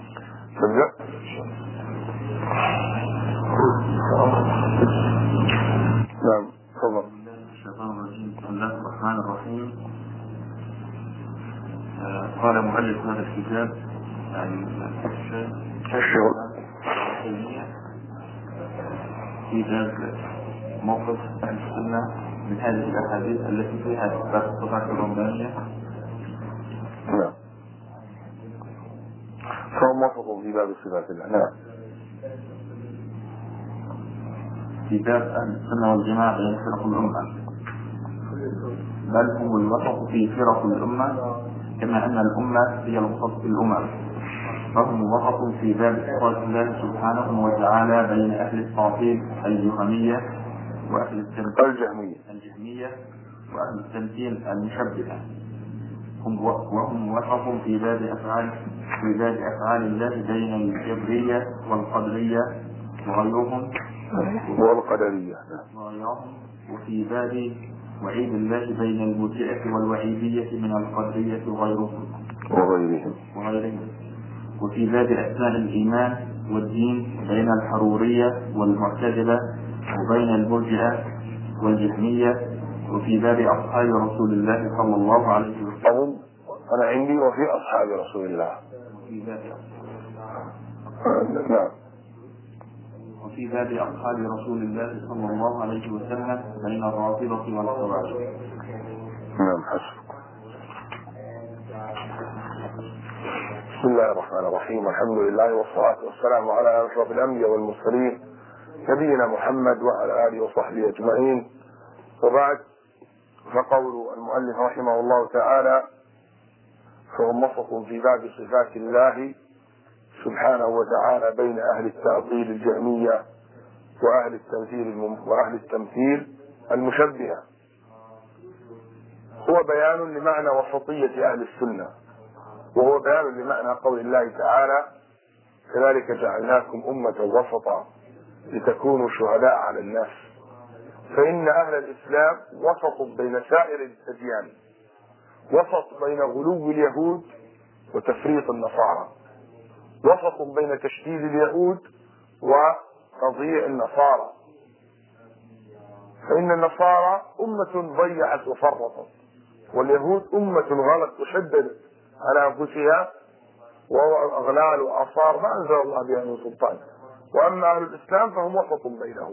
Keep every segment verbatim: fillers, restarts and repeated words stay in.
تبدأ. نعم تفضل. الشيطان الرجيم. بسم الله الرحمن الرحيم. قال مؤلف هذا الكتاب يعني الشيخ في باب موقف أهل السنة من هذه الأحاديث التي فيها إثبات الصفات الربانية. نعم. فهم وصفوا في باب صفات الله. نعم. في باب أهل السنة والجماعة بين فرق الأمة، بل هم الوسط في فرق الأمة كما أن الأمة هي الوسط في الأمم، فهم وسط في باب صفات الله سبحانه وتعالى بين أهل التعطيل الجهمية وأهل التمثيل الجهمية الجهمية وأهل التمثيل المشبهة، هم وهم وسط في باب أفعال في باب أفعال الله بين الجبرية والقدرية وغيرهم والقدرية وغيرهم وفي باب وعيد الله بين المرجئة والوعيدية من القدرية وغيرهم وغيرهم وغيرهم وفي باب أسماء الإيمان والدين بين الحرورية والمعتزلة وبين المرجئة والجهمية وفي باب أصحاب رسول الله صلى الله عليه وسلم. أنا عندي وفي أصحاب رسول الله وفي باب نعم وفي باب أصحاب رسول الله صلى الله عليه وسلم بين الرافضة والخوارج. نعم حسب. بسم الله الرحمن الرحيم. الحمد لله والصلاة والسلام على أشرف الأنبياء والمرسلين نبينا محمد وعلى آله وصحبه أجمعين، وبعد، فقول المؤلف رحمه الله تعالى: فهم وسط في باب صفات الله سبحانه وتعالى بين أهل التعطيل الجهمية وأهل التمثيل وأهل التمثيل المشبهة. هو بيان لمعنى وسطية أهل السنة، وهو بيان لمعنى قول الله تعالى: كذلك جعلناكم أمة وسطا لتكونوا شهداء على الناس. فإن أهل الإسلام وسط بين سائر الأديان، وسط بين غلو اليهود وتفريط النصارى، وسط بين تشديد اليهود وتضييع النصارى. فإن النصارى أمة ضيعت وفرطت، واليهود أمة غلط وشددت على أنفسها وهو أغلال وآثار ما أنزل الله بها من سلطان. وأما أهل الإسلام فهم وسط بينهم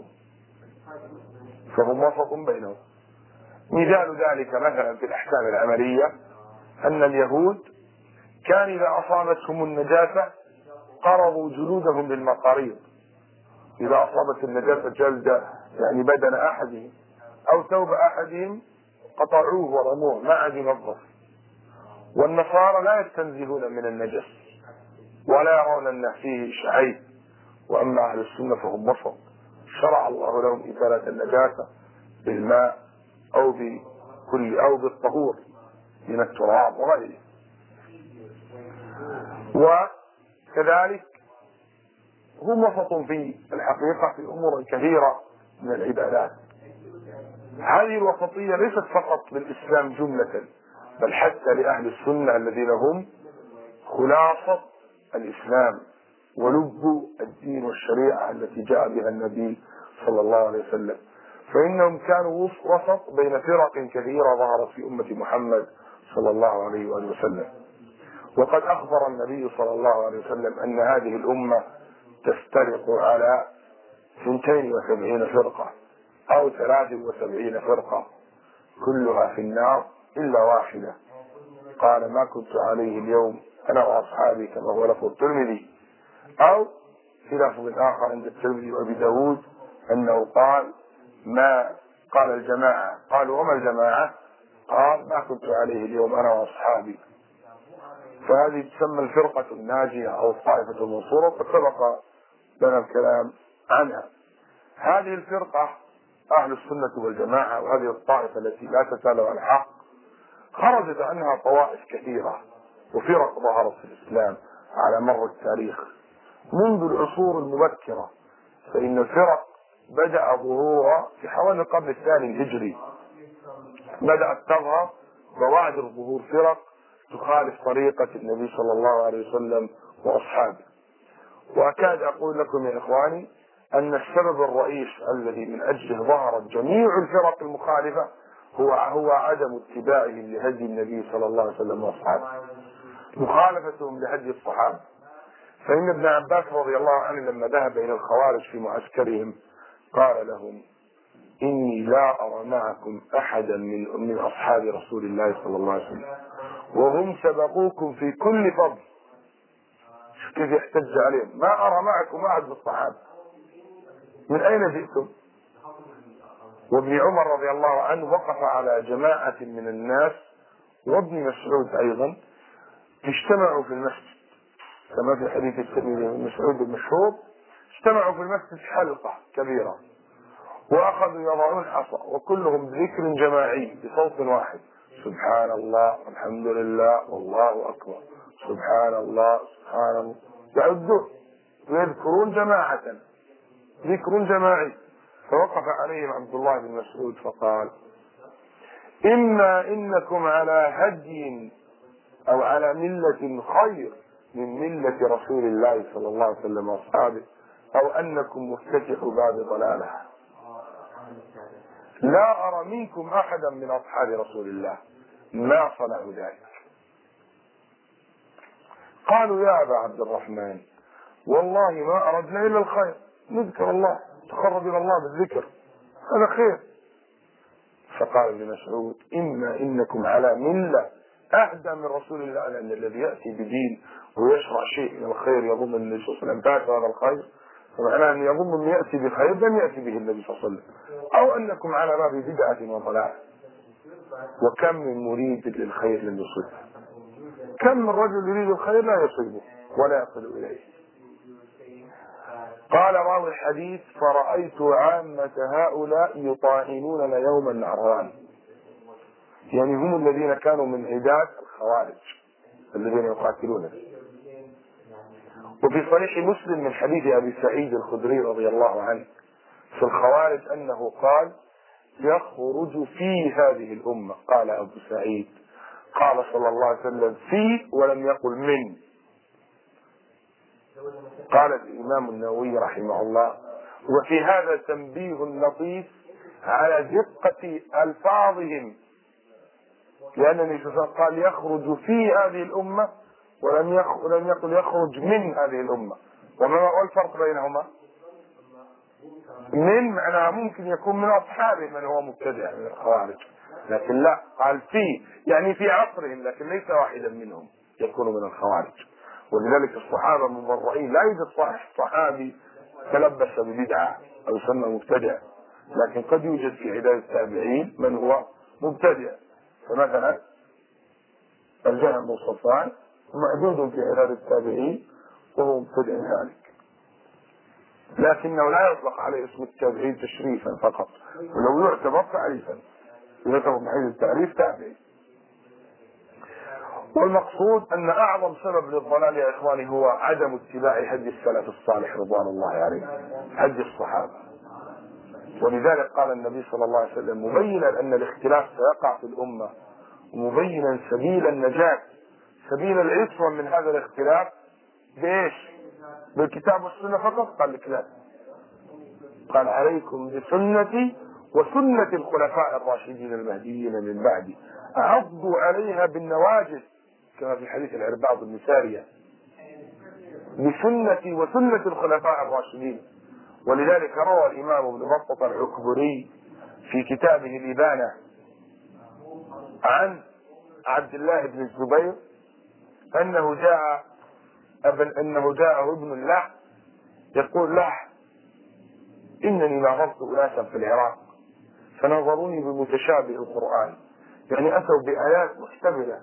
فهم وسط بينهم مثال ذلك مثلا في الأحكام العملية أن اليهود كان إذا أصابتهم النجاسة قرضوا جلودهم للمقاريض، إذا أصابت النجاسة جلد يعني بدن أحدهم أو ثوب أحدهم قطعوه ورموه ما عاد ينظف. والنصارى لا يستنزهون من النجس ولا يرون أن فيه عيب. وأما أهل السنة فهم وسط، شرع الله لهم إزالة النجاسة بالماء أو بكل أو بالطهور من التراب وغيره. وكذلك هم وسط في الحقيقة في أمور كثيرة من العبادات. هذه الوسطية ليست فقط للإسلام جملة، بل حتى لأهل السنة الذين هم خلاصة الإسلام ولب الدين والشريعة التي جاء بها النبي صلى الله عليه وسلم. فإنهم كانوا وسط بين فرق كثيرة ظهرت في أمة محمد صلى الله عليه وسلم. وقد أخبر النبي صلى الله عليه وسلم أن هذه الأمة تفترق على اثنتين وسبعين فرقة أو ثلاث وسبعين فرقة كلها في النار إلا واحدة. قال: ما كنت عليه اليوم أنا وأصحابي، كما هو لفظ الترمذي. أو في لفظ آخر عند الترمذي وأبي داود أنه قال: ما قال الجماعة، قالوا: وما الجماعة؟ قال: ما كنت عليه اليوم أنا وأصحابي. فهذه تسمى الفرقة الناجية أو الطائفة المنصورة، وقد سبق لنا الكلام عنها. هذه الفرقة أهل السنة والجماعة، وهذه الطائفة التي لا تزال على الحق، خرجت عنها طوائف كثيرة وفرق ظهرت في الإسلام على مر التاريخ منذ العصور المبكرة. فإن الفرق بدأ ظهورها في حوالي القرن الثاني الهجري، بدأت تظهر بوادر ظهور فرق تخالف طريقة النبي صلى الله عليه وسلم وأصحابه. وأكاد أقول لكم يا إخواني أن السبب الرئيس الذي من أجله ظهرت جميع الفرق المخالفة هو هو عدم اتباعهم لهدي النبي صلى الله عليه وسلم وأصحابه، مخالفتهم لهدي الصحابة. فإن ابن عباس رضي الله عنه لما ذهب إلى الخوارج في معسكرهم قال لهم: إني لا أرى معكم أحدا من من أصحاب رسول الله صلى الله عليه وسلم وهم سبقوكم في كل فضل. كيف يحتج عليهم؟ ما أرى معكم أحد بالصحابة، من أين جئتم؟ وابن عمر رضي الله عنه وقف على جماعة من الناس وابن مسعود أيضا اجتمعوا في المسجد كما في حديث الترمذي بن مسعود المشهور، اجتمعوا في المسجد حلقة كبيرة وأخذوا يضعون حصى وكلهم ذكر جماعي بصوت واحد: سبحان الله والحمد لله والله أكبر، سبحان الله سبحان الله، يعدون ويذكرون جماعة، ذكر جماعي. فوقف عليهم عبد الله بن مسعود فقال: إما إنكم على هدي أو على ملة خير من ملة رسول الله صلى الله عليه وسلم وأصحابه، أو أنكم مفتتحوا باب ضلالة. لا أرى منكم أحدا من أصحاب رسول الله ما صنعوا ذلك. قالوا: يا أبا عبد الرحمن والله ما أردنا إلا الخير، نذكر الله، تقرب إلى الله بالذكر، هذا خير. فقال ابن مسعود: إما إنكم على ملة أهدى من رسول الله، لأن الذي يأتي بدين ويشرع شيء من الخير يظن أن النبي صلى الله عليه وسلم فات هذا الخير، فمعناه أن يظن أن يأتي بخير لم يأتي به النبي صلى الله عليه وسلم، أو أنكم على باب بدعة وضلال. وكم من مريد للخير لم يصبه، كم من رجل يريد الخير لا يصيبه ولا يصل إليه. قال راوي الحديث: فرأيت عامة هؤلاء يطاعنوننا يوم النهران، يعني هم الذين كانوا من عداد الخوارج الذين يقاتلون. وفي صحيح مسلم من حديث أبي سعيد الخدري رضي الله عنه في الخوارج أنه قال: يخرج في هذه الأمة. قال أبو سعيد: قال صلى الله عليه وسلم في ولم يقل من. قال الإمام النووي رحمه الله: وفي هذا تنبيه لطيف على دقة ألفاظهم، لأن النبي صلى الله عليه وسلم قال: يخرج في هذه الأمة ولم ولم يقل يخرج من هذه الأمة. وما هو الفرق بينهما؟ من معناها ممكن يكون من أصحابه من هو مبتدع من الخوارج، لكن لا، قال في يعني في عصرهم، لكن ليس واحدا منهم يكون من الخوارج. ولذلك الصحابة المبرئين لا يوجد صحابي تلبس ببدعة أو يسمى مبتدع، لكن قد يوجد في عداد التابعين من هو مبتدع. فمثلا الجهم بن صفوان معدود في عداد التابعين وهو مبتدع ذلك، لكنه لا يطلق عليه اسم التابعين تشريفا فقط، ولو يعتبر تعريفا يعتبر بحيث التعريف تابعي. والمقصود أن أعظم سبب للضلال يا إخواني هو عدم اتباع هدي السلف الصالح رضوان الله عليهم، هدي الصحابة. ولذلك قال النبي صلى الله عليه وسلم مبينا أن الاختلاف سيقع في الأمة، ومبينا سبيل النجاة سبيل العصمة من هذا الاختلاف بإيش؟ بالكتاب والسنة فقط؟ قال لك لا، قال: عليكم بسنتي وسنة الخلفاء الراشدين المهديين من بعدي، عضوا عليها بالنواجذ، كما في حديث العرباض بن سارية، بسنتي وسنة الخلفاء الراشدين. ولذلك روى الإمام ابن بطة العكبري في كتابه الإبانة عن عبد الله بن الزبير أنه جاء ابن أنه جاءه ابن له يقول له: إنني ناظرت أناسا في العراق فنظروني بمتشابه القرآن، يعني أتوا بآيات محتملة،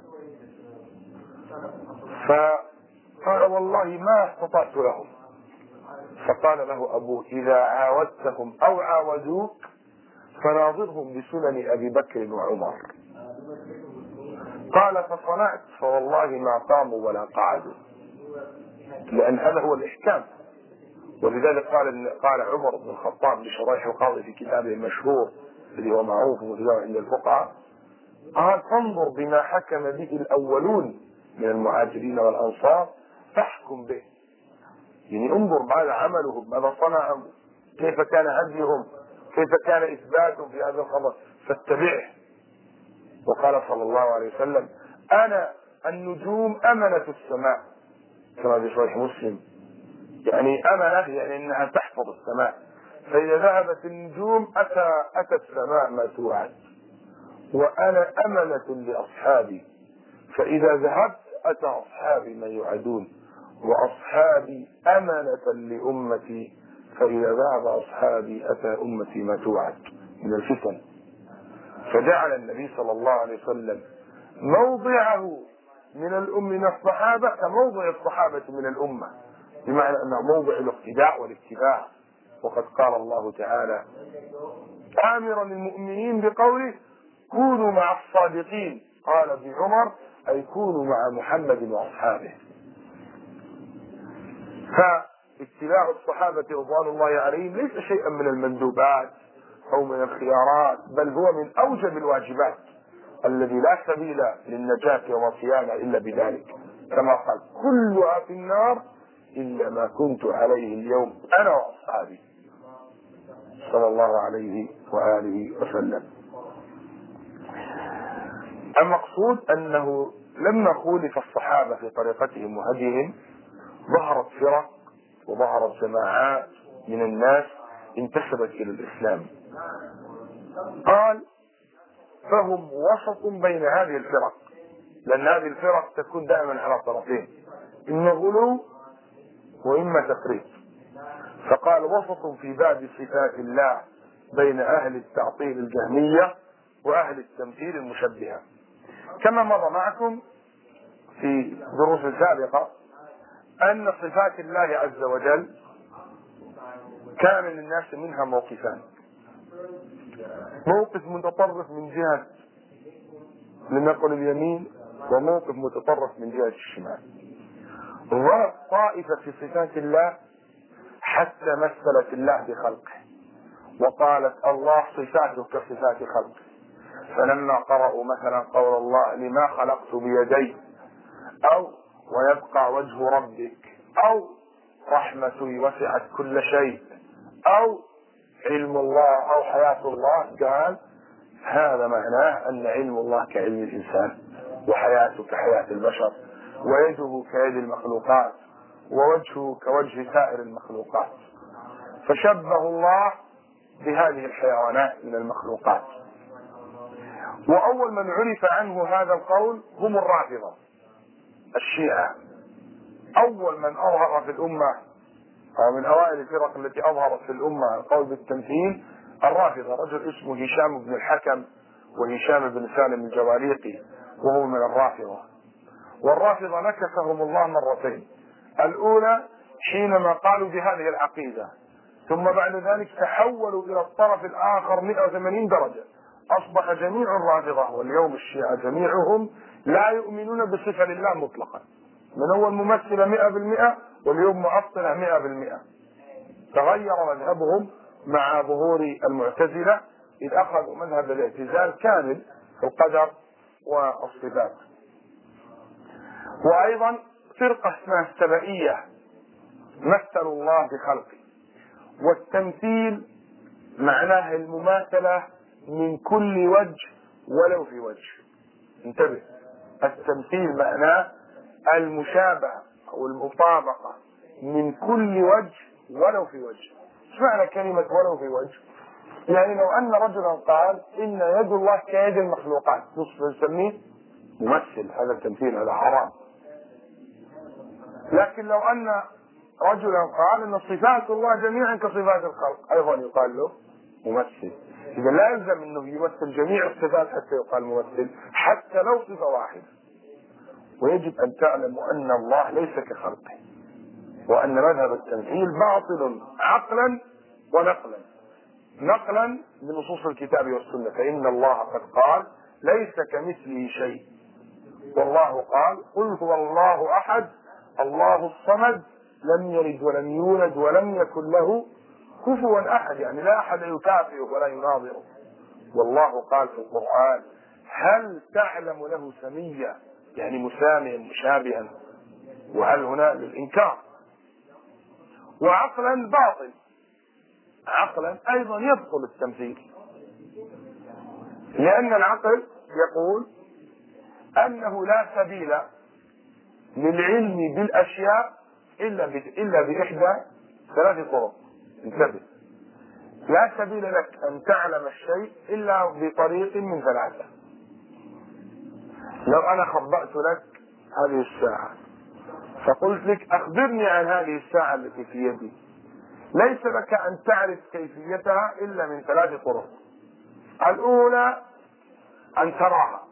فقال: والله ما استطعت لهم. فقال له أبوه: إذا عاودتهم أو عاودوك فناظرهم بسنن أبي بكر وعمر. قال: فصنعت، فوالله ما قاموا ولا قعدوا، لأن هذا هو الإحكام. ولذلك قال قال عمر بن الخطاب لشريح القاضي في كتابه المشهور الذي هو معروف ومتداول عند الفقهاء: قال فانظر بما حكم به الأولون من المهاجرين والأنصار فاحكم به. يعني انظر ماذا عملهم، ماذا صنعوا، كيف كان هديهم، كيف كان إثباتهم في هذا الخبر، فاتبعه. وقال صلى الله عليه وسلم أنا النجوم أمنة السماء، كما في صحيح مسلم. يعني أمنة يعني أنها تحفظ السماء، فإذا ذهبت النجوم أتى أتى السماء ما توعد. وأنا أمنة لأصحابي، فإذا ذهبت أتى أصحابي ما يوعدون، وأصحابي أمنة لأمتي، فإذا ذهب أصحابي أتى أمتي ما توعد من الفتن. فجعل النبي صلى الله عليه وسلم موضعه من الأم من الصحابة كموضع الصحابة من الأمة، بمعنى أنه موضع الاقتداء والاتباع. وقد قال الله تعالى آمرا المؤمنين بقوله كونوا مع الصادقين، قال ابن عمر أي كونوا مع محمد وأصحابه. فاتباع الصحابة رضوان الله عليهم ليس شيئا من المندوبات أو من الخيارات، بل هو من أوجب الواجبات الذي لا سبيل للنجاة يوم القيامة إلا بذلك، كما قال كلها في النار إلا ما كنت عليه اليوم أنا وأصحابي صلى الله عليه وآله وسلم. المقصود أنه لما خولف الصحابة في طريقتهم وهديهم ظهرت فرق وظهرت جماعات من الناس انتسبت إلى الإسلام. قال فهم وسط بين هذه الفرق، لأن هذه الفرق تكون دائما على طرفين، إما غلو وإما تفريط. فقال وسط في باب صفات الله بين أهل التعطيل الجهمية وأهل التمثيل المشبهة. كما مر معكم في دروس سابقة أن صفات الله عز وجل كان للناس منها موقفان: موقف متطرف من جهة لنقل اليمين، وموقف متطرف من جهة الشمال. ظهرت طائفة في صفات الله حتى مثلت الله بخلقه وقالت الله صفاته كصفات خلقه، فلما قرأوا مثلا قول الله لما خلقت بيدي، أو ويبقى وجه ربك، أو رحمتي وسعت كل شيء، أو علم الله، أو حياة الله، قال هذا معناه أن علم الله كعلم الإنسان، وحياته كحياة البشر، ويده كيد المخلوقات، ووجهه كوجه سائر المخلوقات. فشبه الله بهذه الحيوانات من المخلوقات. وأول من عرف عنه هذا القول هم الرافضة الشيعة. أول من أظهر في الأمة أو من أوائل الفرق التي أظهرت في الأمة القول بالتمثيل الرافضة، رجل اسمه هشام بن الحكم وهشام بن سالم الجواليقي، وهو من الرافضة. والرافضة نكسهم الله مرتين: الأولى حينما قالوا بهذه العقيدة، ثم بعد ذلك تحولوا إلى الطرف الآخر مئة وثمانين درجة، أصبح جميع الرافضة واليوم الشيعة جميعهم لا يؤمنون بصفة لله مطلقا، من أول ممثلة مئة بالمئة واليوم معطلة مئة بالمئة. تغير مذهبهم مع ظهور المعتزلة، إذ أخذوا مذهب الاعتزال كامل في القدر والصفات. وأيضا فرقة اسمها السبائية مثلوا الله بخلقه، والتمثيل معناه المماثلة من كل وجه ولو في وجه. انتبه، التمثيل معناه المشابهة أو المطابقة من كل وجه ولو في وجه. ايش معنى كلمة ولو في وجه؟ يعني لو أن رجلا قال إن يد الله كيد المخلوقات نسميه ممثل، هذا التمثيل هذا حرام. لكن لو أن رجلا قال إن صفات الله جميعا كصفات الخلق أيضا يقال له ممثل. إذا لا يلزم أنه يمثل جميع الصفات حتى يقال ممثل، حتى لو صفة واحدة. ويجب أن تعلموا أن الله ليس كخلقه، وأن مذهب التمثيل باطل عقلا ونقلا. نقلا من نصوص الكتاب والسنة، فإن الله قد قال ليس كمثله شيء، والله قال قل هو الله أحد الله الصمد لم يلد ولم يولد ولم يكن له كفوا أحد، يعني لا أحد يكافئه ولا يناظره. والله قال في القرآن هل تعلم له سميا يعني مساميا مشابها؟ وهل هنا للإنكار؟ وعقلا باطل، عقلا أيضا يبطل التمثيل، لأن العقل يقول أنه لا سبيل للعلم بالأشياء إلا إلا بإحدى ثلاث طرق. انتبه، لا سبيل لك أن تعلم الشيء إلا بطريق من ثلاثة. لو أنا خبأت لك هذه الساعة فقلت لك أخبرني عن هذه الساعة التي في يدي، ليس لك أن تعرف كيفيتها إلا من ثلاث طرق. الأولى أن تراها،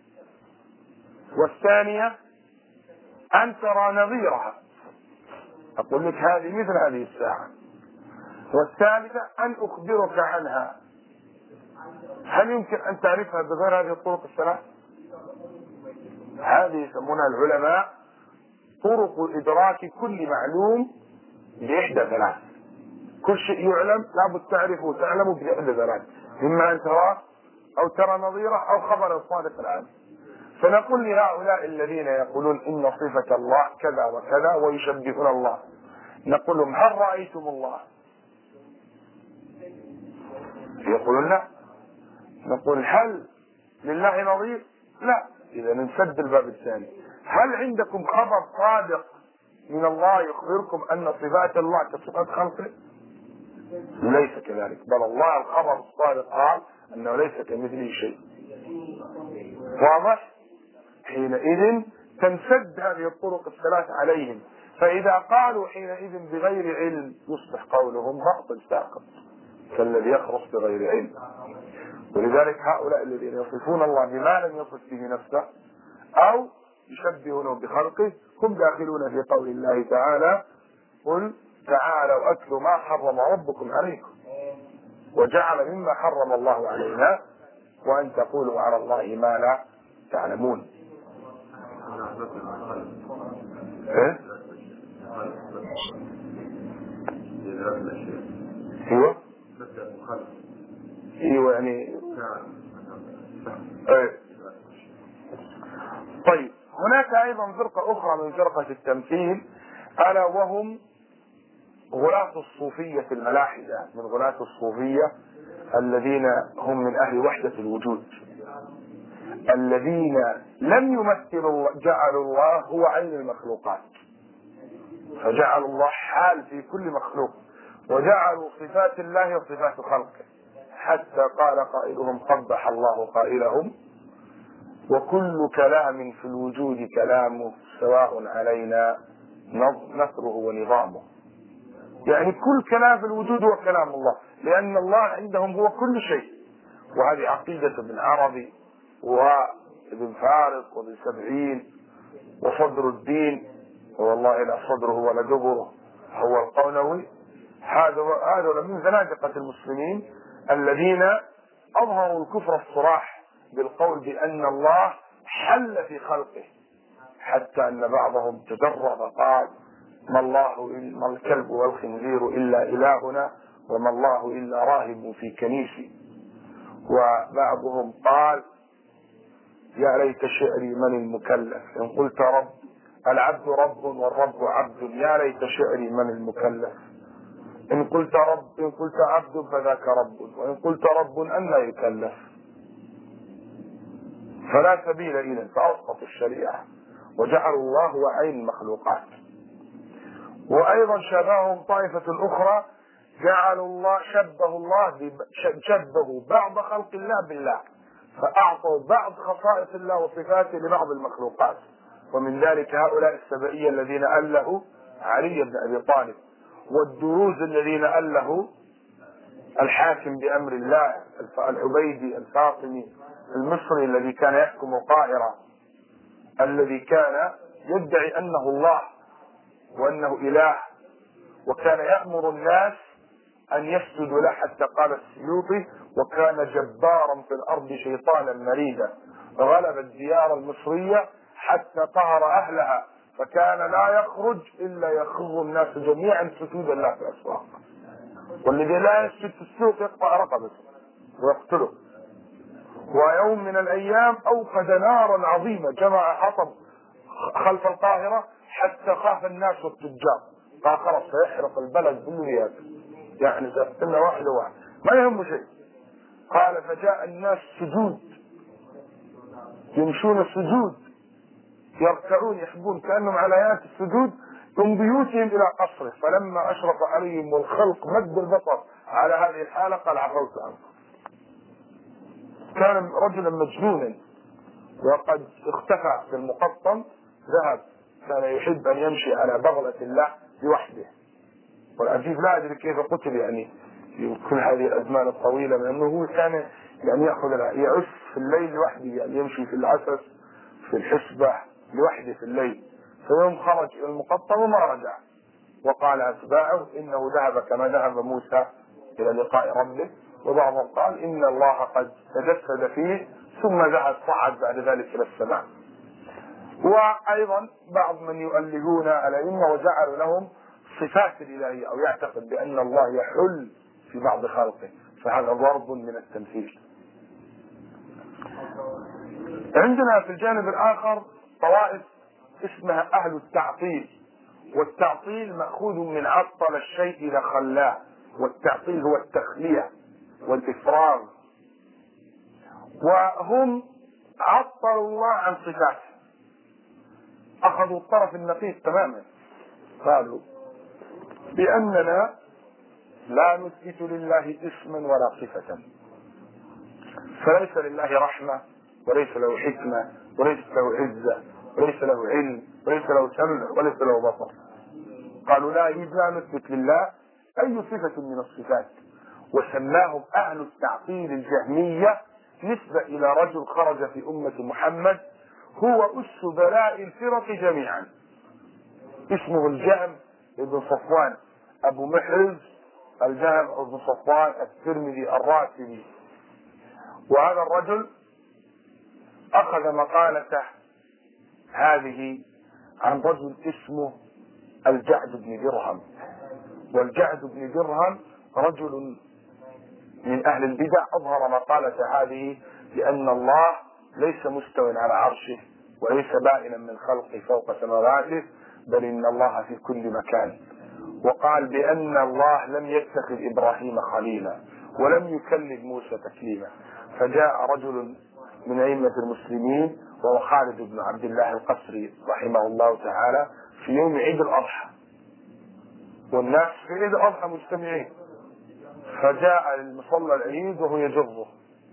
والثانية أن ترى نظيرها، أقول لك هذه مثل هذه الساعة، والثالثة أن أخبرك عنها. هل يمكن أن تعرفها بغير هذه الطرق الثلاث؟ هذه يسمونها العلماء طرق إدراك كل معلوم بإحدى ثلاث. كل شيء يعلم لابد تعرفه وتعلمه بإحدى ثلاث، إما أن تراه أو ترى نظيره أو خبر الصادق الآن. فنقول لهؤلاء الذين يقولون إن صفة الله كذا وكذا ويشبهون الله، نقول لهم هل رأيتم الله؟ يقولون لا. نقول هل لله نظير؟ لا. إذا نسد الباب الثاني. هل عندكم خبر صادق من الله يخبركم أن صفات الله كصفات خلقه؟ ليس كذلك، بل الله الخبر الصادق قال أنه ليس كمثله شيء. واضح؟ حينئذ تنسد هذه الطرق الثلاث عليهم، فإذا قالوا حينئذ بغير علم يصبح قولهم باطل ساقط كالذي يخرص بغير علم. ولذلك هؤلاء الذين يصفون الله بما لم يصف به نفسه أو يشبهونه بخلقه هم داخلون في قول الله تعالى: قل تعالوا أتل ما حرم ربكم عليكم وجعل مما حرم الله علينا وأن تقولوا على الله ما لا تعلمون. إيه؟ ايوه ايوه يعني ايه. طيب هناك ايضا فرقة اخرى من فرقة التمثيل، الا وهم غلاة الصوفية الملاحدة، من غلاة الصوفية الذين هم من اهل وحدة الوجود، الذين لم يمثلوا، جعلوا الله هو عين المخلوقات، فجعلوا الله حال في كل مخلوق، وجعلوا صفات الله وصفات خلقه، حتى قال قائلهم قبح الله قائلهم: وكل كلام في الوجود كلامه سواء علينا نثره ونظامه. يعني كل كلام في الوجود هو كلام الله، لأن الله عندهم هو كل شيء. وهذه عقيدة ابن عربي وابن فارق وابن سبعين وصدر الدين، والله لا صدره ولا دبره، هو القونوي. هذا هذا من زنادقة المسلمين الذين أظهروا الكفر الصراح بالقول بأن الله حل في خلقه، حتى أن بعضهم تجرأ فقال: ما الله ما الكلب والخنزير إلا إلهنا وما الله إلا راهب في كنيسي. وبعضهم قال: يا ليت شعري من المكلف إن قلت رب، العبد رب والرب عبد، يا ليت شعري من المكلف إن قلت رب، إن قلت عبد فذاك رب، وإن قلت رب أن لا يكلف. فلا سبيل إلى فأسقط الشريعة وجعلوا الله هو عين المخلوقات. وأيضا شبههم طائفة أخرى، جعلوا الله شبه الله شبهوا بعض خلق الله بالله، فأعطوا بعض خصائص الله وصفاته لبعض المخلوقات. ومن ذلك هؤلاء السبائية الذين ألهوا علي بن أبي طالب، والدروز الذين ألهوا الحاكم بأمر الله العبيدي الفاطمي المصري الذي كان يحكم القاهرة، الذي كان يدعي أنه الله وأنه إله، وكان يأمر الناس أن يسجدوا له، حتى قال السيوطي: وكان جبارا في الأرض شيطانا مريدا، غلب الديار المصرية حتى قهر أهلها، فكان لا يخرج إلا يخض الناس جميعا سجودا له في الأسواق، والذي لا يسجد في السوق يقطع رقبته ويقتله. ويوم من الأيام أوقد نارا عظيمة، جمع حطب خلف القاهرة حتى خاف الناس والتجار، قال خلاص سيحرق البلد كله، يعني سيقتلنا واحد واحد ما يهم شيء. قال فجاء الناس سجود، يمشون السجود، يركعون يحبون كأنهم على آيات السجود، من بيوتهم إلى قصره. فلما أشرف عليهم والخلق مد البصر على هذه الحالة قال عفوت عنه. كان رجلا مجنونا وقد اختفى في المقطم، ذهب، كان يحب أن يمشي على بغلة الله لوحده، والعجيب لا أدري كيف قتل يعني في كل هذه الأزمان الطويلة، لأنه هو كان يعني يأخذ يعس في الليل لوحده، يعني يمشي في العسس في الحسبة لوحده في الليل. فيوم خرج إلى المقطم وما رجع، وقال أتباعه إنه ذهب كما ذهب موسى إلى لقاء ربه، وبعضهم قال إن الله قد تجسد فيه ثم ذهب صعد بعد ذلك إلى السماء. وأيضا بعض من يؤلهون الأئمة وجعلوا لهم صفات الإلهية أو يعتقد بأن الله يحل في بعض خلقه، فهذا ضرب من التمثيل. عندنا في الجانب الآخر طوائف اسمها أهل التعطيل، والتعطيل مأخوذ من عطل الشيء إذا خلاه، والتعطيل هو التخلية والإفراغ، وهم عطلوا الله عن صفاته، أخذوا الطرف النقيض تماما، قالوا بأننا لا نثبت لله اسما ولا صفة، فليس لله رحمة وليس له حكمة وليس له عزة وليس له علم وليس له سمع وليس له بصر. قالوا لا لا نثبت لله أي صفة من الصفات، وسماهم أهل التعطيل الجهمية نسبة إلى رجل خرج في أمة محمد هو أس بلاء الفرق جميعا، اسمه الجهم ابن صفوان أبو محرز، الجهم ابن صفوان الترمذي الراتبي. وهذا الرجل أخذ مقالته هذه عن رجل اسمه الجعد بن درهم، والجعد بن درهم رجل من أهل البدع أظهر مقالة هذه بأن الله ليس مستوى على عرشه وليس بائنا من خلقه فوق سماواته، بل إن الله في كل مكان. وقال بأن الله لم يتخذ إبراهيم خليلا ولم يكلم موسى تكليما. فجاء رجل من أئمة المسلمين وهو خالد بن عبد الله القسري رحمه الله تعالى في يوم عيد الأضحى، والناس في عيد الأضحى مجتمعين، فجاء المصلى العيد وهو يجره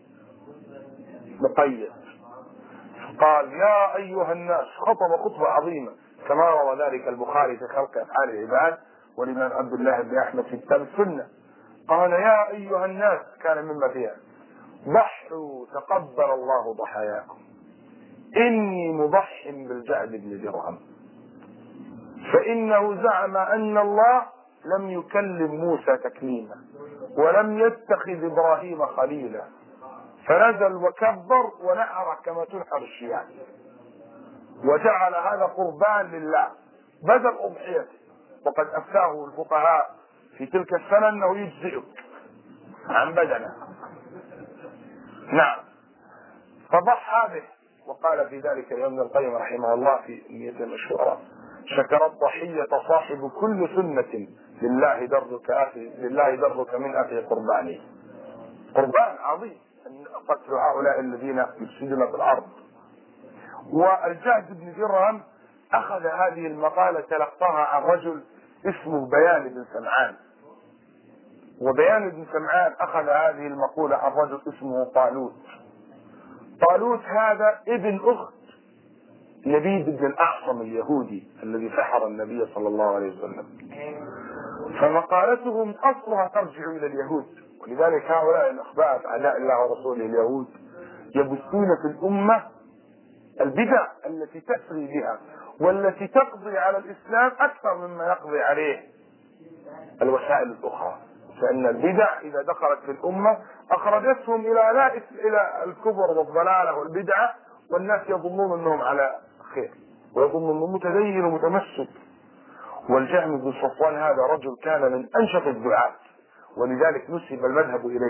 مقيد، قال يا أيها الناس، خطب خطبة عظيمة كما روى ذلك البخاري في خلق أفعال العباد والإمام عبد الله بن أحمد في كتاب السنة. قال يا أيها الناس، كان مما فيها ضحوا تقبل الله ضحاياكم، إني مضح بالجعد بن درهم، فإنه زعم أن الله لم يكلم موسى تكليما ولم يتخذ إبراهيم خليلا، فنزل وكبر ونحر كما تنحر الشياه، وجعل هذا قربان لله بدل أضحيته. وقد أفتاه الفقهاء في تلك السنة أنه يجزئك عن بدنه. نعم، فضحى به. وقال في ذلك ابن القيم رحمه الله في نيته المشهورة: شكر الضحية صاحب كل سنة لله درك أخي لله درك من أخي قرباني. قربان عظيم قتل هؤلاء الذين يفسدون في الأرض. والجعد بن درهم أخذ هذه المقالة تلقاها عن رجل اسمه بيان بن سمعان، وبيان بن سمعان أخذ هذه المقولة عن رجل اسمه طالوت. طالوت هذا ابن أخت لبيد بن الأعصم اليهودي الذي سحر النبي صلى الله عليه وسلم، فمقالتهم أصلها ترجع إلى اليهود. ولذلك هؤلاء الأخبار أعداء الله ورسوله اليهود يبثون في الأمة البدع التي تسري بها والتي تقضي على الإسلام أكثر مما يقضي عليه الوسائل الأخرى، فإن البدع إذا دخلت في الأمة أخرجتهم إلى لا إلى الكبر والضلالة والبدعة، والناس يظنون أنهم على خير ويظنون أنهم متدين ومتمسك. والجهم بن صفوان هذا رجل كان من أنشط الدعاة، ولذلك نسب المذهب إليه،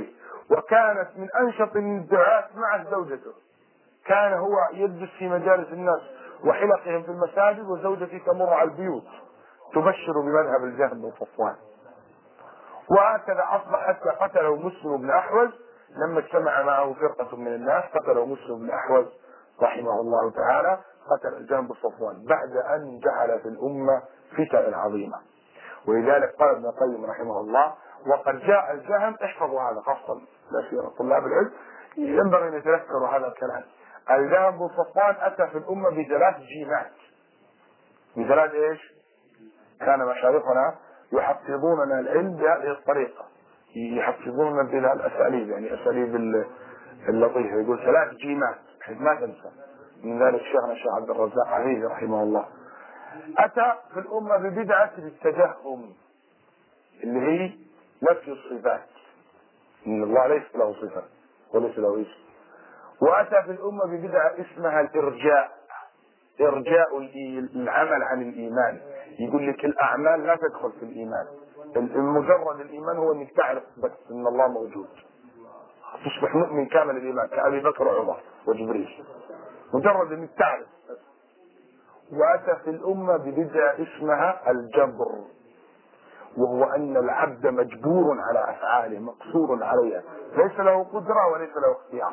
وكانت من أنشط الدعاة مع زوجته، كان هو يجلس في مجالس الناس وحلقهم في المساجد، وزوجتي تمر على البيوت تبشر بمذهب الجهم بن صفوان. وهكذا أصبح حتى قتله مسلم بن أحوز لما اجتمع معه فرقة من الناس، قتله مسلم بن أحوز رحمه الله تعالى، قتل الجهم بن صفوان بعد أن جعل في الأمة فتن عظيمة. ولذلك قال ابن القيم رحمه الله: وقد جاء الجهم، احفظوا هذا خاصة طلاب العلم، ينبغي أن يتذكروا هذا الكلام. الجهم بن صفوان أتى في الأمة بثلاث جيمات. بثلاث إيش؟ كان مشايخنا يحفظوننا العلم بهذه الطريقة، يحفظوننا بهذه الأساليب، يعني أساليب اللطيفة. يقول ثلاث جيمات بحيث ما تنسى. من ذلك شيخنا الشيخ عبد الرزاق عليه رحمه الله أتى في الأمة ببدعة التجهم، اللي هي نفي الصفات، إن الله ليس له صفة وليس له اسم. وأتى في الأمة ببدعة اسمها الإرجاء، إرجاء العمل عن الإيمان. يقول لك الأعمال لا تدخل في الإيمان، المجرد الإيمان هو أنك تعرف بس أن الله موجود، تصبح مؤمن كامل الإيمان كأبي بكر وعمر وجبريل، مجرد أنك تعرف. وأتى في الأمة ببدعة اسمها الجبر، وهو أن العبد مجبور على أفعاله مقصور عليها، ليس له قدرة وليس له اختيار.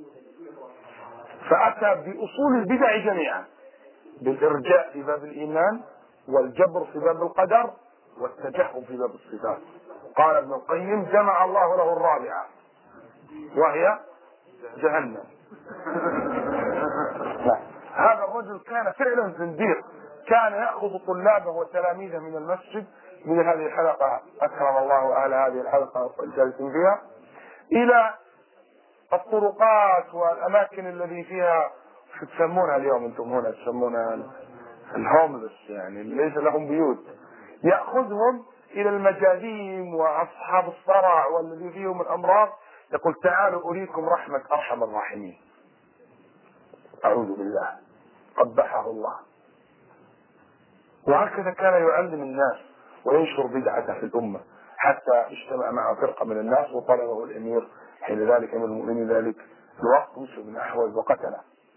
فأتى بأصول البدع جميعا، بالإرجاء في باب الإيمان، والجبر في باب القدر، والتجهم في باب الصفات. قال ابن القيم: جمع الله له الرابعة وهي جهنم. هذا الرجل كان فعلا زنديق، كان يأخذ طلابه وتلاميذه من المسجد من هذه الحلقة، أكرم الله أهل هذه الحلقة والجالسين فيها، إلى الطرقات والأماكن الذي فيها شو تسمونها اليوم أنتم هنا؟ تسمونها الهوملس، يعني ليس لهم بيوت. يأخذهم إلى المجاذيم وأصحاب الصرع والذي فيهم الأمراض، يقول: تعالوا أريكم رحمة أرحم الراحمين. أعوذ بالله، قبحه الله. وهكذا كان يعلم الناس وينشر بدعته في الأمة، حتى اجتمع معه فرقة من الناس وطلبه الأمير حين ذلك أمير المؤمنين ذلك الوقت مسلم بن أحوز وقتله.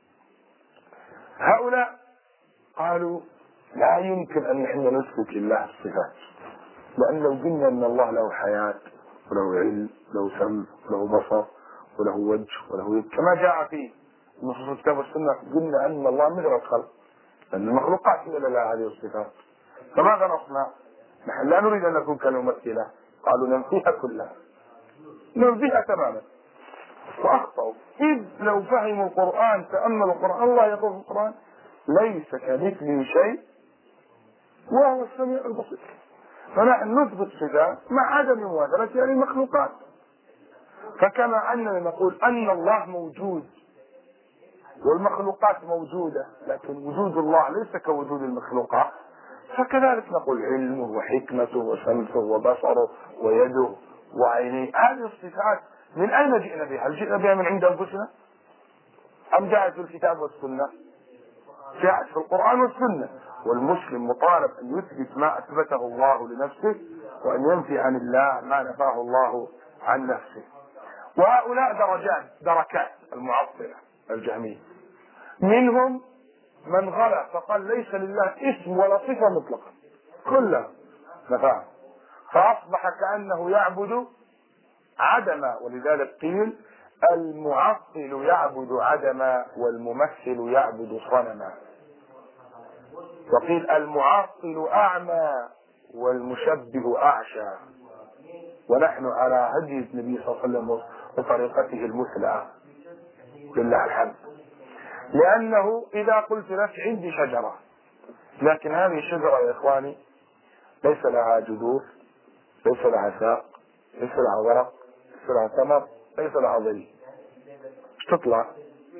هؤلاء قالوا: لا يمكن أن نحن نثبت لله الصفات، لأن لو قلنا أن الله له حياة وله علم وله سمع وله بصر وله وجه وله يد كما جاء في نصوص الكتاب والسنة، قلنا أن الله مثل الخلق، لأن المخلوقات هي لها هذه الصفات. فماذا نصنع؟ نحن لا نريد أن نكون كالممثلة، قالوا ننفيها كلها، ننفيها تماما. وأخطأوا، إذ لو فهموا القرآن تأملوا القرآن، الله يقول في القرآن: ليس كمثله شيء وهو السميع البصير. فنحن نثبت صفات مع عدم مواجهة يعني المخلوقات. فكما أننا نقول أن الله موجود والمخلوقات موجودة، لكن وجود الله ليس كوجود المخلوقات، فكذلك نقول علمه وحكمته وسمعه وبصره ويده وعينيه. هذه الصفات من أين جئنا بها؟ هل جئنا بها من عند أنفسنا أم جاءت في الكتاب والسنة؟ جاءت في القرآن والسنة. والمسلم مطالب أن يثبت ما أثبته الله لنفسه، وأن ينفي عن الله ما نفاه الله عن نفسه. وهؤلاء درجات دركات المعطلة الجهمية، منهم من غلا فقال ليس لله اسم ولا صفة مطلقة، كلها نفاه، فأصبح كأنه يعبد عدما. ولذلك قيل: المعطل يعبد عدما والممثل يعبد صنما. وقيل: المعطل أعمى والمشبه أعشى. ونحن على هدي النبي صلى الله عليه وسلم وطريقته المثلى لله الحمد. لأنه إذا قلت لك عندي شجرة، لكن هذه الشجرة يا إخواني ليس لها جذور، ليس لها ساق، ليس لها ورق، ليس لها ثمر، ليس لها ظل، ايش تطلع؟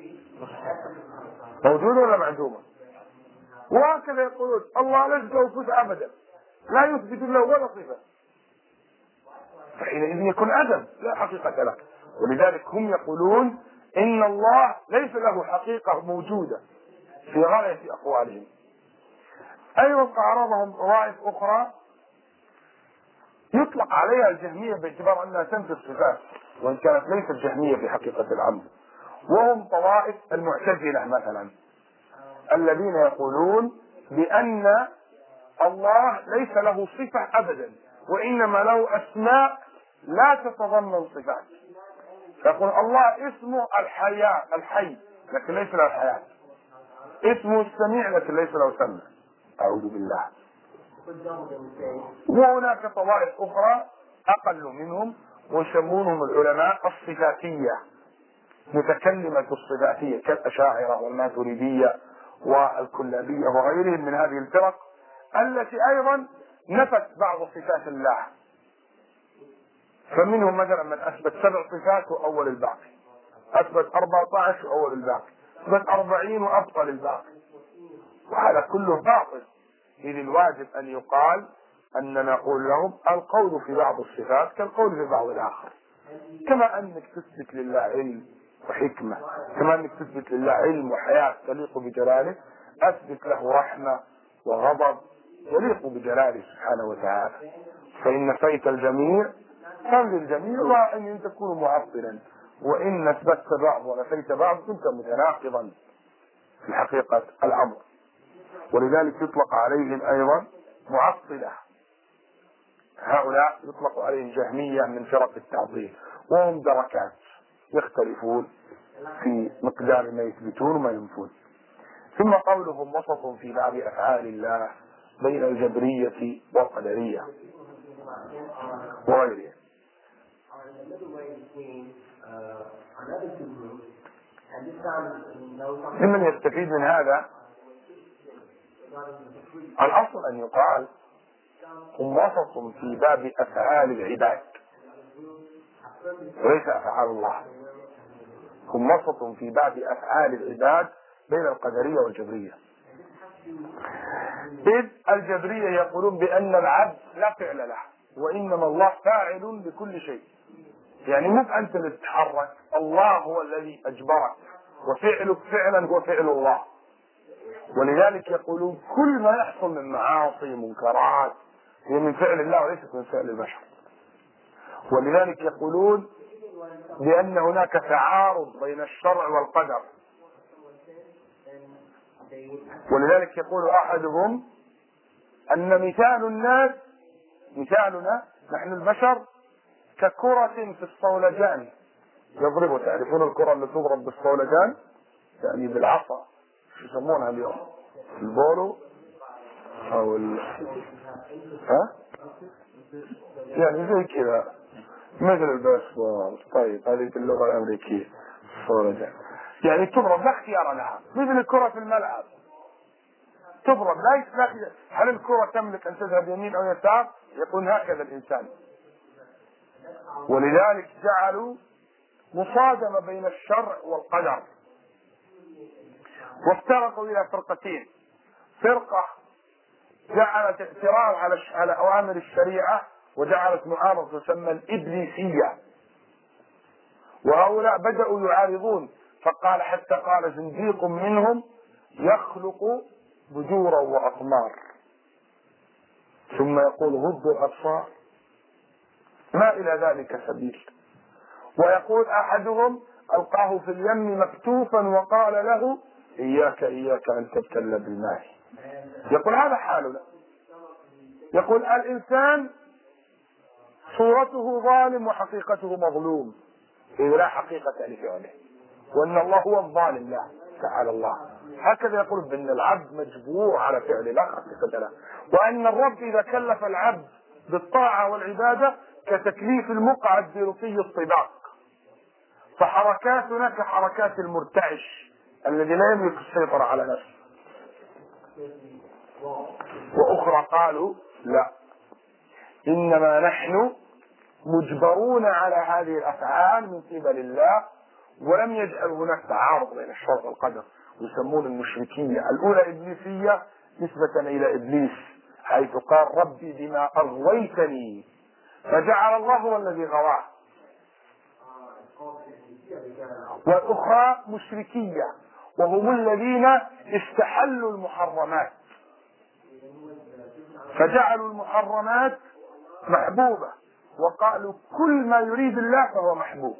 موجودة ولا معدومة؟ وهكذا يقولون الله ليس له صفة أبدا، لا يثبت له ولا صفة، فحينئذ يكون عدم لا حقيقة له. ولذلك هم يقولون إن الله ليس له حقيقة موجودة في غاية أقوالهم. أيضا أعرضهم طوائف أخرى يطلق عليها الجهمية باعتبار أنها تنفي الصفات، وإن كانت ليست جهمية في حقيقة الأمر. وهم طوائف المعتزلة مثلا، الذين يقولون بأن الله ليس له صفة أبدا، وإنما له أسماء لا تتضمن صفات. فيقول الله اسمه الحياة، الحي، لكن ليس له الحياة. اسمه السميع، لكن ليس له سمع. أعوذ بالله. وهناك طوائف أخرى أقل منهم ويسمونهم العلماء الصفاتية، متكلمة الصفاتية، كالأشاعرة والماتريدية والكلابية وغيرهم من هذه الفرق التي أيضا نفت بعض صفات الله. فمنهم مثلا من أثبت سبع صفات وأول الباقي، أثبت أربعة عشر وأول الباقي، أثبت أربعين وأبطل الباقي، وهذا كله باطل. إذ الواجب أن يقال أننا نقول لهم القول في بعض الصفات كالقول في بعض الآخر. كما أنك تثبت لله علم وحكمة، كما أنك تثبت لله علم وحياة تليق بجلاله، أثبت له رحمة وغضب يليق بجلاله سبحانه وتعالى. فإن نفيت الجميع فانفي الجميع، وإن تكون معطلا، وإن أثبتت بعض ونفيت بعض كنت متناقضا في حقيقة الأمر. ولذلك يطلق عليهم أيضا معطلة. هؤلاء يطلق عليهم جهمية من فرق التعطيل، وهم دركات يختلفون في مقدار ما يثبتون وما ينفون. ثم قولهم وسط في بعض أفعال الله بين الجبرية والقدرية وغيرها. ممن يستفيد من هذا الأصل أن يقال هم وسط في باب أفعال العباد وليس أفعال الله. هم وسط في باب أفعال العباد بين القدرية والجبرية. إذ الجبرية يقولون بأن العبد لا فعل له، وإنما الله فاعل لكل شيء. يعني مو أنت اللي تتحرك، الله هو الذي أجبرك، وفعلك فعلا هو فعل الله. ولذلك يقولون كل ما يحصل من معاصي منكرات هي من فعل الله وليست من فعل البشر. ولذلك يقولون بأن هناك تعارض بين الشرع والقدر. ولذلك يقول أحدهم أن مثال الناس، مثالنا نحن البشر ككرة في الصولجان يضربه. تعرفون الكرة اللي تضرب بالصولجان؟ يعني بالعصا، يسمونها اليوم البولو أو ال... ها؟ يعني زي كذا مثل الباسبول. طيب هذه باللغة الأمريكية الصولجان، يعني تضرب لا اختيار لها، مثل الكرة في الملعب تضرب لا يستطيع. هل الكرة تملك أن تذهب يمين أو يسار؟ يقول هكذا الإنسان. ولذلك جعلوا مصادمة بين الشرع والقدر، وافترقوا إلى فرقتين. فرقة جعلت اعتراض على على أوامر الشريعة وجعلت معارضة تسمى الإبليسية، وهؤلاء بدأوا يعارضون، فقال حتى قال زنديق منهم يخلق بجورا وأقمار ثم يقول غضوا الأبصار، ما إلى ذلك سبيل. ويقول أحدهم ألقاه في اليم مكتوفا وقال له إياك إياك أن تبتل بالماء. يقول هذا حالنا. يقول الإنسان صورته ظالم وحقيقته مظلوم، إذ لا حقيقة لفعله، وأن الله هو الظالم لا تعالى الله. هكذا يقول بأن العبد مجبور على فعله لا حقيقة له، وأن الرب إذا كلف العبد بالطاعة والعبادة كتكليف المقعد برقي الطباق، فحركاتنا كحركات المرتعش الذي لا يملك السيطرة على نفسه. وأخرى قالوا لا، إنما نحن مجبرون على هذه الأفعال من قبل الله، ولم يجعل هناك تعارض بين الشرع والقدر. يسمون المشركية الأولى إبليسية نسبة إلى إبليس، حيث قال ربي بما أغويتني، فجعل الله هو الذي غواه. والأخرى مشركية، وهم الذين استحلوا المحرمات، فجعلوا المحرمات محبوبة، وقالوا كل ما يريد الله فهو محبوب.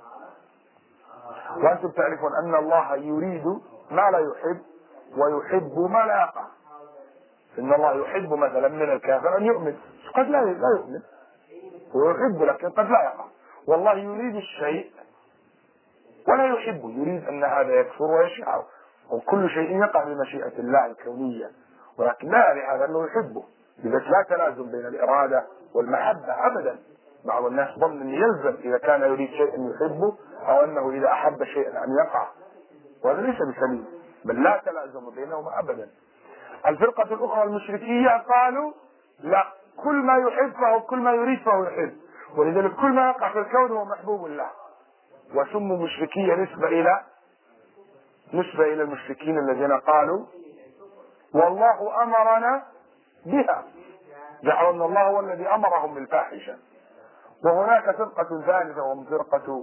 وأنتم تعرفون أن الله يريد ما لا يحب ويحب ما لا يقع. إن الله يحب مثلا من الكافر أن يؤمن، قد لا لا يؤمن، ويحب لكن قد لا يقع. والله يريد الشيء ولا يحبه، يريد أن هذا يكفر ويشاء، وكل شيء يقع بمشيئة الله الكونية، ولكن لا يعني هذا أنه يحبه. إذا لا تلازم بين الإرادة والمحبة أبدا. بعض الناس ظن أن يلزم إذا كان يريد شيء يحبه أو أنه إذا أحب شيئا أن يقع، وهذا ليس بسليم، بل لا تلازم بينهما أبدا. الفرقة الأخرى المشركية قالوا لا، كل ما يحب فهو كل ما يريد فهو يحب، ولذلك كل ما يقع في الكون هو محبوب الله. وسموا مشركية نسبة إلى نسبة إلى المشركين الذين قالوا والله أمرنا بها، جعلوا أن الله هو الذي أمرهم بالفاحشة. وهناك فرقة ثالثة وهم فرقة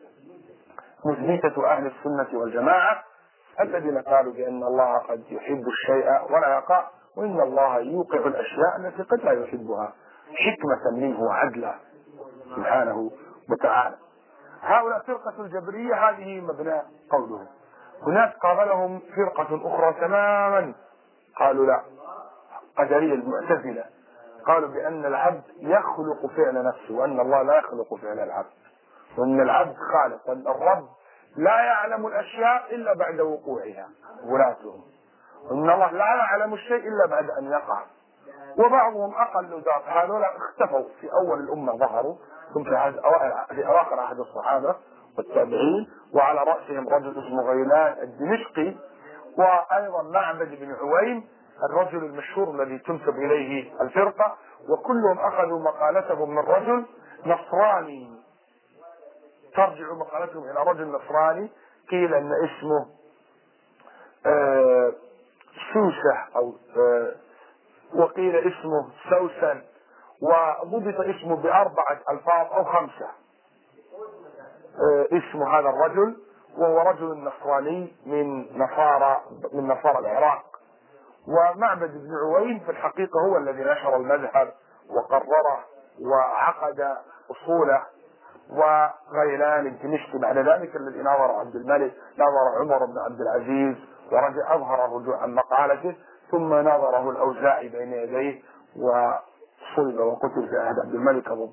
مثبتة أهل السنة والجماعة، الذين قالوا بأن الله قد يحب الشيء ولا يقع، وإن الله يوقع الأشياء التي قد لا يحبها حكمة منه وعدلا سبحانه وتعالى. هؤلاء فرقة الجبرية، هذه مبنى قولهم. هناك قابلهم فرقة أخرى تماما قالوا لا، قدرية المعتزلة، قالوا بأن العبد يخلق فعل نفسه وأن الله لا يخلق فعل العبد، وأن العبد خالق، وأن الرب لا يعلم الأشياء إلا بعد وقوعها ولاتهم، وأن الله لا يعلم الشيء إلا بعد أن يقع. وبعضهم أقل ذات، هذولا اختفوا في أول الأمة ظهروا، ثم في أواخر عهد الصحابة والتابعين، وعلى رأسهم رجل اسمه غيلان الدمشقي، وأيضا معبد بن عويم الرجل المشهور الذي تنسب إليه الفرقة، وكلهم أخذوا مقالتهم من رجل نصراني، ترجع مقالتهم إلى رجل نصراني قيل أن اسمه آه سوسة أو آه وقيل اسمه سوسن، وضبط اسمه بأربعة ألفاظ أو خمسة آه اسم هذا الرجل، وهو رجل نصراني من نصارى من نصارى العراق. ومعبد بن عويم في الحقيقة هو الذي نشر المذهب وقرره وعقد أصوله، وغيلان الدمشقي بعد ذلك الذي ناظر عبد الملك، ناظر عمر بن عبد العزيز ورجع أظهر الرجوع عن مقالته، ثم ناظره الأوزاعي بين يديه وصلب وقتل في عهد عبد الملك أظن.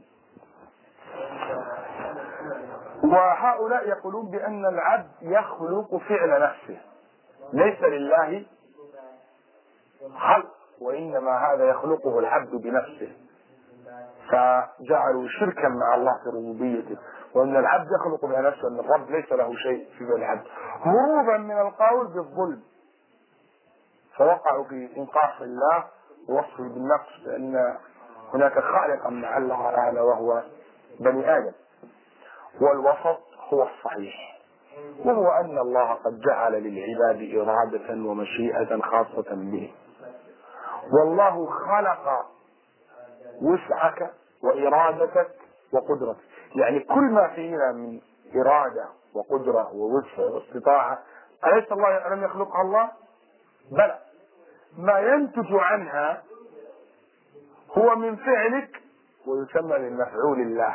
وهؤلاء يقولون بأن العبد يخلق فعل نفسه، ليس لله خلق، وإنما هذا يخلقه العبد بنفسه، فجعلوا شركا مع الله في ربوبيته، وأن العبد يخلق بنفسه، أن الرب ليس له شيء في فعل العبد، هروبا من القول بالظلم، فوقعوا في إنقاص الله ووصفه بالنقص، لأن هناك خالقا مع الله تعالى وهو بني آدم. والوسط هو الصحيح، وهو أن الله قد جعل للعباد إرادة ومشيئة خاصة به، والله خلق وسعك وإرادتك وقدرتك، يعني كل ما فينا من إرادة وقدرة ووسع واستطاعة أليس الله لم يخلقها الله؟ بلى، ما ينتج عنها هو من فعلك ويسمى من مفعول الله.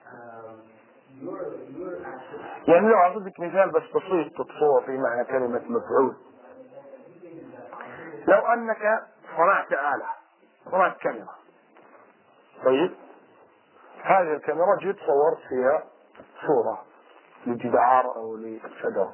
يعني لو أعطيك مثال بس بسيط تتصور في معنى كلمة مفعول، لو أنك صنعت آلة، صنعت كاميرا، طيب هذه الكاميرا جيت صورت فيها صورة لجدار أو لشجر،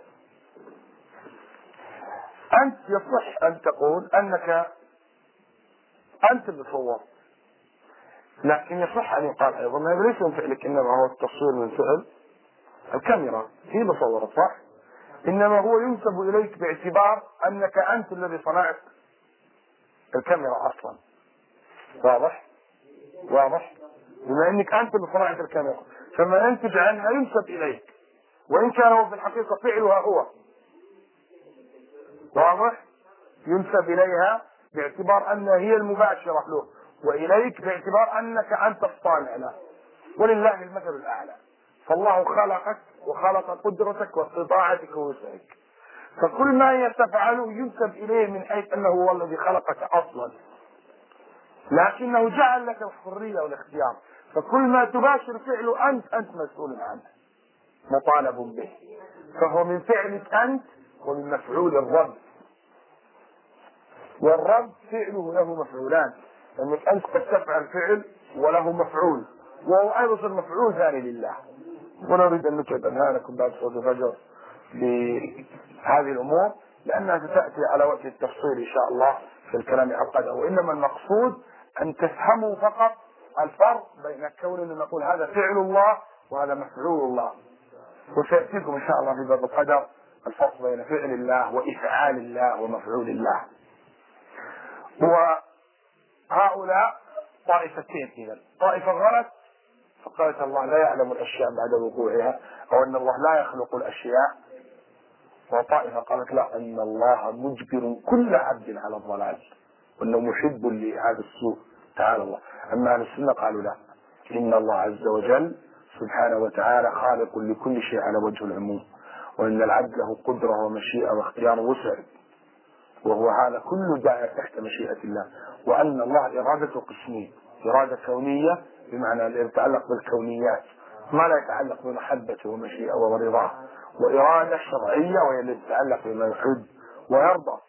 أنت يصح أن تقول أنك أنت اللي صورت، لكن يصح أن يقال أيضا هذا ليس من فعلك، إنما هو التصوير من فعل الكاميرا، هي اللي صورت صح، إنما هو ينسب إليك باعتبار أنك أنت الذي صنعت الكاميرا أصلا. واضح؟ واضح؟ بما أنك أنت اللي صنعت الكاميرا فما ينتج عنها ينسب إليك، وإن كان هو في الحقيقة فعلها هو. واضح؟ ينسب إليها باعتبار أنها هي المباشرة له، وإليك باعتبار أنك أنت الصانع له، ولله المثل الأعلى. فالله خلقك وخلق قدرتك واستطاعتك ووسعك، فكل ما يتفعله ينسب إليه من حيث أنه هو الذي خلقك أصلا. لكنه جعل لك الحرية والاختيار، فكل ما تباشر فعله أنت أنت مسؤول عنه مطالب به، فهو من فعلك أنت ومن مفعول الرب. والرب فعله له مفعولان، لأنك أنت قد تفعل فعل وله مفعول، وهو أيضا مفعول ثاني لله. ونريد أن نتعب أذهانكم بعد صلاة الفجر بهذه الأمور، لأنها ستأتي على وجه التفصيل إن شاء الله في الكلام عن القدر، وإنما المقصود أن تفهموا فقط الفرق بين كوننا نقول هذا فعل الله وهذا مفعول الله. وسيأتيكم إن شاء الله في باب القدر الفرق بين فعل الله وإفعال الله ومفعول الله. وهؤلاء طائفتين، إذا طائفة غلط فقالت الله لا يعلم الأشياء بعد وقوعها، أو أن الله لا يخلق الأشياء، وطائفة قالت لا، أن الله مجبر كل عبد على الضلال وأنه محب لهذا السوء تعالى الله. أما أهل السنة قالوا لا، إن الله عز وجل سبحانه وتعالى خالق لكل شيء على وجه العموم، وأن العبد له قدرة ومشيئة واختيار وسع، وهو هذا كله داعي تحت مشيئة الله. وأن الله إرادته قسمين، إرادة كونية بمعنى اللي يتعلق بالكونيات ما لا يتعلق بمحبته ومشيئة ورضاه، وإرادة شرعية وهي اللي تتعلق بما يحب ويرضى.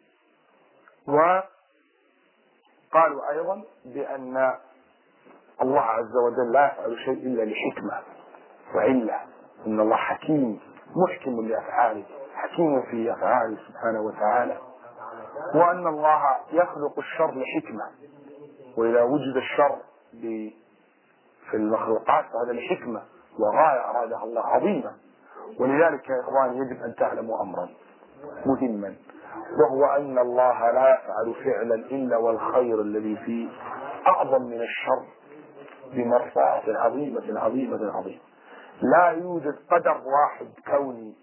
وقالوا أيضا بأن الله عز وجل لا يفعل شيء إلا لحكمة وعلة، إن الله حكيم محكم لأفعاله، حكيم في أفعاله سبحانه وتعالى. وأن الله يخلق الشر لحكمة، وإذا وجد الشر في المخلوقات فهذا لحكمة وغاية أرادها الله عظيمة. ولذلك يا إخواني يجب أن تعلموا أمرا مهما، وهو أن الله لا يفعل فعلا إلا والخير الذي فيه أعظم من الشر بمرفعة عظيمة عظيمة عظيمة. لا يوجد قدر واحد كوني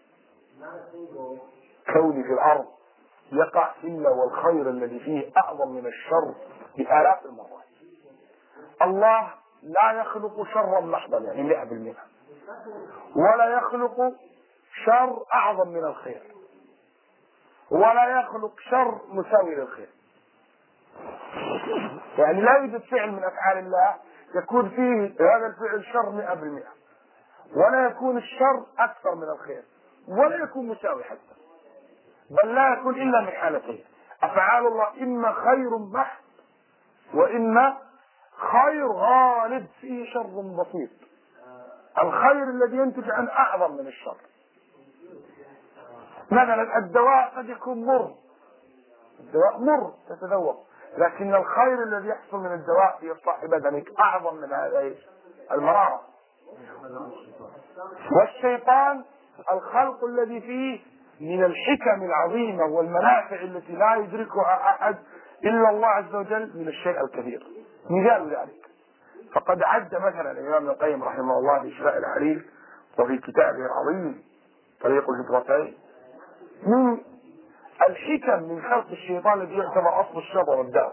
كوني في الأرض يقع إلا والخير الذي فيه أعظم من الشر بآلاف المرات. الله لا يخلق شرا محضا يعني مئة بالمئة، ولا يخلق شر أعظم من الخير، ولا يخلق شر مساوي للخير. يعني لا يوجد فعل من أفعال الله يكون فيه هذا الفعل شر مئة بالمئة، ولا يكون الشر أكثر من الخير، ولا يكون مساوي حتى، بل لا يكون إلا من حالتين. أفعال الله إما خير محض، وإما خير غالب فيه شر بسيط. الخير الذي ينتج عن أعظم من الشر. مثلا الدواء قد يكون مر، الدواء مر تتذوق، لكن الخير الذي يحصل من الدواء يصاحب بدنك أعظم من هذه المرارة. والشيطان الخلق الذي فيه من الحكم العظيمة والمنافع التي لا يدركها أحد إلا الله عز وجل من الشيء الكثير. مثال ذلك فقد عد مثلا الإمام ابن القيم رحمه الله في شفاء العليل وفي كتابه العظيم طريق الهجرتين من الحكم من خلق الشيطان الذي يعتبر أصل الشر والداء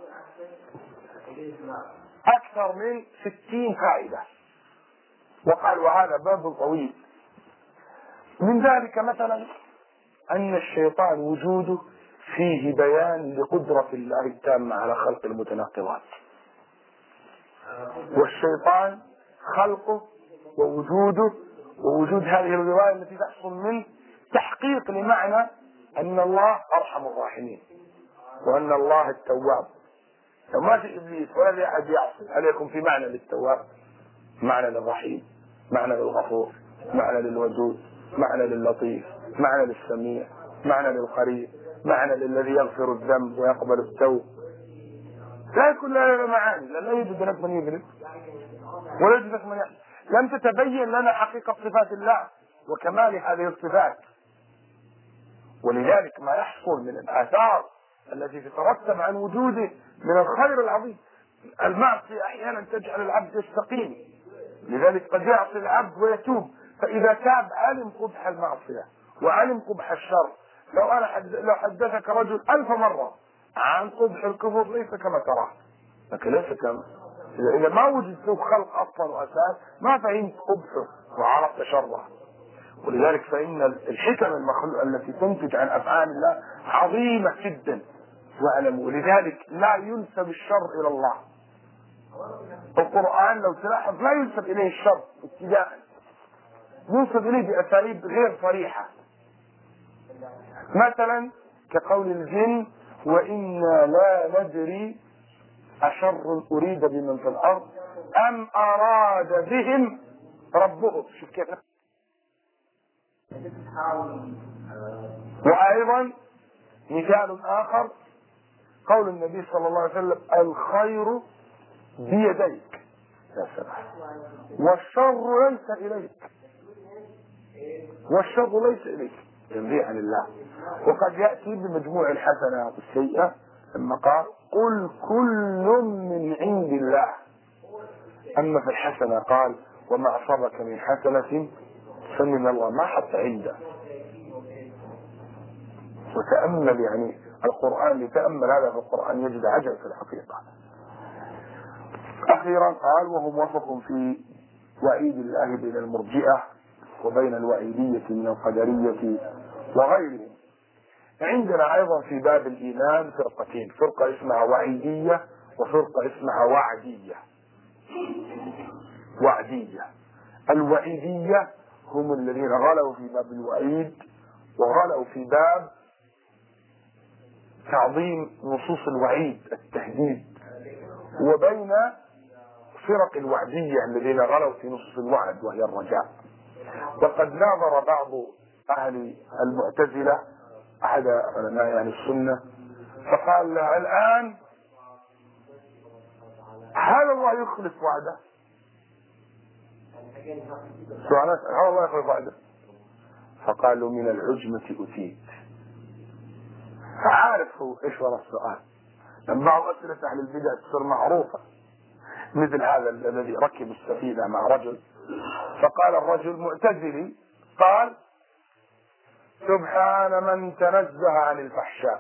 أكثر من ستين فائدة، وقال وهذا باب طويل. من ذلك مثلا أن الشيطان وجوده فيه بيان لقدرة الله التامة على خلق المتناقضات، والشيطان خلقه ووجوده ووجود هذه الرواية التي تحصل منه تحقيق لمعنى أن الله أرحم الراحمين، وأن الله التواب. فما في إبليس ولا في أحد يعصي، هل يكون في معنى للتواب، معنى للرحيم، معنى للغفور، معنى للودود، معنى للطيف، معنى للسميع، معنى للقريب، معنى للذي يغفر الذنب ويقبل التوب. لا يكون لنا معاني، لا يوجد لك من يذنب ولا يوجد لك من يحسن. لم تتبين لنا حقيقة صفات الله وكمال هذه الصفات. ولذلك ما يحصل من الآثار التي تترتب عن وجوده من الخير العظيم. المعصية أحيانا تجعل العبد يستقيم، لذلك قد يعصي العبد ويتوب، فإذا تاب علم قبح المعصية وعلم قبح الشر. لو أنا حد... لو حدثك رجل ألف مرة عن قبح الكفر ليس كما تراه، لكن ليس كما إذا ما وجد له خلق أصلا وأساس ما فهمت قبحه وعرفت شره. ولذلك فإن الحكم المخلوق التي تنتج عن أفعال الله عظيمة جدا واعلموا. لذلك لا ينسب الشر إلى الله. القرآن لو تلاحظ لا ينسب إليه الشر ابتداء، ينسب إليه بأساليب غير صريحة، مثلا كقول الجن وإنا لا ندري أشر أريد بمن في الأرض أم أراد بهم ربهم. شوف كيف. وأيضا مثال آخر قول النبي صلى الله عليه وسلم الخير بيديك يا سلام، والشر ليس إليك، والشر ليس إليك، تنزيها لله. وقد يأتي بمجموع الحسنة والسيئة لما قال قل كل من عند الله. أما في الحسنة قال وما أصابك من حسنة فمن الله، ما حط عنده. وتأمل يعني القرآن، لتأمل هذا في القرآن يجد عجب في الحقيقة. أخيرا قال وهم وسط في وعيد الله بين المرجئة وبين الوعيدية من القدرية وغيرهم. عندنا أيضا في باب الإيمان فرقتين، فرقة اسمها وعيدية وفرقة اسمها وعدية. وعدية الوعيدية هم الذين غلوا في باب الوعيد وغلوا في باب تعظيم نصوص الوعيد التهديد، وبين فرق الوعدية الذين غلوا في نصوص الوعد وهي الرجاء. وقد ناظر بعض أهل المعتزلة أحد علماء يعني السنة فقال له الآن هل الله يخلف وعده؟ سؤال هل الله يخلف وعده؟ فقالوا من العجمة أتيت. فعارف هو إيش وراء السؤال. لما بعض أسئلة أهل البدع تصير معروفة، مثل هذا الذي ركب السفينة مع رجل، فقال الرجل معتزلي قال سبحان من تنزه عن الفحشاء.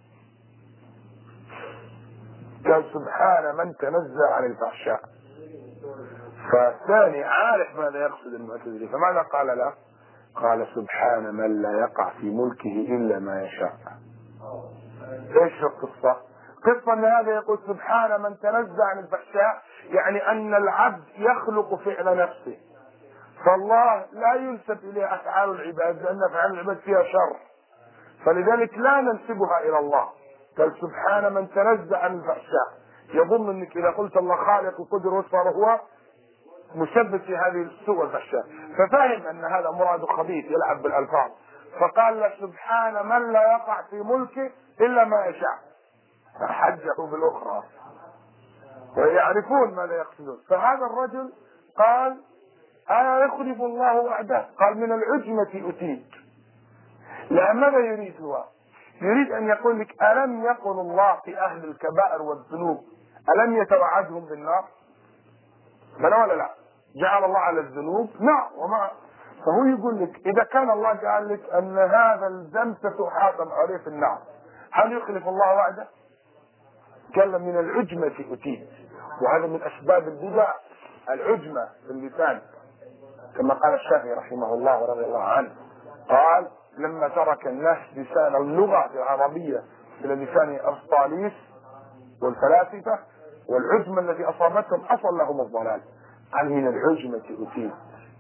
قال سبحان من تنزه عن الفحشاء. فالثاني عارف ماذا يقصد المعتزلي، فماذا قال له؟ قال سبحان من لا يقع في ملكه إلا ما يشاء. ايش القصة؟ قصة ان هذا يقول سبحان من تنزه عن الفحشاء، يعني ان العبد يخلق فعل نفسه، فالله لا ينسب اليه افعال العباد لان افعال العباد فيها شر، فلذلك لا ننسبها الى الله. قال سبحان من تنزه عن الفحشاء، يظن انك اذا قلت الله خالق القدر والصبر هو مسبب في هذه السوء والفحشاء، ففهم ان هذا مراد خبيث يلعب بالالفاظ، فقال له سبحان من لا يقع في ملكه الا ما يشاء. حجه بالاخرى ويعرفون ماذا يقصدون. فهذا الرجل قال انا يخلف الله وعده. قال من العجمة اتيت. لأن ماذا يريد هو؟ يريد ان يقول لك الم يقل الله في اهل الكبائر والذنوب الم يتوعدهم بالنار؟ بلى ولا لا؟ جعل الله على الذنوب نعم وما، فهو يقول لك اذا كان الله قال لك ان هذا الذنب ستحاكم عليه في النار، هل يخلف الله وعده؟ قال من العجمة اتيت. وهذا من اسباب البدع العجمة في اللسان، كما قال الشافعي رحمه الله ورضي الله عنه، قال لما ترك الناس لسان اللغة العربية الى لسان ارسطاليس والفلاسفة والعجمة التي اصابتهم حصل لهم الضلال. قال من العجمة اتيت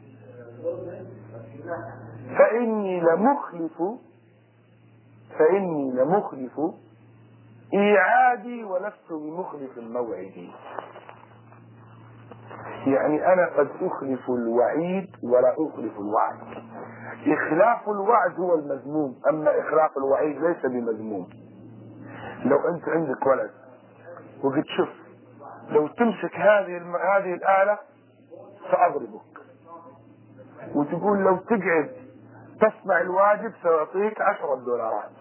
فاني لمخلف فاني لمخلف ايعادي ولست بمخلف موعدي. يعني انا قد اخلف الوعيد ولا اخلف الوعد. اخلاف الوعد هو المذموم، اما اخلاف الوعيد ليس بمذموم. لو انت عندك ولد وقد شوف لو تمسك هذه الم... هذه الآلة سأضربك، وتقول لو تقعد تصنع الواجب سأعطيك عشرة دولارات،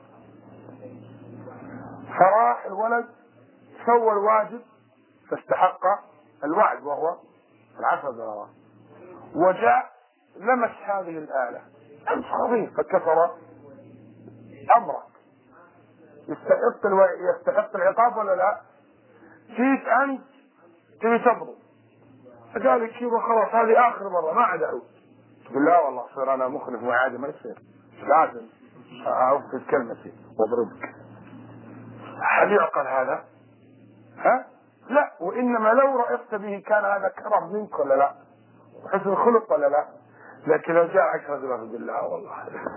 فراح الولد سوى الواجب فاستحق الوعد وهو العشرة دولارات، وجاء لمس هذه الآلة أنت خبيث فكسر أمرك، يستحق الو... يستحق العقاب ولا لا؟ جيت أنت تبي تضرب، فقال لك شوف خلاص هذه آخر مرة ما عاد أعود، تقول لا والله صار أنا مخلف وعادي ما يصير، لازم أعطيك كلمتي واضربك. هل يعقل هذا؟ ها؟ لا. وإنما لو رأفت به كان هذا كرم منك ولا لا؟ حسن الخلق ولا لا؟ لكن لو جاء عشرة دولار بالله والله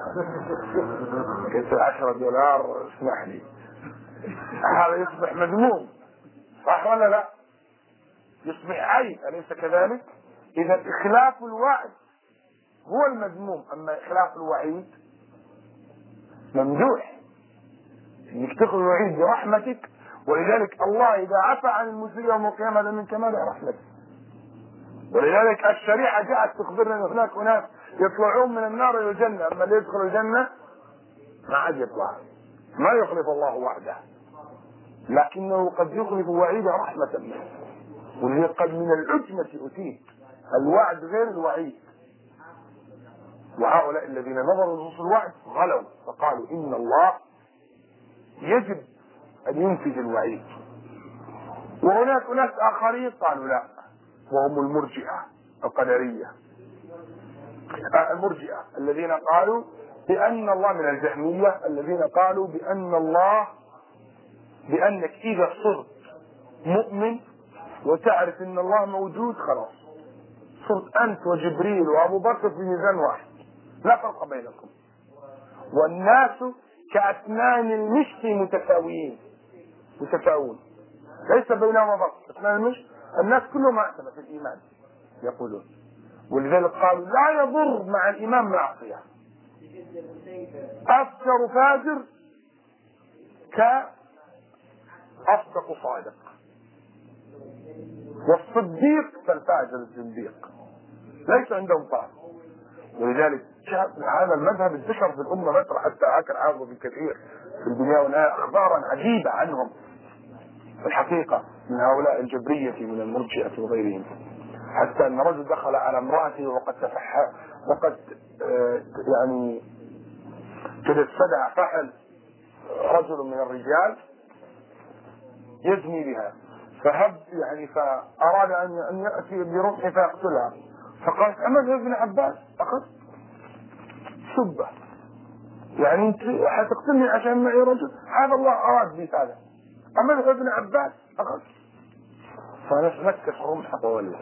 قلت عشرة دولار اسمح لي، هذا يصبح مذموم، صح ولا لا؟ يصبح عيب، أليس كذلك؟ إذا إخلاف الوعد هو المذموم، أما إخلاف الوعيد ممدوح، انك تخرج الوعيد برحمتك. ولذلك الله إذا عفى عن المسيء يوم القيامة هذا من كمال رحمته. ولذلك الشريعة جاءت تخبرنا أن هناك أناس يطلعون من النار إلى الجنة، أما اللي يدخل الجنة ما عاد يطلع، ما يخلف الله وعده، لكنه قد يخلف وعيده رحمة منه. وهي قد من العجمة أتيت، الوعد غير الوعيد. وهؤلاء الذين نظروا لنصوص الوعد غلوا فقالوا إن الله يجب أن ينفذ الوعيد. وهناك ناس آخرين قالوا لا، وهم المرجئة القدرية، المرجئة الذين قالوا بأن الله، من الجهمية الذين قالوا بأن الله، بأنك إذا صرت مؤمن وتعرف أن الله موجود خلاص صرت أنت وجبريل وأبو بكر في ميزان واحد، لا فرق بينكم، والناس كأسنان المشط متساويين متساوون، ليس بينهما فرق. أسنان المشط الناس كلهم معتمة في الإيمان يقولون. ولذلك قالوا لا يضر مع الإمام معصية، أفجر فاجر كأصدق صادق، والصديق كالفاجر الزنديق، ليس عندهم فرق. ولذلك هذا المذهب انتشر في الأمة مصر حتى هكذا عرضوا في كثير في الدنيا، وهناك أخبارا عجيبة عنهم في الحقيقة من هؤلاء الجبرية من المرجئة وغيرهم، حتى أن رجل دخل على امرأته وقد تفحى وقد آه يعني تجسدها فحل رجل من الرجال يزني بها، فهب يعني فأراد أن يأتي برمحه فيقتلها، فقالت أمد ابن عباس أخذ سبه، يعني أنت حتقتلني عشان معي رجل؟ هذا الله أراد بي هذا، أمد ابن عباس أخذ، فنكس رمحه وولى.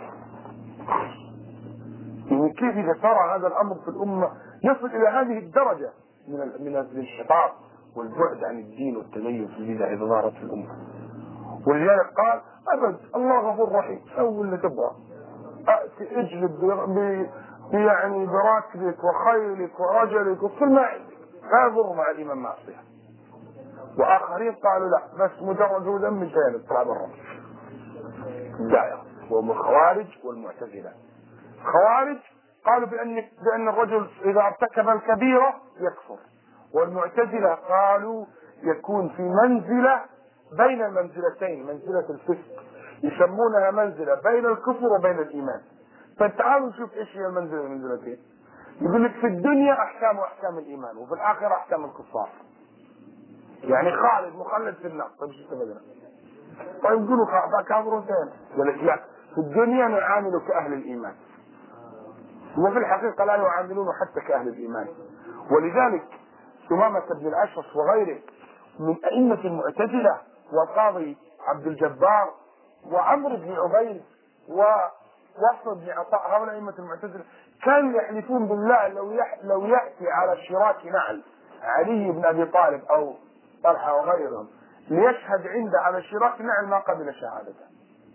يعني كيف إذا ترى هذا الأمر في الأمة يصل إلى هذه الدرجة من من الانحطاط والبعد عن الدين والتميز الذي إذا ظهرت في الأمة. ولذلك قال أبد الله غفور رحيم، سوي اللي تبغى، أتي اجلب يعني براكبك وخيلك ورجلك وكل ما عندك، لا يضر مع الإمام معصية. وآخرين قالوا لا، بس مجرد هو ذنب انتهى اطلع برا الدائرة، وهم الخوارج والمعتزلة. الخوارج قالوا بأن بأن الرجل إذا ارتكب الكبيرة يكفر، والمعتزلة قالوا يكون في منزلة بين المنزلتين، منزلة الفسق، يسمونها منزلة بين الكفر وبين الإيمان. فتعالوا نشوف إيش هي المنزلة المنزلتين. يقول لك في الدنيا أحكام أحكام الإيمان، وفي الآخرة أحكام الكفار. يعني خالد مخلد في النار، طيب شو استفدنا؟ طيب يقولوا كافر ثاني، يقول لك لا، في الدنيا نعامل كأهل الإيمان، وفي الحقيقة لا يعاملون حتى كأهل الإيمان. ولذلك ثمامة بن الأشعث وغيره من أئمة المعتزلة والقاضي عبد الجبار وعمرو بن عبيد ووفد بن عطاء، هؤلاء أئمة المعتزلة كانوا يحلفون بالله لو يح لو يأتي على شراك نعل علي بن أبي طالب أو طلحة وغيرهم ليشهد عنده على شراك نعل ما قبل شهادته.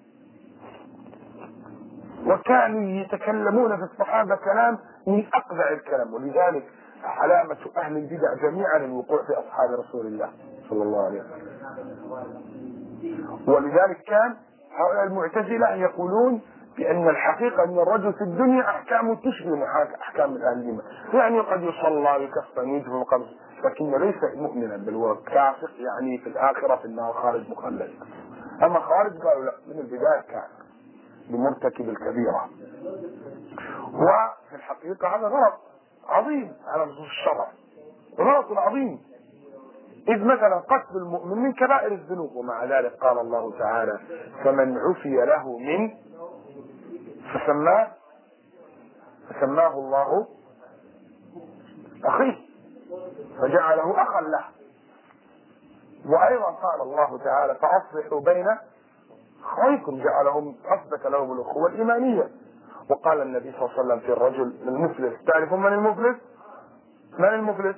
وكانوا يتكلمون في الصحابة كلام من أقذع الكلام. ولذلك علامة أهل البدع جميعا الوقوع في أصحاب رسول الله صلى الله عليه وسلم. ولذلك كان هؤلاء المعتزلة يقولون بأن الحقيقة أن الرجل في الدنيا أحكامه تشبه أحكام أهل الإيمان، يعني قد يصلى ويكفن ويجب القبر، لكن ليس مؤمنا بل هو كافر، يعني في الآخرة في النار خارج مخلد. أما خارج قالوا لا، من البداية كان بمرتكب الكبيرة. وفي الحقيقة هذا غلط عظيم على نصوص الشرع، غلط عظيم، إذ مثلا قتل المؤمن من كبائر الذنوب، ومع ذلك قال الله تعالى فمن عفي له من فسماه فسماه الله أخيه فجعله أخا له. وأيضا قال الله تعالى فأصلحوا بين أخويكم، جعلهم أثبت لهم الأخوة الإيمانية. وقال النبي صلى الله عليه وسلم في الرجل المفلس، تعرفون من المفلس؟ من المفلس؟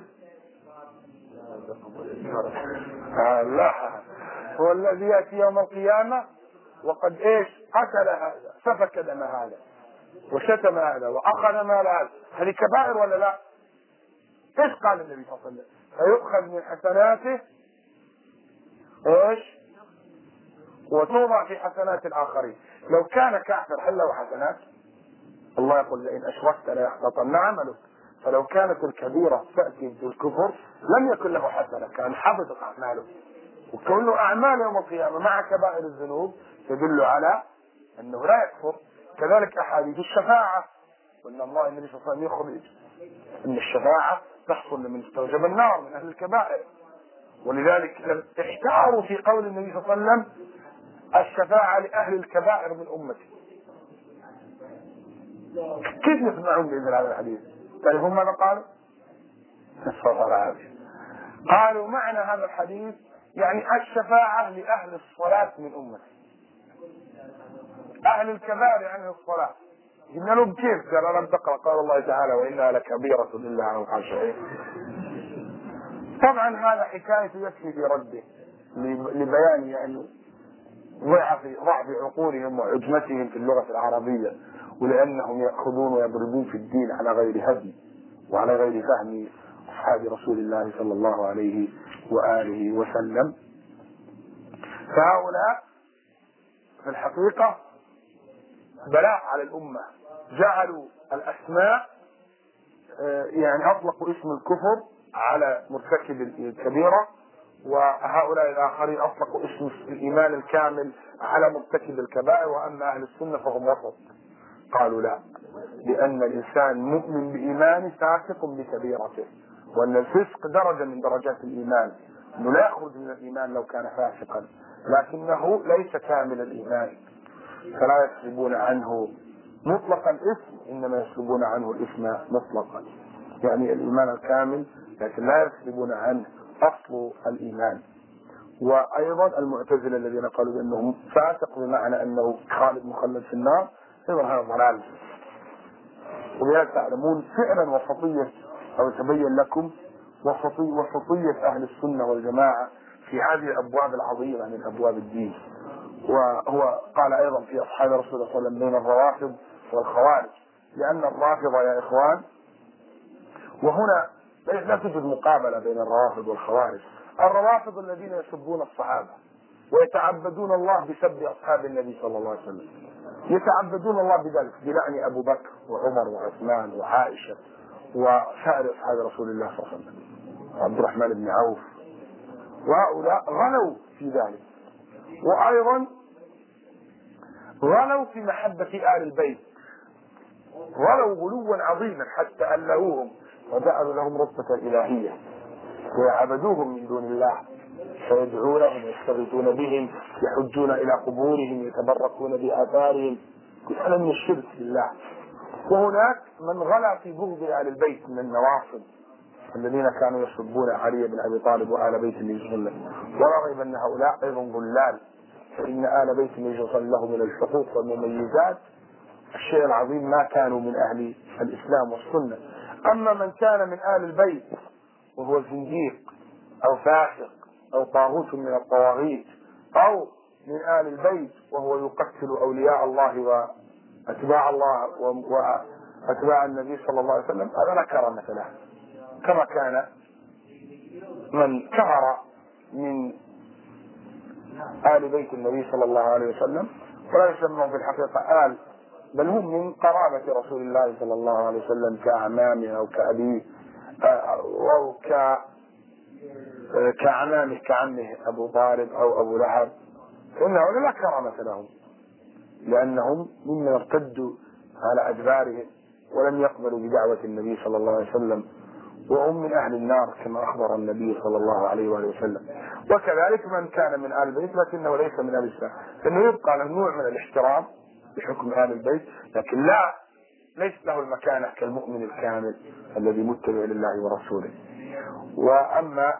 آه لا، هو الذي يأتي يوم القيامة وقد إيش قتل هذا، سفك دم هذا، وشتم هذا، وأخذ مال هذا. هذه كبائر ولا لا؟ إيش قال النبي صلى الله عليه وسلم؟ فيؤخذ من حسناته إيش وتوضع في حسنات الآخرين. لو كان كافر هل له حسنات؟ الله يقول لئن أشركت ليحبطن عملك. فلو كانت الكبيرة تأتي بالكفر لم يكن له حسنة، كان حبطت أعماله. وكل أعمال يوم القيامة مع كبائر الذنوب تدل على أنه لا يكفر. كذلك أحاديث الشفاعة، وأن الله النبي صلى الله عليه وسلم يخرج أن الشفاعة تحصل لمن استوجب النار من أهل الكبائر. ولذلك احتاروا في قول النبي صلى الله عليه وسلم الشفاعة لأهل الكبائر من أمتي. كيف يسمعون بإذن هذا الحديث؟ تعرفون ماذا قالوا؟ قالوا معنى هذا الحديث يعني الشفاعة لأهل الصلاة من أمتي، أهل الكبائر يعني الصلاة. قلنا له كيف؟ قال ألم تقرأ قال الله تعالى وإنها لكبيرة إلا على الخاشعين. طبعا هذا حكاية يكفي في رده لبيان يعني ضعف ضعف عقولهم وعجمتهم في اللغة العربية، ولأنهم يأخذون ويضربون في الدين على غير هدي وعلى غير فهم أصحاب رسول الله صلى الله عليه وآله وسلم. فهؤلاء في الحقيقة بلاء على الأمة، جعلوا الأسماء يعني أطلقوا اسم الكفر على مرتكب الكبيرة، وهؤلاء الآخرين أطلقوا اسم الإيمان الكامل على مرتكب الكبائر. وأما أهل السنة فهم وسط، قالوا لا، لأن الإنسان مؤمن بإيمان فاسق بكبيرته، وأن الفسق درجة من درجات الإيمان، أنه لا يخرج من الإيمان لو كان فاسقا، لكنه ليس كامل الإيمان، فلا يسلبون عنه مطلق الاسم، إنما يسلبون عنه الاسم مطلقا، يعني الإيمان الكامل، لكن لا يسلبون عنه أصل الإيمان. وأيضا المعتزلة الذين قالوا بأنهم فاسق بمعنى أنه خالد مخلد في النار، أيضا هذا ضلال. وبهذا تعلمون فعلا وسطية، أو تبين لكم وسطية, وسطية أهل السنة والجماعة في هذه الأبواب العظيمة من أبواب الدين. وهو قال أيضا في أصحاب رسول الله صلى الله عليه وسلم بين الروافض والخوارج، لأن الرافضة يا إخوان، وهنا لا توجد مقابلة بين الروافض والخوارج. الروافض الذين يسبون الصحابة ويتعبدون الله بسب أصحاب النبي صلى الله عليه وسلم، يتعبدون الله بذلك بلعن أبو بكر وعمر وعثمان وعائشة وسائر أصحاب رسول الله صلى الله عليه وسلم وعبد الرحمن بن عوف، وهؤلاء غلوا في ذلك. وأيضا غلوا في محبة آل البيت، غلوا غلوا عظيما حتى ألهوهم وجعلوا لهم رتبة الإلهية ويعبدوهم من دون الله، فيدعونهم ويستغيثون بهم، يحجون إلى قبورهم، يتبركون بآثارهم، كل من الشرك بالله. وهناك من غلا في بغض آل البيت من النواصب الذين كانوا يسبون علي بن أبي طالب وآل بيت النبي صلى الله عليه وسلم، ولا ريب أن هؤلاء أيضا ضلال، فإن آل بيت النبي صلى الله عليه وسلم له من الحقوق والمميزات الشيء العظيم ما كانوا من أهل الإسلام والسنة. أما من كان من آل البيت وهو زنديق أو فاسق أو طاغوت من الطواغيت، أو من آل البيت وهو يقتل أولياء الله وأتباع الله وأتباع النبي صلى الله عليه وسلم، هذا لا كرامة له، كما كان من كفر من آل بيت النبي صلى الله عليه وسلم ولا يسمون في الحقيقة آل، بل هم من قرابة رسول الله صلى الله عليه وسلم كأعمامه أو كأبيه أو كأعمامه كعمه أبو طالب أو أبو لهب، فإنه لا كرامة لهم، لأنهم ممن ارتدوا على أدبارهم ولم يقبلوا بدعوة النبي صلى الله عليه وسلم، وهم من أهل النار كما أخبر النبي صلى الله عليه وآله وسلم. وكذلك من كان من آل البيت لكنه ليس من آل الإسلام، فإنه يبقى له نوع من الاحترام بحكم آل البيت، لكن لا ليس له المكانة كالمؤمن الكامل الذي متبع لله ورسوله. وأما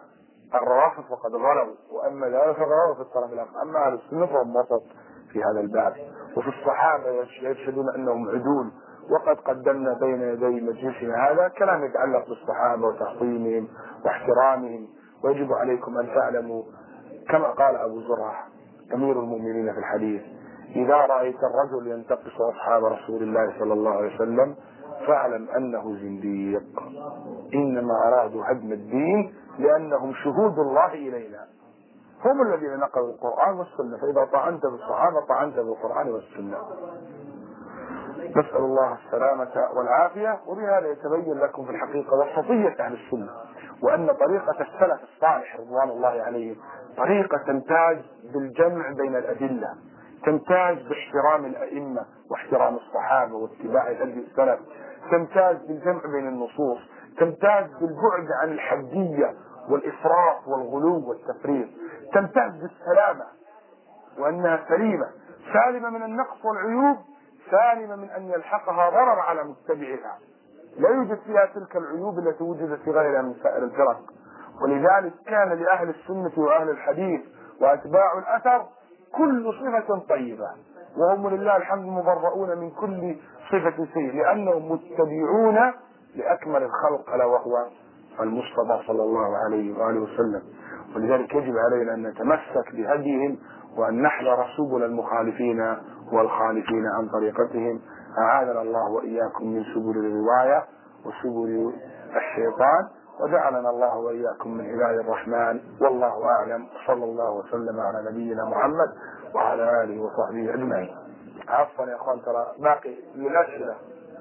الروافض فقد غلوا، وأما ذلك فغلوا في الطرف الآخر. أما أهل السنة فهم وسط في هذا الباب. وفي الصحابة يشهدون أنهم عدول، وقد قدمنا بين يدي مجلسنا هذا كلام يتعلق بالصحابة وتعظيمهم واحترامهم. ويجب عليكم أن تعلموا كما قال أبو زرعة أمير المؤمنين في الحديث: إذا رأيت الرجل ينتقص أصحاب رسول الله صلى الله عليه وسلم فاعلم أنه زنديق، إنما أرادوا هدم الدين لأنهم شهود الله إلينا، هم الذين نقلوا القرآن والسنة، فإذا طعنت بالصحابة طعنت بالقرآن والسنة. نسأل الله السلامة والعافية. وبهذا يتبين لكم في الحقيقة وسطية أهل السنة، وأن طريقة السلف الصالح رضوان الله عليهم طريقة تمتاز بالجمع بين الأدلة، تمتاز باحترام الأئمة واحترام الصحابة واتباع هدي السلف، تمتاز بالجمع بين النصوص، تمتاز بالبعد عن الحدية والإفراط والغلو والتفريط، تمتاز بالسلامة وأنها سليمة سالمة من النقص والعيوب، سالمة من أن يلحقها ضرر على متبعها، لا يوجد فيها تلك العيوب التي وجدت في غيرها من سائر الفرق. ولذلك كان لأهل السنة وأهل الحديث وأتباع الأثر كل صفة طيبة، وهم لله الحمد مبرؤون من كل صفة سيئة، لأنهم متبعون لأكمل الخلق ألا وهو المصطفى صلى الله عليه وآله وسلم. ولذلك يجب علينا أن نتمسك بهديهم وأن نحذر سبل المخالفين والخالفين عن طريقتهم. أعاذنا الله وإياكم من سبل الرواية وسبل الشيطان، وجعلنا الله وإياكم من عباد الرحمن. والله أعلم، صلى الله وسلم على نبينا محمد وعلى آله وصحبه أجمعين. عفوا يا أخوان، ترى باقي للأسئلة.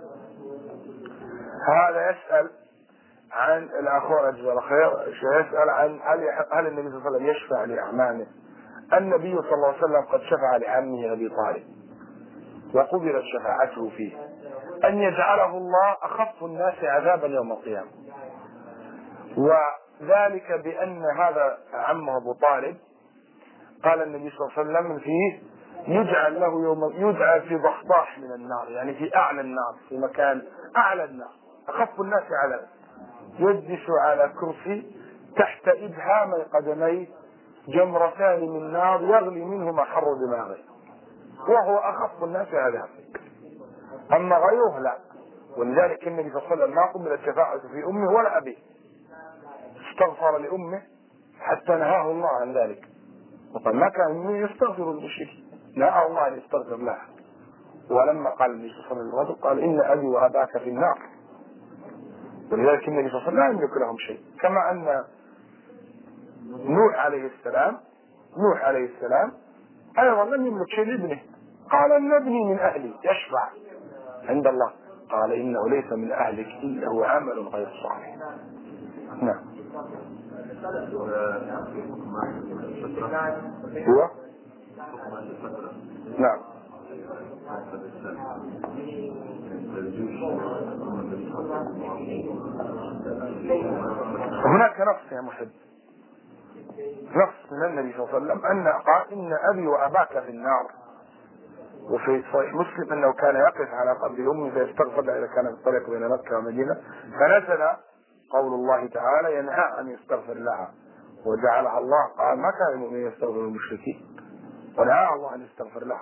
هذا يسأل عن الأخوة جزاه الله خير، يسأل عن هل النبي صلى الله عليه وسلم يشفع لأعمامه. النبي صلى الله عليه وسلم قد شفع لعمه أبي طالب وقبلت شفاعته فيه، أن يجعله الله أخف الناس عذابا يوم القيامة، وذلك بأن هذا عمه أبو طالب قال النبي صلى الله عليه وسلم فيه يجعل له يوم يدعى في ضحضاح من النار، يعني في أعلى النار، في مكان أعلى النار، أخف الناس عذابا، يجلس على كرسي تحت إبهام قدميه جمرتان من نار يغلي منهما حر دماغه، وهو أخف الناس عذابا. أما غيره لا. ولذلك النبي صلى الله عليه وسلم ما قبلت شفاعة في أمه ولا أبيه، استغفر لأمه حتى نهاه الله عن ذلك، وقال ما كان يستغفر المشركين، نهاه الله أن يستغفر له. ولما قال النبي صلى الله عليه وسلم قال إن أبي وأباك في النار، ولذلك النبي صلى الله عليه وسلم لا يملك لهم شيء. كما أن نوح عليه السلام نوح عليه السلام أيضا لم يملك شيء لابنه، قال إن ابني من أهلي يشفع عند الله، قال إنه ليس من أهلك إنه عمل غير صالح. نعم. هو نعم. هناك نص يا محب، نص من النبي صلى الله عليه وسلم أن قال إن أبي وأباك في النار. وفي صحيح مسلم أنه كان يقف على قبر أمه فيستغفر إذا كان في الطريق بين مكة والمدينة، فنزل قول الله تعالى ينهى أن يستغفر لها، وجعلها الله قال ما كان المؤمن يستغفر للمشركين، ونهى الله أن يستغفر لها.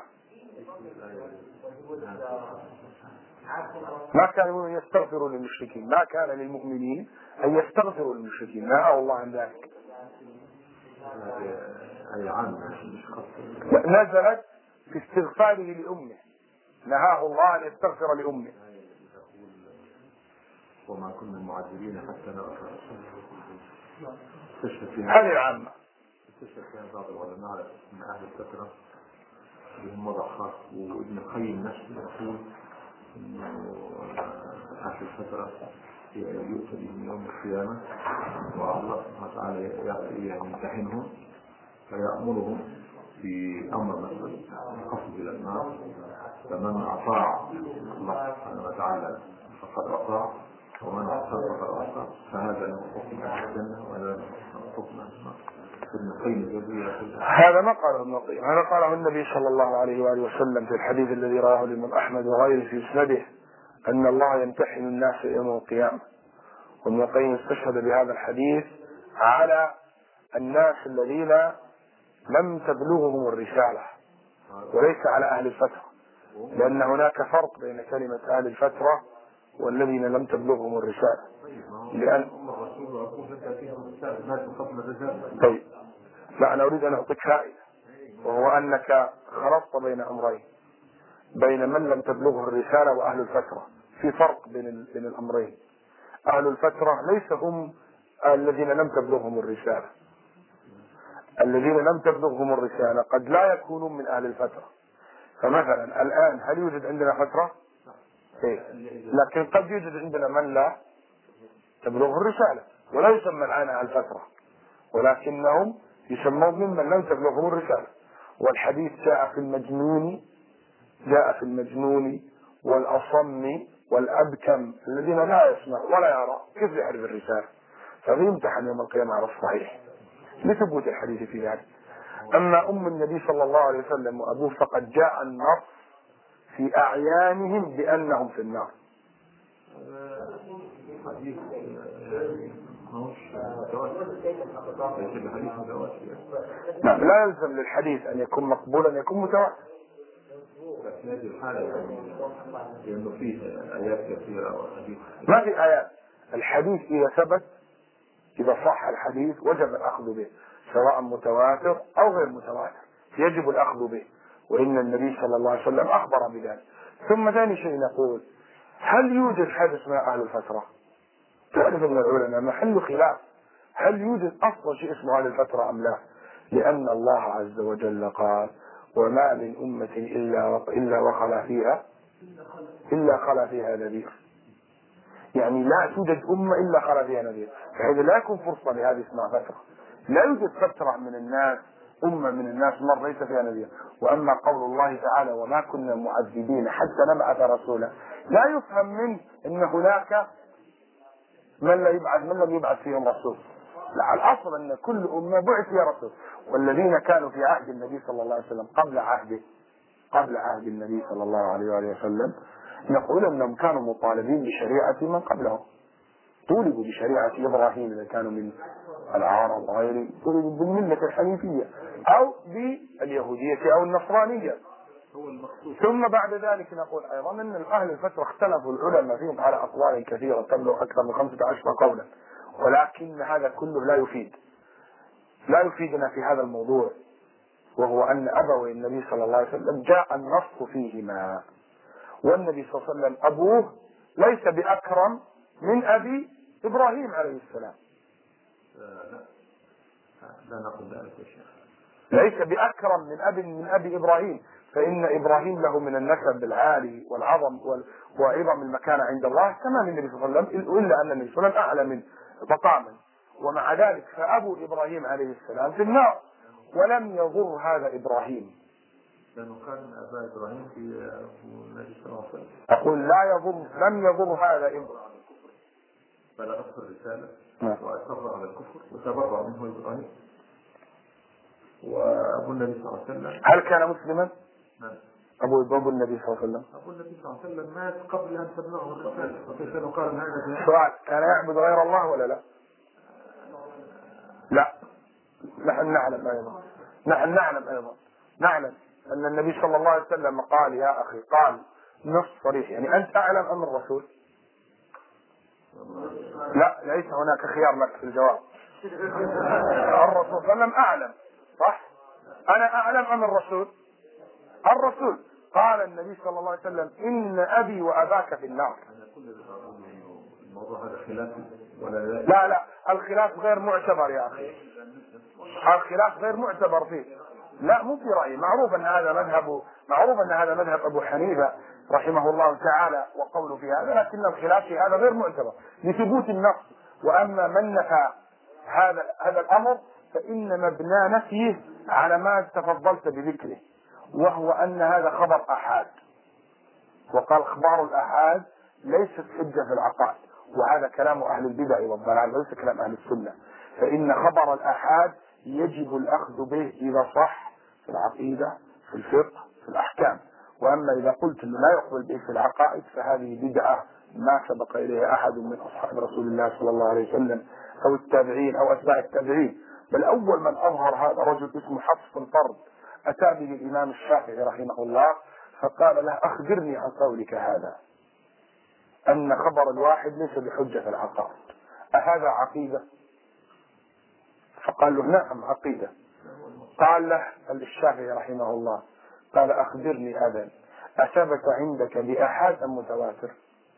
ما كان المؤمن يستغفر للمشركين، ما كان للمؤمنين أن يستغفروا للمشركين، نهى الله عن ذلك. نزلت في استغفاره لأمه، نهاه الله أن يستغفر لأمه. وما كنا معذبين حتى نبعث رسولا. هذه العامة. استشهد فيها بعض العلماء من أهل الفترة بهم وضع خاص، وابن القيم نفسه يقول إنه أهل الفترة يؤتى بهم يوم القيامة والله سبحانه وتعالى يعني يمتحنهم فيأمرهم بأمر مثلا القصد إلى النار، فمن أطاع الله سبحانه وتعالى فقد أطاع، ومن أطاع فقد أطاع، فهذا له حكم أهل الجنة وهذا له حكم أهل النار. ابن القيم هذا ما قاله ابن القيم، هذا قاله النبي صلى الله عليه وآله وسلم في الحديث الذي رواه الإمام أحمد وغيره في مسنده أن الله يمتحن الناس يوم القيامة. وابن القيم استشهد بهذا الحديث على الناس الذين لم تبلغهم الرسالة وليس على أهل الفترة، لأن هناك فرق بين كلمة أهل الفترة والذين لم تبلغهم الرسالة. لأن طيب لا، أنا أريد أن أعطيك فائدة، وهو أنك خلطت بين أمرين، بين من لم تبلغه الرسالة وأهل الفترة. في فرق بين بين الأمرين. أهل الفترة ليس هم الذين لم تبلغهم الرسالة. الذين لم تبلغهم الرسالة قد لا يكونون من أهل الفترة. فمثلا الآن هل يوجد عندنا فترة؟ إيه؟ لكن قد يوجد عندنا من لا تبلغه الرسالة ولا يسمى الآن أهل الفترة، ولكنهم يسمون ممن لم تبلغهم الرسالة. والحديث جاء في المجنون جاء في المجنون والأصم والأبكم الذين لا يسمع ولا يرى، كيف يعرف الرسالة؟ فبيمتحن يوم القيامة على الصحيح لثبوت الحديث في ذلك. أما أم النبي صلى الله عليه وسلم وأبوه فقد جاء النص في أعيانهم بأنهم في النار. نعم، لا يلزم للحديث أن يكون مقبولا، أن يكون متواتر. لكن هذه الحالة لأنه فيه آيات كثيرة وحديث. ما في آيات. الحديث إذا ثبت، إذا صح الحديث وجب الأخذ به، سواء متواتر أو غير متواتر يجب الأخذ به، وإن النبي صلى الله عليه وسلم أخبر بذلك. ثم ثاني شيء نقول، هل يوجد حاجة اسمها أهل الفترة؟ تعرف من العلماء محل خلاف، هل يوجد أصلا شيء اسمه أهل الفترة أم لا؟ لأن الله عز وجل قال: وما من أمة إلا إلا وخلا فيها إلا خلا فيها نذير. يعني لا توجد أمة إلا خلا فيها نذير، فإذا لا يكون فرصة لهذه اسمها فترة. لا يوجد فترة من الناس، أمة من الناس مر ليس فيها نذير. وأما قول الله تعالى: وما كنا معذبين حتى نبعث رسولا، لا يفهم منه أن هناك من لا يبعث من لم يبعث فيهم رسول. لا، الأصل أن كل أمة بعث فيها رسول. والذين كانوا في عهد النبي صلى الله عليه وسلم قبل عهده قبل عهد النبي صلى الله عليه وآله وسلم نقول أنهم كانوا مطالبين بشريعة من قبلهم. طولبوا بشريعة إبراهيم إذا كانوا من العرب وغيره، طولبوا بالملة الحنيفية أو باليهودية أو النصرانية. ثم بعد ذلك نقول أيضا أن أهل الفترة اختلفوا العلماء فيهم على أقوال كثيرة تبلغ أكثر من خمسة عشر قولا، ولكن هذا كله لا يفيد لا يفيدنا في هذا الموضوع، وهو أن أبوي النبي صلى الله عليه وسلم جاء النص فيهما، والنبي صلى الله عليه وسلم أبوه ليس بأكرم من أبي إبراهيم عليه السلام. لا لا نقول ذلك يا شيخ. ليس بأكرم من أبي من أبي إبراهيم، فإن إبراهيم له من النسب العالي والعظم وعظم المكانة عند الله كما النبي صلى الله عليه وسلم، إلا أن النبي صلى الله عليه وسلم أعلى من مقاما. ومع ذلك فأبو إبراهيم عليه السلام في النار، ولم يضر هذا إبراهيم، لأنه كان أبا إبراهيم في النبي صلى الله عليه وسلم. أقول لا يضر لم يضر هذا إبراهيم، بلغته الرسالة وأصر على الكفر وتبرأ منه إبراهيم. وأبو النبي صلى الله عليه وسلم هل كان مسلما؟ نعم. أبو أبو النبي صلى الله عليه وسلم أبو النبي صلى الله عليه وسلم مات قبل أن تبلغه الرسالة، وكيف نقال هذا؟ سؤال: كان يعبد غير الله ولا لا؟ لا، نحن نعلم أيضا نحن نعلم أيضا نعلم أن النبي صلى الله عليه وسلم قال: يا أخي، قال نص صريح، يعني أنت أعلم أم الرسول؟ لا، ليس هناك خيار لك في الجواب. الرسول صلى الله عليه وسلم أعلم، صح؟ أنا أعلم أم الرسول؟ الرسول. قال النبي صلى الله عليه وسلم: إن أبي وأباك في النار. الموضوع هذا خلافي ولا لا؟ لا لا، الخلاف غير معتبر يا أخي، الخلاف غير معتبر فيه. لا، مو في رأيي، معروف أن هذا مذهب معروف أن هذا مذهب أبو حنيفة رحمه الله تعالى وقوله في هذا، لكن الخلاف في هذا غير معتبر لثبوت النص. وأما من نفى هذا هذا الأمر فإن مبنى نفيه على ما تفضلت بذكره، وهو أن هذا خبر أحاد، وقال أخبار الأحاد ليست حجة في العقائد، وهذا كلام أهل البدع والضلال ليس كلام أهل السنة. فإن خبر الأحاد يجب الأخذ به إذا صح في العقيدة، في الفقه، في الأحكام. وأما إذا قلت أنه لا يقبل به في العقائد فهذه بدعة ما سبق إليها أحد من أصحاب رسول الله صلى الله عليه وسلم أو التابعين أو أتباع التابعين. بل أول من أظهر هذا رجل اسمه حفص الفرد أتى به الإمام الشافعي رحمه الله فقال له أخبرني عن قولك هذا أن خبر الواحد ليس بحجة العقائد، أهذا عقيدة؟ فقال له نعم عقيدة. قال له الشافعي رحمه الله قال أخبرني أذن أثبت عندك بأحاد أم متواتر؟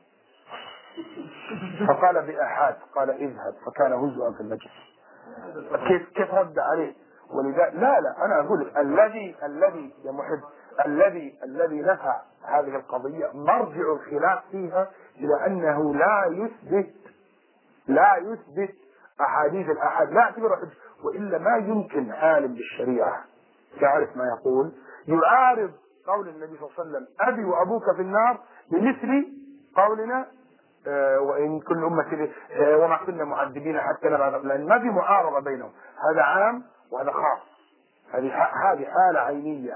فقال بأحاد. قال اذهب، فكان هزءا في المجلس. كيف كيف رد عليه؟ ولذا لا لا أنا أقول الذي الذي يا محب الذي الذي نفع هذه القضية مرجع الخلاف فيها إلى أنه لا يثبت لا يثبت أحاديث الأحاد، لا اعتبره حجة، وإلا ما يمكن عالم بالشريعة يعرف ما يقول يعارض قول النبي صلى الله عليه وسلم أبي وأبوك في النار بمثل قولنا آه وإن كل أمة آه وما كنا معذبين حتى نبعث، لأن ما في معارضة بينهم، هذا عام وهذا خاص، هذه هذه حالة عينية.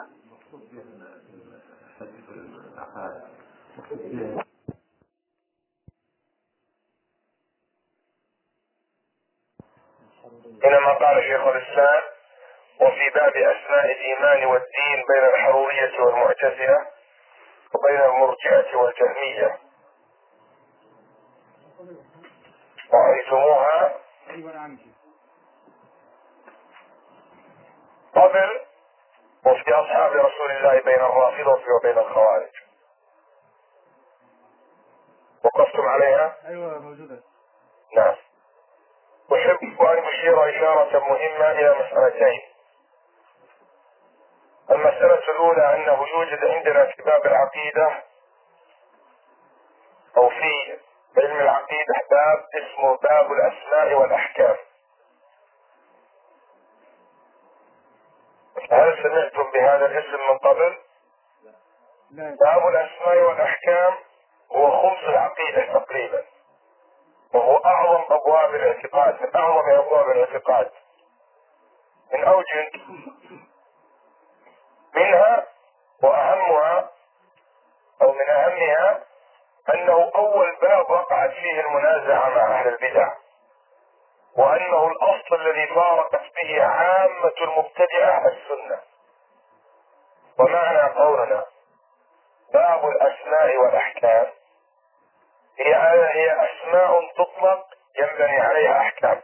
إنما قال شيخ الإسلام وفي باب أسماء الإيمان والدين بين الحرورية والمعتزلة وبين المرجئة والجهمية رأيتموها قبل، وفي أصحاب رسول الله بين الرافضة وبين الخوارج وقفتم عليها؟ أيوة موجودة. نعم. أحب أن أشير إشارة مهمة إلى مسألتين. المسألة الأولى أنه يوجد عندنا في باب العقيدة أو في علم العقيدة باب اسمه باب الأسماء والأحكام. هل سمعتم بهذا الاسم من قبل؟ باب الأسماء والأحكام هو خمس العقيدة تقريبا، وهو أعظم أبواب الاعتقاد، من أعظم أبواب الاعتقاد من أوجه منها وأهمها أو من أهمها أنه أول باب وقعت فيه المنازعة مع أهل البدع، وأنه الأصل الذي فارقت به عامة المبتدعة السنة. ومعنى قولنا باب الأسماء والأحكام هي هي أسماء تطلق ينبني عليها أحكام.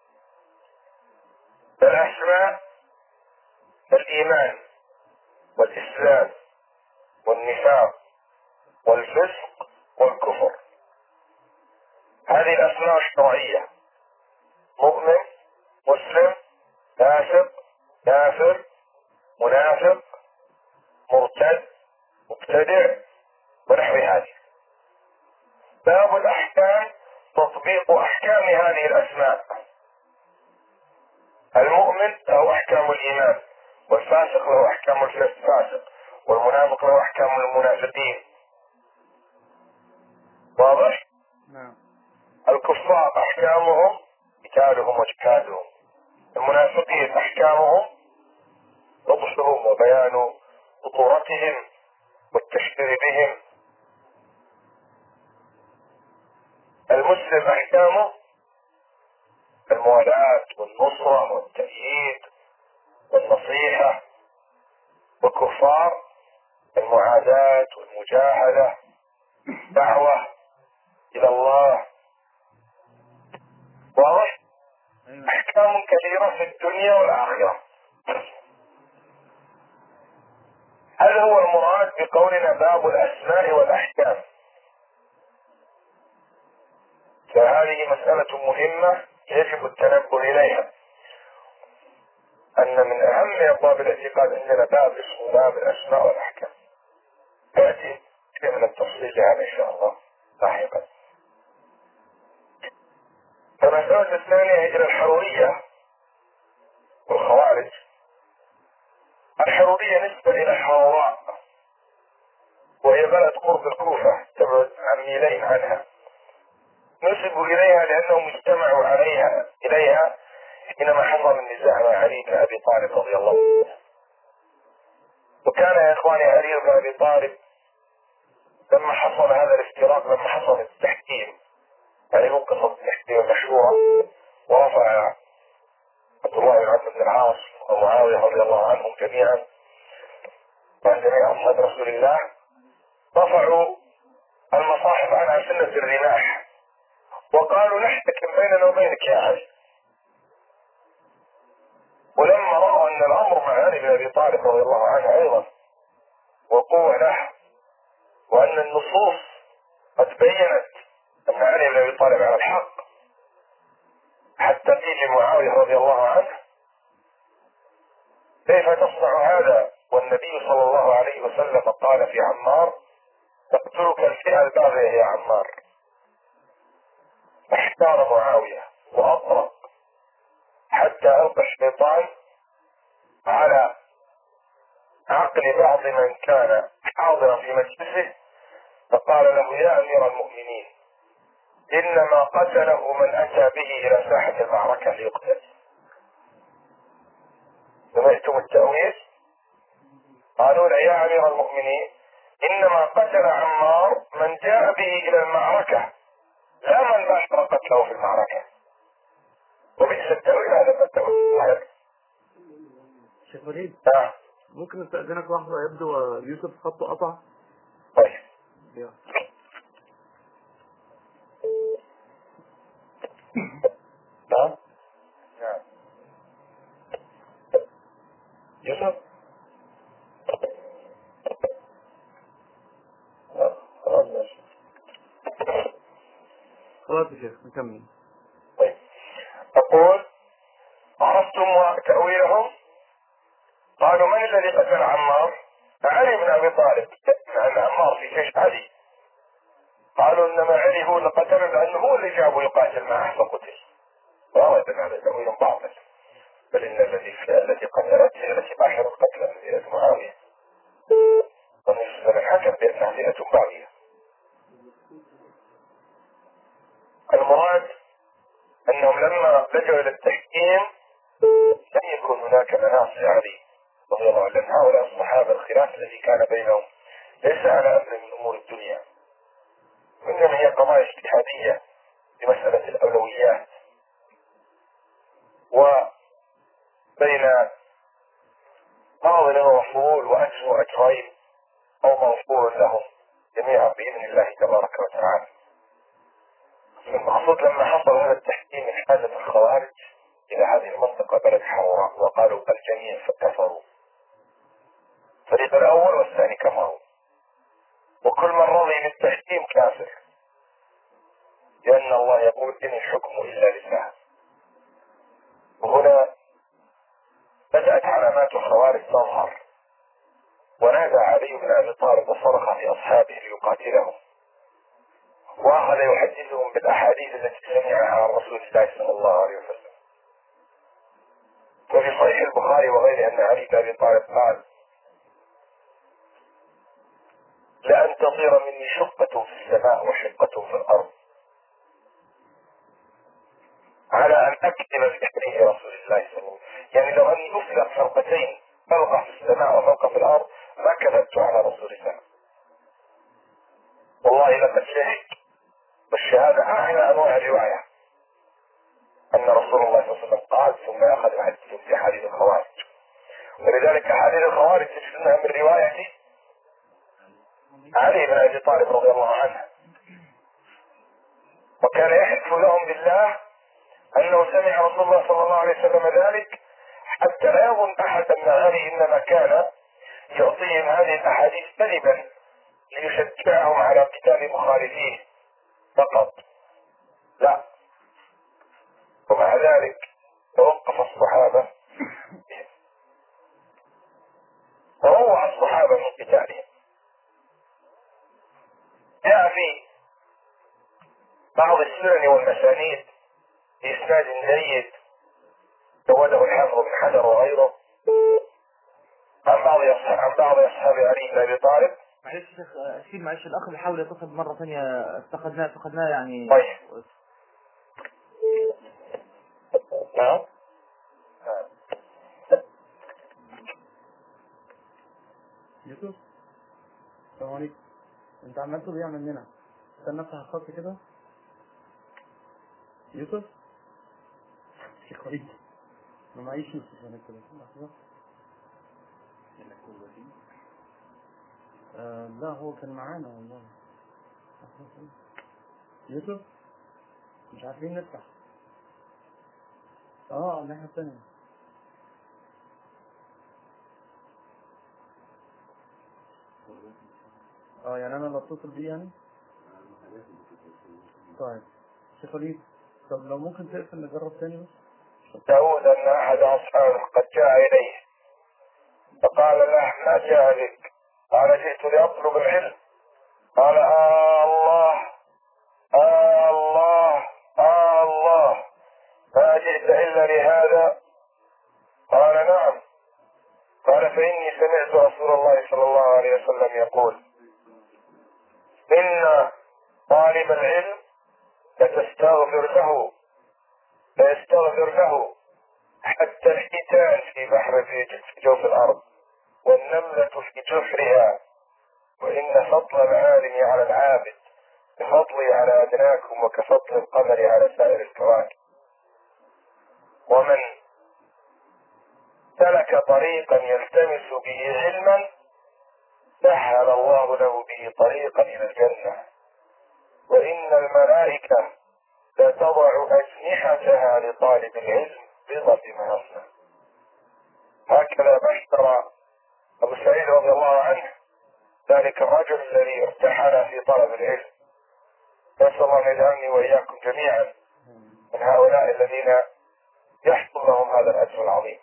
الأسماء الإيمان والإسلام والنفاق والفسق والكفر، هذه الأسماء الشرعية: مؤمن، مسلم، فاسق، كافر، منافق، مرتد، مبتدع، ونحو هذه. باب الأحكام تطبيق أحكام هذه الأسماء. المؤمن له أحكام الإيمان، والفاسق له أحكام الفاسق، والمنافق له أحكام المنافقين. واضح؟ نعم. الكفار أحكامهم قتالهم وجهادهم، المنافقين أحكامهم بطشهم وبيان خطورتهم والتشبير بهم. المسلم أحكامه الموالاة والنصرة والتأييد والنصيحة، والكفار المعاداة والمجاهدة، دعوة إلى الله. واضح؟ أحكام كثيرة في الدنيا والآخرة. هذا هو المراد بقولنا باب الأسماء والأحكام. فهذه مسألة مهمة يجب التنبه إليها، أن من أهم أبواب الاعتقاد عندنا باب اسمه باب الأسماء والأحكام. يأتي من التفصيل هذا إن شاء الله لاحقا. المسألة الثانية هي الحرورية والخوارج. الحرورية نسبة إلى الحروراء، وهي بلد قرب الكوفة تبعد عن ميلين عنها. نسبوا إليها لأنهم اجتمعوا عليها إليها حينما حصل النزاع مع علي بن أبي طالب رضي الله عنه. وكان يا إخواني علي بن أبي طالب لما حصل هذا الافتراق، لما حصل التحكيم، يعني قصة التحكيم المشهورة، ورفع عبد الله بن عمرو بن العاص ومعاوية رضي الله عنهم جميعا وعن جميع أصحاب رسول الله رفعوا المصاحف عن سنة الرماح وقالوا نحتكم بيننا وبينك يا علي. ولما رأوا أن الأمر مع علي بن أبي طالب رضي الله عنه أيضا وقوة له وأن النصوص قد بينت أن علي بن أبي طالب على الحق حتى قيل لمعاوية رضي الله عنه كيف تصنع هذا والنبي صلى الله عليه وسلم قال في عمار تقتلك الفئة الباغية يا عمار. احتار معاوية وأطرق حتى ألقى الشيطان على عقل بعض من كان حاضرا في مجلسه فقال له يا أمير المؤمنين إنما قتله من أتى به إلى ساحة المعركة ليقتل. سمعتم التأويل؟ قالوا له يا أمير المؤمنين إنما قتل عمار من جاء به إلى المعركة لا من باشر قتله في المعركة. وبئس التأويل هذا التأويل. شيخ وليد نعم ممكن نستأذنك لحظة يبدو يوسف خطه قطع. طيب يلا. نعم نعم يوسف خلاص ماشي. خلاص يا شيخ نكمل. طيب أقول عرفتم تأويلهم؟ قالوا من الذي قتل عمار؟ علي بن أبي طالب لأن عمار في جيش علي. قالوا إنما علي هو اللي قتله لأنه هو اللي جابه يقاتل معه فقتل. وأبدا هذا تأويل باطل بل إن الذي التي قتلت هي التي باشرت قتل فئة معاوية والنبي الحكم بأنها فئة باغية. المراد أنهم لما لجوا إلى التحكيم لم يكن هناك مناص علي رضي الله عنه. هؤلاء الصحابة الخلاف الذي كان بينهم ليس على أمر من أمور الدنيا وإنما هي قضايا اجتهادية بمسألة الأولويات وبين فاضل ومفعول وأجر وأجرين أو مغفور لهم جميعا بإذن الله تبارك وتعالى. المقصود لما حصل هذا التحكيم من حاجة الخوارج إلى هذه المنطقة بلد حوراء وقالوا الجميع كفروا. الفريق الأول والثاني كفروا وكل من رضي بالتحكيم كافر لأن الله يقول إن الحكم إلا لله. وهنا بدأت علامات الخوارج تظهر ونادى علي بن أبي طالب وصرخ في أصحابه ليقاتلهم وأخذ يحدثهم بالأحاديث التي سمعها عن رسول الله صلى الله عليه وسلم. وفي صحيح البخاري وغيره أن علي بن أبي طالب قال لأن تصير مني شقة في السماء وشقة في الأرض على أن أكتب في حديث رسول الله صلى الله عليه وسلم. يعني لو أني أفلق فرقتين فوق في السماء وفوق في الأرض ما كذبت على رسول الله. والله لقد شهدت والشهادة أعلى أنواع الرواية أن رسول الله صلى الله عليه وسلم قال ثم أخذ يحدثهم في أحاديث الخوارج. ولذلك أحاديث الخوارج تجدونها من رواية علي بن أبي طالب رضي الله عنه وكان يحلف لهم بالله أنه سمع رسول الله صلى الله عليه وسلم ذلك حتى لا يظن أحد أن علي إنما كان يعطيهم هذه الأحاديث كذبا ليشجعهم على قتال مخالفيه فقط لا. ومع ذلك توقف الصحابة وروع الصحابة من قتالهم. جاء في بعض السنن والمسانيد بإسناد جيد زوده الحافظ بن حجر وغيره عن بعض أصحاب عن بعض أصحاب علي بن أبي طالب. معلش شيخ أشيل معلش الأخ بيحاول يتصل مرة ثانية افتقدناه افتقدناه يعني. طيب نعم يوسف السلام عليكم. أنت عمال تضيع مننا. استنى افتح الخط كده. يوسف شيخ وليد ما معيش يوسف أنا كده لحظة. آه لا هو كان معانا والله. يوسف مش عارفين نفتح. اه الناحية الثانية. اه يعني انا اللي اتصل بيه يعني. طيب شيخ وليد طب لو ممكن تقفل نجرب تاني بس. داود أن أحد أصحابه قد جاء إليه فقال له ما جاء بك؟ قال جئت لأطلب العلم. قال آه الله آه الله آه الله ما جئت إلا لهذا؟ قال نعم. قال فإني سمعت رسول الله صلى الله عليه وسلم يقول إن طالب العلم لتستغفر له فيستغفر له حتى الحيتان في بحر في جوف الأرض والنملة في جحرها، وإن فضل العالم على العابد كفضلي على أدناكم وكفضل القمر على سائر الكواكب. ومن سلك طريقا يلتمس به علما سهل الله له به طريقا إلى الجنة، وإن الملائكة لتضع أجنحتها لطالب العلم رضا بما يصنع. هكذا بشر أبو سعيد رضي الله عنه ذلك الرجل الذي ارتحل في طلب العلم. نسأل الله أن يجعلني وإياكم جميعا من هؤلاء الذين يحصل لهم هذا الأجر العظيم.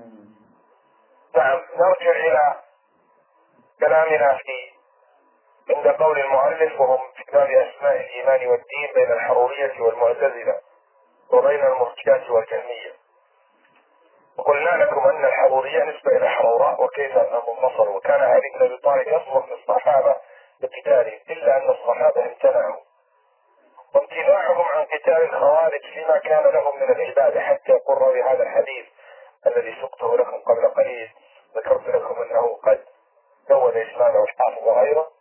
نعم نرجع إلى كلامنا في عند قول المؤلف وهم في باب أسماء الإيمان والدين بين الحرورية والمعتزلة وبين المرجئة والجهمية. وقلنا لكم أن الحرورية نسبة إلى حروراء وكيف أنهم انتصروا، وكان علي بن أبي طالب يصرف للصحابة بقتالهم إلا أن الصحابة امتنعوا، وامتناعهم عن قتال الخوارج فيما كان لهم من العبادة حتى يقول راوي هذا الحديث الذي سقته لكم قبل قليل ذكرت لكم أنه قد زود إسناده الحافظ وغيره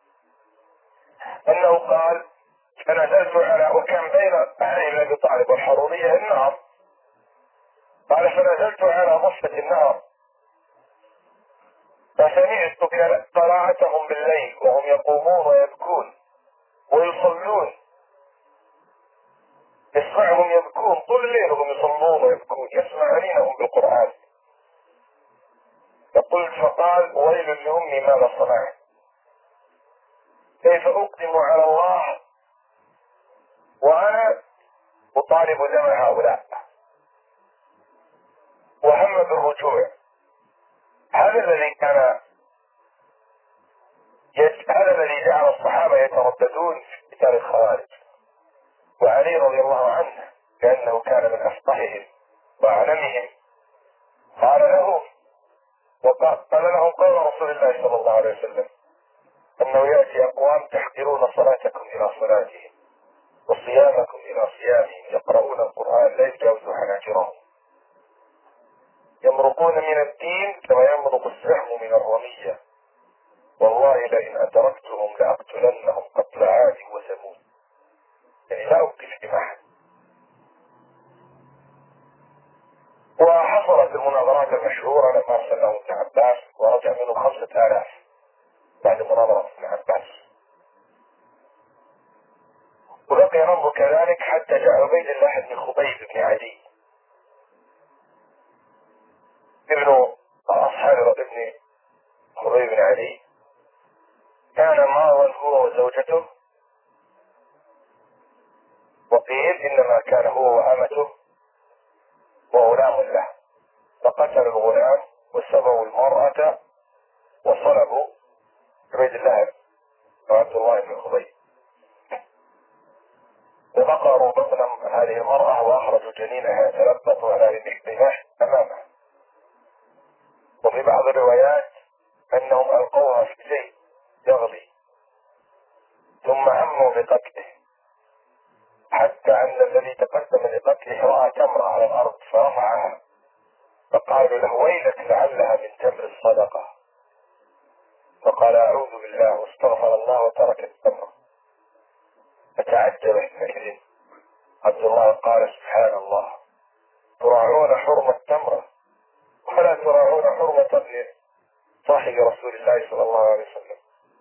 أنه قال فنزلت على وكان بين علي بن أبي طالب والحرورية النار، قال فنزلت على ضفة النار فسمعت قراءتهم بالليل وهم يقومون ويبكون ويصلون، يسمعهم يبكون طول الليل وهم يصلون ويبكون يسمع أنينهم بالقرآن. فقلت فقال ويل لأمي ماذا صنعت؟ كيف أقدم على الله وأنا أطالب دم هؤلاء وهم بالرجوع. هذا الذي كان هذا الذي جعل الصحابة يترددون في قتال الخوارج. وعلي رضي الله عنه كأنه كان من أفقههم وأعلمهم قال له وقال لهم قال رسول الله صلى الله عليه وسلم أنه يأتي أقوام تحقرون صلاتكم إلى صلاتهم وصيامكم إلى صيامهم يقرؤون القرآن لا يجاوز حناجرهم يمرقون من الدين كما يمرق السهم من الرمية والله لئن أدركتهم لأقتلنهم قتل عاد وثمود. يعني لا أوقف بمحل. وحصلت المناظرات المشهورة لما أرسلناه ابن عباس ورجع منه خمسة آلاف بعد مناظرة ابن عباس، وبقي الأمر كذلك حتى جاء عبيد الله بن خبيب بن عدي ابن أصحاب ابن خبيب بن عدي، كان ماضا هو وزوجته، وقيل إنما كان هو وأمته وغلام له، فقتل الغلام وسبوا المرأة وصلبوا عبيد الله وعبد الله بن خبيب، وبقروا بطن هذه المرأة وأخرجوا جنينها يتلبط على الرماح أمامها. وفي بعض الروايات أنهم ألقوها في زيت يغلي ثم هموا بقتله، حتى أن الذي تقدم لقتله رأى تمرة على الأرض فرفعها فقالوا له ويلك لعلها من تمر الصدقة، فقال أعوذ بالله واستغفر الله وترك التمرة. فتعجب حينئذ عبد الله قال سبحان الله تراعون حرمة تمرة ولا تراعون حرمة ابن صاحب رسول الله صلى الله عليه وسلم.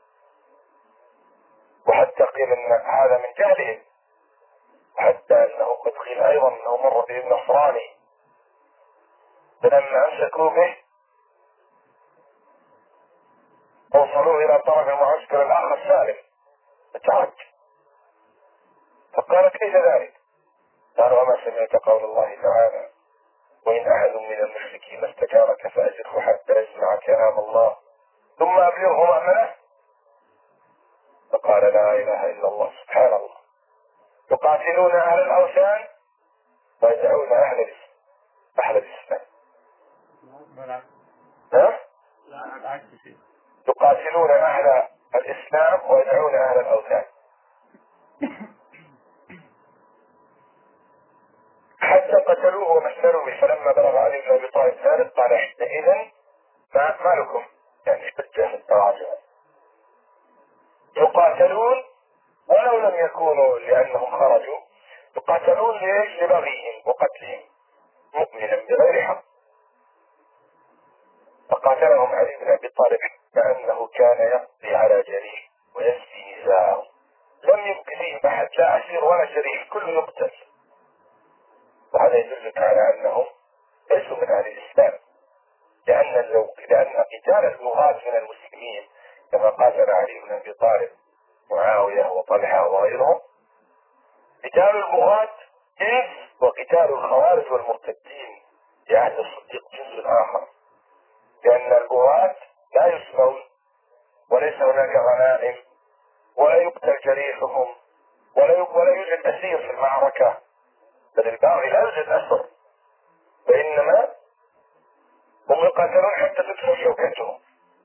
وحتى قيل ان هذا من جهلهم، حتى انه قد قيل ايضا انه مر به النصراني فلما امسكوا به اوصلوه الى طرف المعسكر الاخر سالم فتعج، فقال كيف ذلك؟ قال وما سمعت قول الله تعالى وإن أحد من المشركين استجارك فأجره حتى يسمع كلام الله ثم أبلغه مأمنه. فقال لا إله إلا الله. سبحان الله، يقاتلون أهل الأوثان ويدعون أهل أهل الإسلام. ها؟ يقاتلون أهل الإسلام ويدعون أهل الأوثان. حتى قتلوه ومثلوا به، فلما بلغ علي بن ابي طالب ذلك قال حينئذ ما, ما لكم يعني اشتجاه التراجع. يقاتلون ولو لم يكونوا لانهم خرجوا، يقاتلون ليش؟ لبغيهم وقتلهم مؤمنا بغير حق. فقاتلهم علي بن ابي طالب كانه كان يقضي على جريح ويسفي نزاعه، لم يبق فيه احد لا اسير ولا شريك، كله يقتل. وهذا يدلك على انهم ليسوا من اهل الاسلام، لان لو لان قتال البغاة من المسلمين كما قاتل علي بن ابي طالب معاويه وطلحه وغيرهم، قتال البغاة جنس وقتال الخوارج والمرتدين في عهد الصديق جنس اخر، لان البغاة لا يسمون وليس هناك غنائم ولا يقتل جريحهم ولا ولا يوجد اسير في المعركه، بل الباغي لا يوجد أسر، وإنما هم يقاتلون حتى تكسر شوكتهم.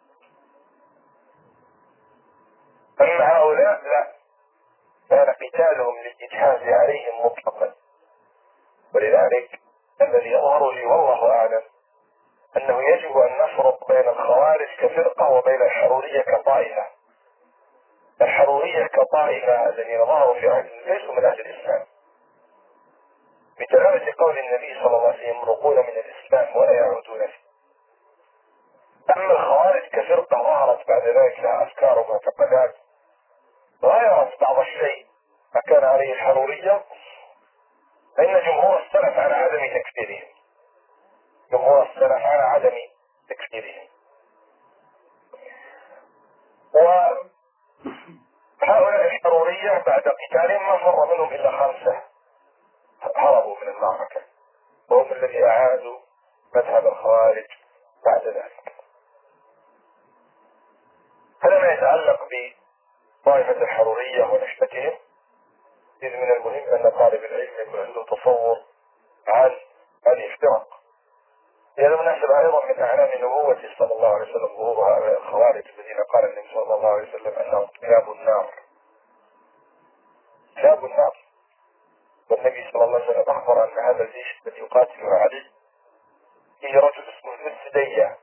أما هؤلاء لا، كان قتالهم للإجهاز عليهم مطلقا. ولذلك الذي يظهر لي والله أعلم أنه يجب أن نفرق بين الخوارج كفرقة وبين الحرورية كطائفة. الحرورية كطائفة الذين ظهروا في عهد ليسوا من أهل الإسلام، بدلالة قول النبي صلى الله عليه وسلم يمرقون من الإسلام ولا يعودون فيه. أما الخوارج كفرقة ظهرت بعد ذلك لها أفكار ومعتقدات غيرت بعض الشيء ما كان عليه الحرورية، فإن جمهور السلف على عدم تكفيرهم، جمهور السلف على عدم تكفيرهم. وهؤلاء الحرورية بعد قتالهم ما فر منهم إلا خمسة هربوا من المعركة، وهم الذي أعادوا مذهب الخوارج بعد ذلك. هذا ما يتعلق بطائفة الحرورية ونشأتهم. إذ من المهم أن طالب العلم يكون عنده تصور عن هذه الفرق. هذا المناسبة أيضا من أعلام نبوة صلى الله عليه وسلم ظهور هؤلاء الخوارج الذين قال النبي صلى الله عليه وسلم أنهم كلاب النار، كلاب النار. والنبي صلى الله عليه وسلم أخبر أن هذا الجيش الذي يقاتل عليه فيه رجل اسمه ذو السدية،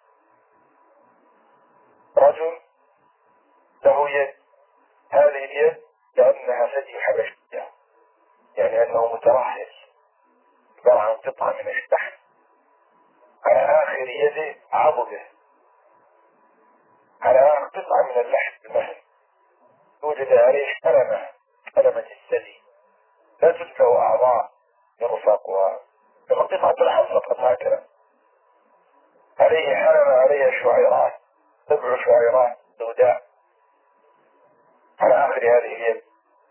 رجل له يد، هذه اليد كأنها ثدي حبشية، يعني أنه مترهل عبارة عن قطعة من الشحم، على آخر يده عضده، على آخر قطعة من اللحم المهل يوجد عليه حلمة، حلمة الثدي لا تتبع أعضاء يرفقها كما قطعة اللحم فقط، هكذا عليه حلمة عليه شعيرات، سبع شعيرات سوداء على آخر هذه اليد.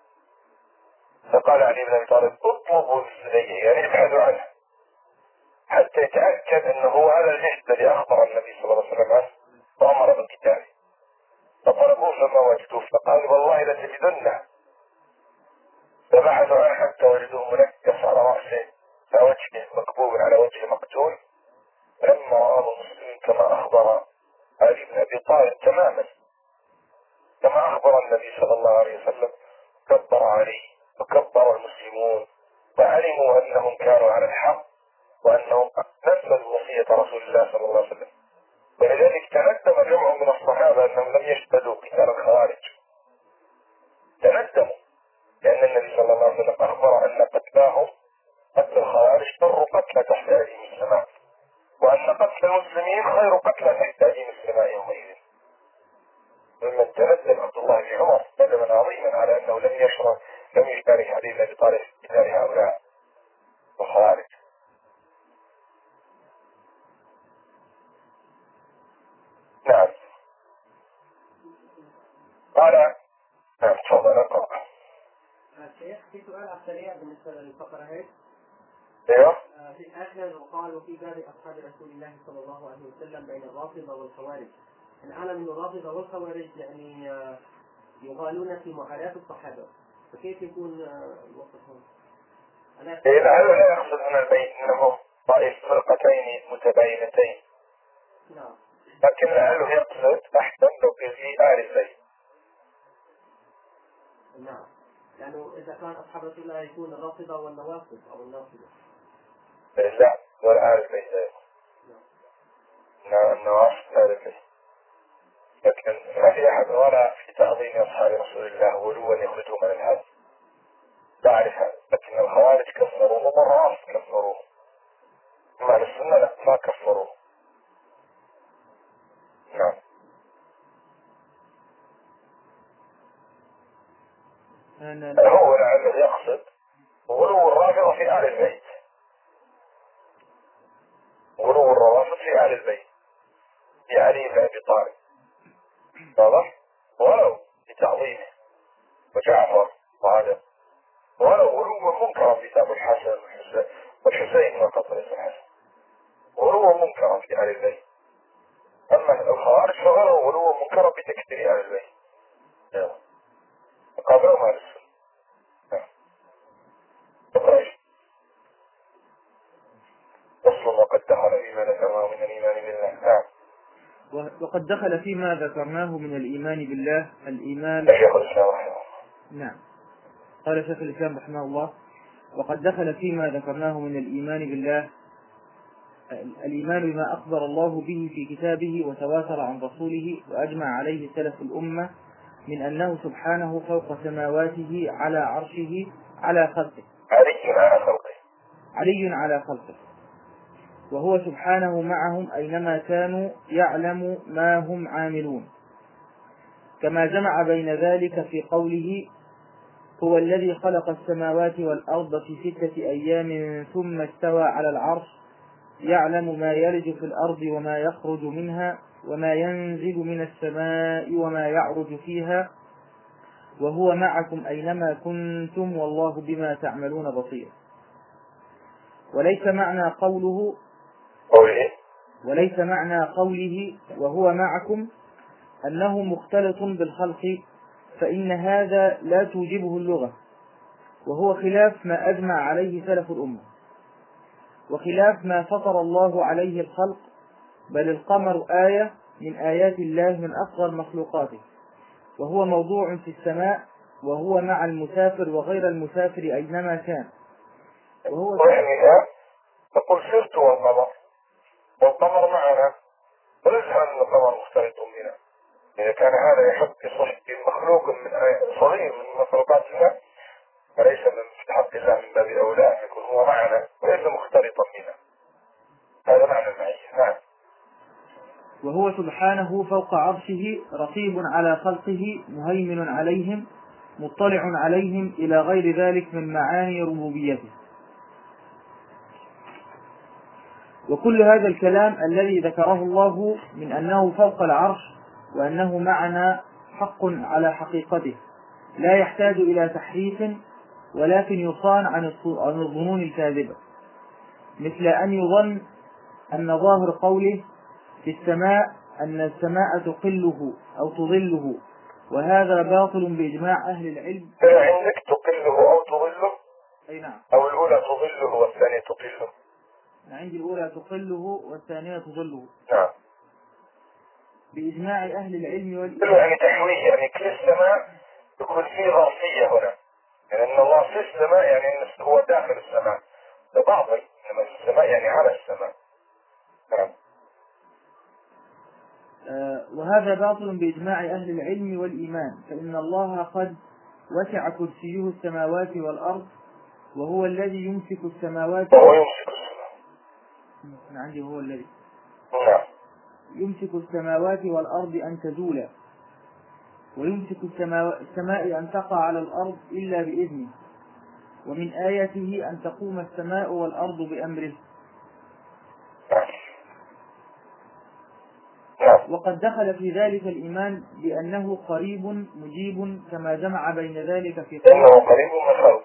فقال علي بن أبي طالب اطلبوا السدية، يعني ابحثوا عنه حتى يتأكد أنه هو هذا الجيش الذي أخبر النبي صلى الله عليه وسلم عنه وأمر بالقتال. فطلبوه فما وجدوه، فقال والله لتجدنه. فبحثوا عنه حتى وجدوه منكس على رأسه، على وجهه مكبوب على وجه مقتول. لما رأى المسلمين كما أخبر علي بن أبي طالب تماما كما أخبر النبي صلى الله عليه وسلم، كبر عليه وكبر المسلمون وعلموا أنهم كانوا على الحق وأنهم نفذوا وصية رسول الله صلى الله عليه وسلم. ولذلك تندم جمع من الصحابة أنهم لم يشهدوا قتال الخوارج، تندموا لأن النبي صلى الله عليه وسلم أخبر أن قتلاهم قتل الخوارج شر قتل تحت خير قتلى تحت أديم السماء يومئذ. ممن تنزل عبد الله بن عمر ندما عظيما على أنه لم يشرع لم يشترك علي بن أبي طالب في قتال هؤلاء الخوارج. نعم. قال نعم تفضل اقرأ. شيخ في سؤال على السريع بالنسبة للفقرة هيك. ايوه. في الآخر وقال وفي باب أصحاب رسول الله صلى الله عليه وسلم بين الرافضة والخوارج. العالم من الرافضة والخوارج يعني يغالون في معاداة الصحابة، فكيف يكون الوسط هون؟ إيه لعله لا يقصد هنا البيت أنهم طائف فرقتين متباينتين. نعم. لكن لعله يقصد أحسن لو في آل البيت. نعم. يعني إذا كان أصحاب رسول الله يكون الرافضة والنوافذ أو النافذة. لا ولا آل البيت أيضا. نعم النوافذ آل البيت. لكن ما في أحد ولا في تعظيم أصحاب رسول الله ولوا يخرجوا من الحد. لا أعرف هذا، لكن الخوارج كفروه ومرات كفروه. أما السنة لا ما كفروه. نعم. هو لعله يقصد غلو الرافضة في آل البيت. غلو الروافض في آل البيت في علي بن أبي طالب. واضح؟ ولو بتعظيمه وجعفر وهذا، ولو غلو منكرا في أبو الحسن والحسين وقد ليس الحسن، غلو منكرا في آل البيت. أما الخوارج فغلو غلو منكرا بتكفير آل البيت. يلا مقابلهم أهل السنة. أصل وقد دخل فيما ذكرناه من الإيمان بالله. نعم. وقد دخل فيما ذكرناه من الإيمان بالله الإيمان. شيخ الإسلام رحمه الله. نعم. قال شيخ الإسلام رحمه الله: وقد دخل فيما ذكرناه من الإيمان بالله الإيمان بما أخبر الله به في كتابه وتواتر عن رسوله وأجمع عليه سلف الأمة من أنه سبحانه فوق سماواته على عرشه على خلقه. علي على خلقه. علي على خلقه. وهو سبحانه معهم أينما كانوا يعلم ما هم عاملون، كما جمع بين ذلك في قوله: هو الذي خلق السماوات والأرض في ستة أيام ثم استوى على العرش يعلم ما يلج في الأرض وما يخرج منها وما ينزل من السماء وما يعرج فيها وهو معكم أينما كنتم والله بما تعملون بصير. وليس معنى قوله وليس معنى قوله وهو معكم أنه مختلط بالخلق، فإن هذا لا توجبه اللغة، وهو خلاف ما أجمع عليه سلف الأمة، وخلاف ما فطر الله عليه الخلق، بل القمر آية من آيات الله من أصغر مخلوقاته، وهو موضوع في السماء، وهو مع المسافر وغير المسافر أينما كان، وهو تقول سرت والقمر والقمر معنا وليس أن القمر مختلط بنا. إذا كان هذا يحق بمخلوق من صغير من مخلوقات الله فليس من حق الله من باب أولى أن يكون هو معنا وليس مختلطا بنا. هذا معنى المعية. نعم. وهو سبحانه فوق عرشه رقيب على خلقه مهيمن عليهم مطلع عليهم إلى غير ذلك من معاني ربوبيته. وكل هذا الكلام الذي ذكره الله من أنه فوق العرش وأنه معنا حق على حقيقته، لا يحتاج إلى تحريف، ولكن يصان عن الظنون الكاذبة، مثل أن يظن أن ظاهر قوله في السماء أن السماء تقله أو تظله، وهذا باطل بإجماع أهل العلم. عندك تقله أو تظله؟ أي نعم. أو الأولى تظله والثانية تقله؟ عندي الأولى تقله والثانية تظله. نعم. بإجماع أهل العلم والإيمان. يعني تحويه، يعني كل السماء يكون فيه ظرفية هنا، يعني أن الله في السماء يعني أن هو داخل السماء لبعض، إنما السماء يعني على السماء. نعم. آه وهذا باطل بإجماع أهل العلم والإيمان، فإن الله قد وسع كرسيه السماوات والأرض، وهو الذي يمسك السماوات. وهو يمسك السماء. عندي هو الذي. نعم. يمسك السماوات والأرض أن تزولا ويمسك السماء أن تقع على الأرض إلا بإذنه ومن آياته أن تقوم السماء والأرض بأمره. وقد دخل في ذلك الإيمان بأنه قريب مجيب كما جمع بين ذلك في قوله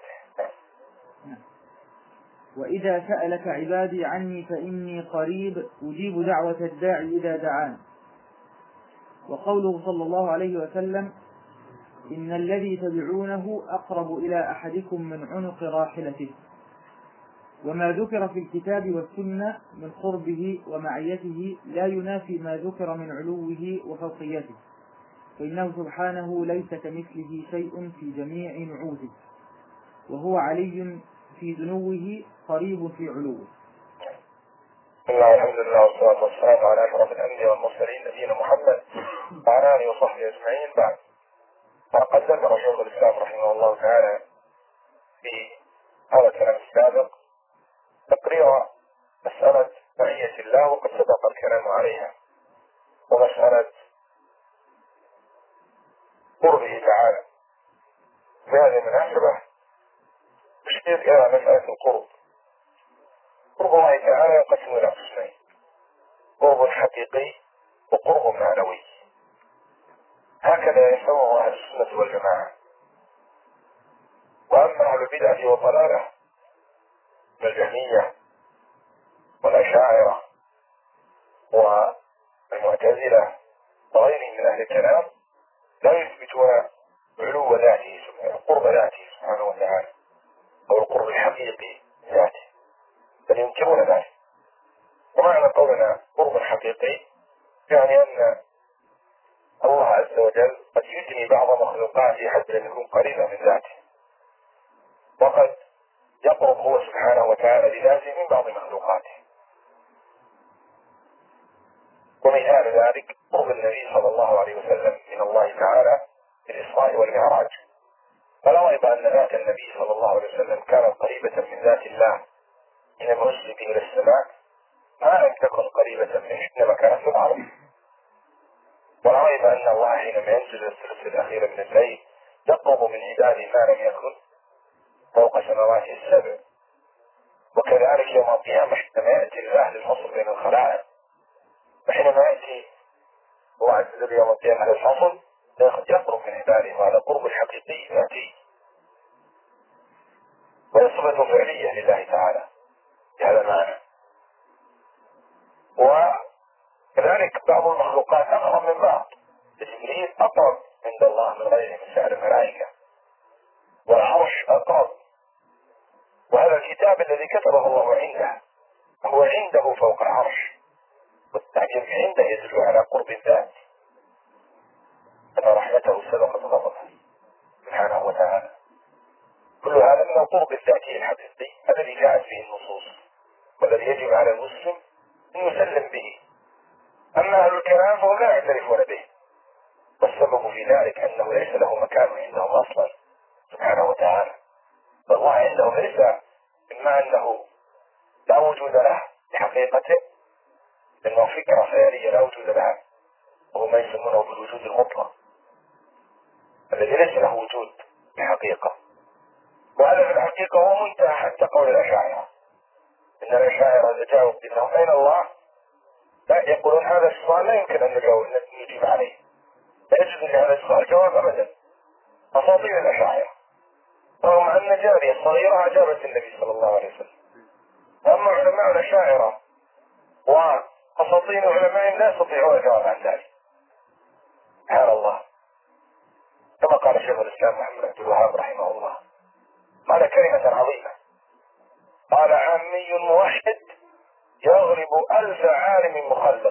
وإذا سألك عبادي عني فإني قريب أجيب دعوة الداعي إذا دعان. وقوله صلى الله عليه وسلم إن الذي تدعونه أقرب إلى أحدكم من عنق راحلته. وما ذكر في الكتاب والسنة من قربه ومعيته لا ينافي ما ذكر من علوه وفوقيته، فإنه سبحانه ليس كمثله شيء في جميع نعوته، وهو علي في دنوه قريب في علوه. الله الحمد لله والصلاة والسلام على أشرف الأنبياء والمرسلين نبينا محمد وعلى آله وصحبه أجمعين. بعد، وقد ذكر شيخ الإسلام رحمه الله تعالى في هذا الكلام السابق تقرير مسألة معية الله، وقد سبق الكلام عليها، ومسألة قربه تعالى. في هذه المناسبة تشير إلى مسألة القرب. قرب الله تعالى ينقسم إلى قسمين: قرب حقيقي وقرب معنوي. هكذا يسموه أهل السنة والجماعة. وأما أهل البدعة والضلالة من الجهمية والأشاعرة والمعتزلة وغيرهم من أهل الكلام لا يثبتون علو ذاته سبحانه، قرب ذاته سبحانه وتعالى، أو القرب الحقيقي ذاته، بل ينكرون ذلك. ومعنى قولنا قرب حقيقي يعني أن الله عز وجل قد يدني بعض مخلوقاته حتى يكون قريبا من ذاته، وقد يقرب هو سبحانه وتعالى لذاته من بعض مخلوقاته. ومثال ذلك قرب النبي صلى الله عليه وسلم من الله تعالى في الإسراء والمعراج. فلا ريب أن ذات النبي صلى الله عليه وسلم كانت قريبة من ذات الله من الرسل إلى السماء، ما لم تكن قريبة منه إنما كانت في الأرض. ولا ريب أن الله حينما ينزل الثلث الأخير من الليل يقرب من عباده ما لم يكن فوق سماواته السبع. وكذلك يوم القيامة حينما يأتي الله للفصل بين الخلائق، وحينما يأتي الله عز وجل يوم القيامة للفصل يقرب من عباده، وهذا قرب الحقيقي ذاتي، وصفة فعلية لله تعالى بهذا المعنى. وكذلك بعض المخلوقات أقرب من بعض. جبريل أقرب عند الله من غيره من سائر الملائكة، والعرش أقرب، وهذا الكتاب الذي كتبه الله عنده هو عنده فوق العرش، والتعجب عنده يدل على قرب الذات، أن رحمته سبقت غضبه سبحانه وتعالى. كل هذا من القرب الذاتي الحقيقي الذي جاءت به النصوص، والذي يجب على المسلم أن يسلم به. أما أهل الكلام فهم لا يعترفون به، والسبب في ذلك أنه ليس له مكان عندهم أصلا سبحانه وتعالى. فالله عندهم ليس إما أنه لا وجود له بحقيقته، لأنه فكرة خيالية لا وجود لها، وهو ما يسمونه بالوجود المطلق الذي ليس له وجود بحقيقة. وهذا في الحقيقة هو منتهى حتى قول الأشاعرة. إن الأشاعرة إذا جاءوا بأنهم أين الله لا يقولون هذا السؤال لا يمكن أن نجيب عليه، لا يجوز لهذا السؤال جواب أبدا. أساطير الأشاعرة، رغم أن جارية صغيرة أجابت النبي صلى الله عليه وسلم. أما علماء الأشاعرة وأساطين علماء لا يستطيعون الجواب عن ذلك. سبحان الله. كما قال شيخ الإسلام محمد بن عبد الوهاب رحمه الله، قال كلمة عظيمة، قال عامي موحد يغلب ألف عالم مخلد.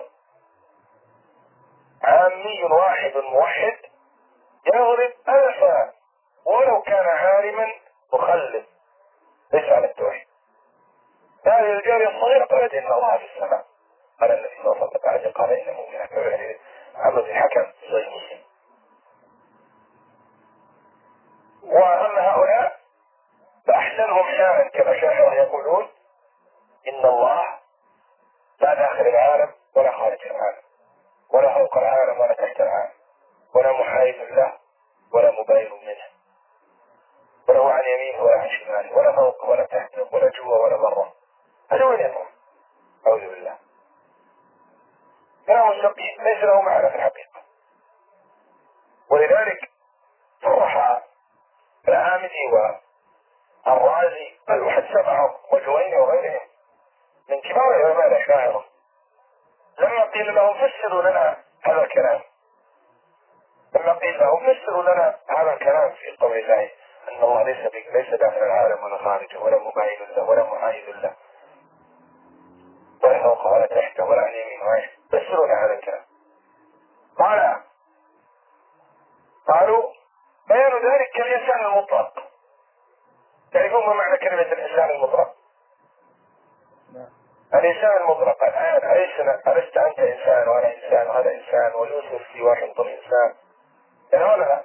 عامي واحد موحد يغلب ألف ولو كان عالما مخلد ليس على التوحيد. هذه الجارية الصغيرة قالت إن الله في السماء. قال النبي صلى الله عليه وسلم قال إنه من أكبر عبد الحكم صحيح مسلم. وأما هؤلاء فأحسنهم حالا كالأشاعرة يقولون إن الله لا داخل العالم ولا خارج العالم، ولا فوق العالم ولا تحت العالم، ولا محايد له ولا مباين منه، ولا هو عن يمينه ولا عن شماله، ولا فوق ولا تحت ولا جوا ولا برا. هذا وين يطلع؟ أعوذ بالله. كلام الشقي ليس له معنى في الحقيقة. ولذلك صرح العامدي والرازي بل وحد سبعهم والجويني وغيرهم من كبار علماء الأشاعرة لما قيل لهم فسروا لنا هذا الكلام، لما قيل لهم فسروا لنا هذا الكلام في قول الله أن الله ليس ليس داخل العالم ولا خارجه ولا مباين له ولا محايد له ولا فوق ولا تحت ولا عن يمين وعين، فسروا لنا هذا الكلام. قال قالوا بيان ذلك كالإنسان المطلق. تعرفون ما معنى كلمة الإنسان المطلق؟ الإنسان المطلق الآن ألست أنت إنسان وأنا إنسان وهذا إنسان ويوسف في واشنطن إنسان، يعني ولا لا؟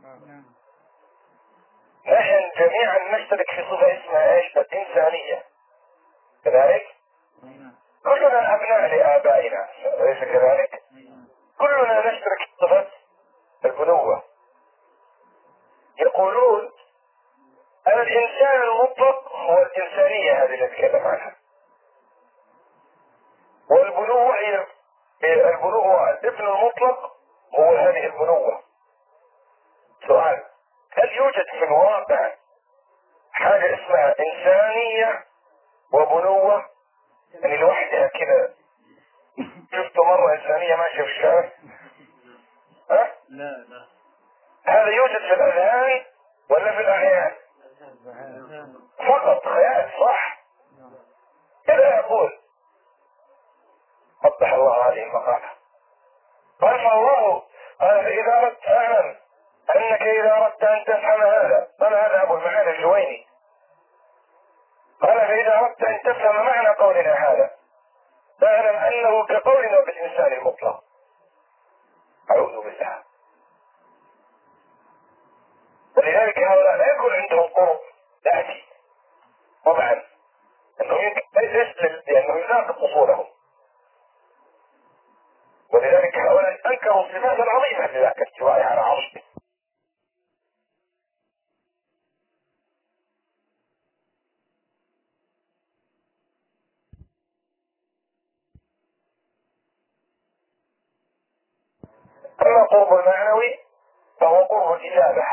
نحن جميعا نشترك في صفة اسمها ايش؟ الإنسانية، كذلك؟ كلنا أبناء لآبائنا، أليس كذلك؟ كلنا نشترك في صفة البنوة. يقولون أن الإنسان المطلق هو الإنسانية هذه اللي نتكلم عنها، والبنوة هي البنوة، الابن المطلق هو هذه البنوة. سؤال: هل يوجد في الواقع حاجة اسمها إنسانية وبنوة؟ يعني لوحدها كده شفت مرة إنسانية ماشية في الشارع؟ ها؟ لا لا. هذا يوجد في الأذهان ولا في الأعيان؟ فقط خيال، صح؟ كذا يقول قبح الله هذه المقالة. قال فالله قال فإذا أردت أعلم أنك إذا أردت أن تفهم هذا، قال هذا أبو المعالي الجويني، قال فإذا أردت أن تفهم معنى قولنا هذا فاعلم أنه كقولنا بالإنسان المطلق. أعوذ بالله. ولذلك هؤلاء لا يكون عندهم قرب ذاتي طبعا، أنه يسلل لأنه يناقض أصولهم. ولذلك هؤلاء أنكروا الصفات العظيمة لله كاستواء على عرشه. أما قرب المعنوي فهو قرب الإجابة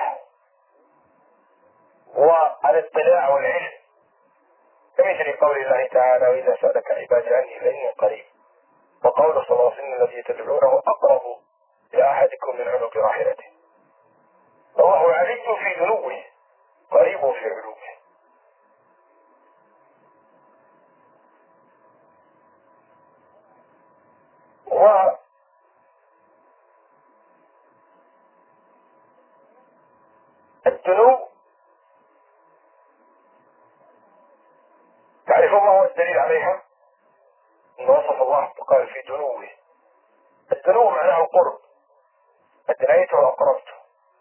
والاطلاع والعلم، كمثل قول الله تعالى: وإذا سألك عبادي عني فإني قريب، وقول صلى الله عليه وسلم: الذي تدعونه أقرب لأحدكم من عنق راحلته. فهو علي في ذنوبه قريب في علومه. والدنو تعرفون ما هو الدليل عليها؟ أن وصف الله قال في دنوه. الدنو معناه القرب، أدنيته وأقربته.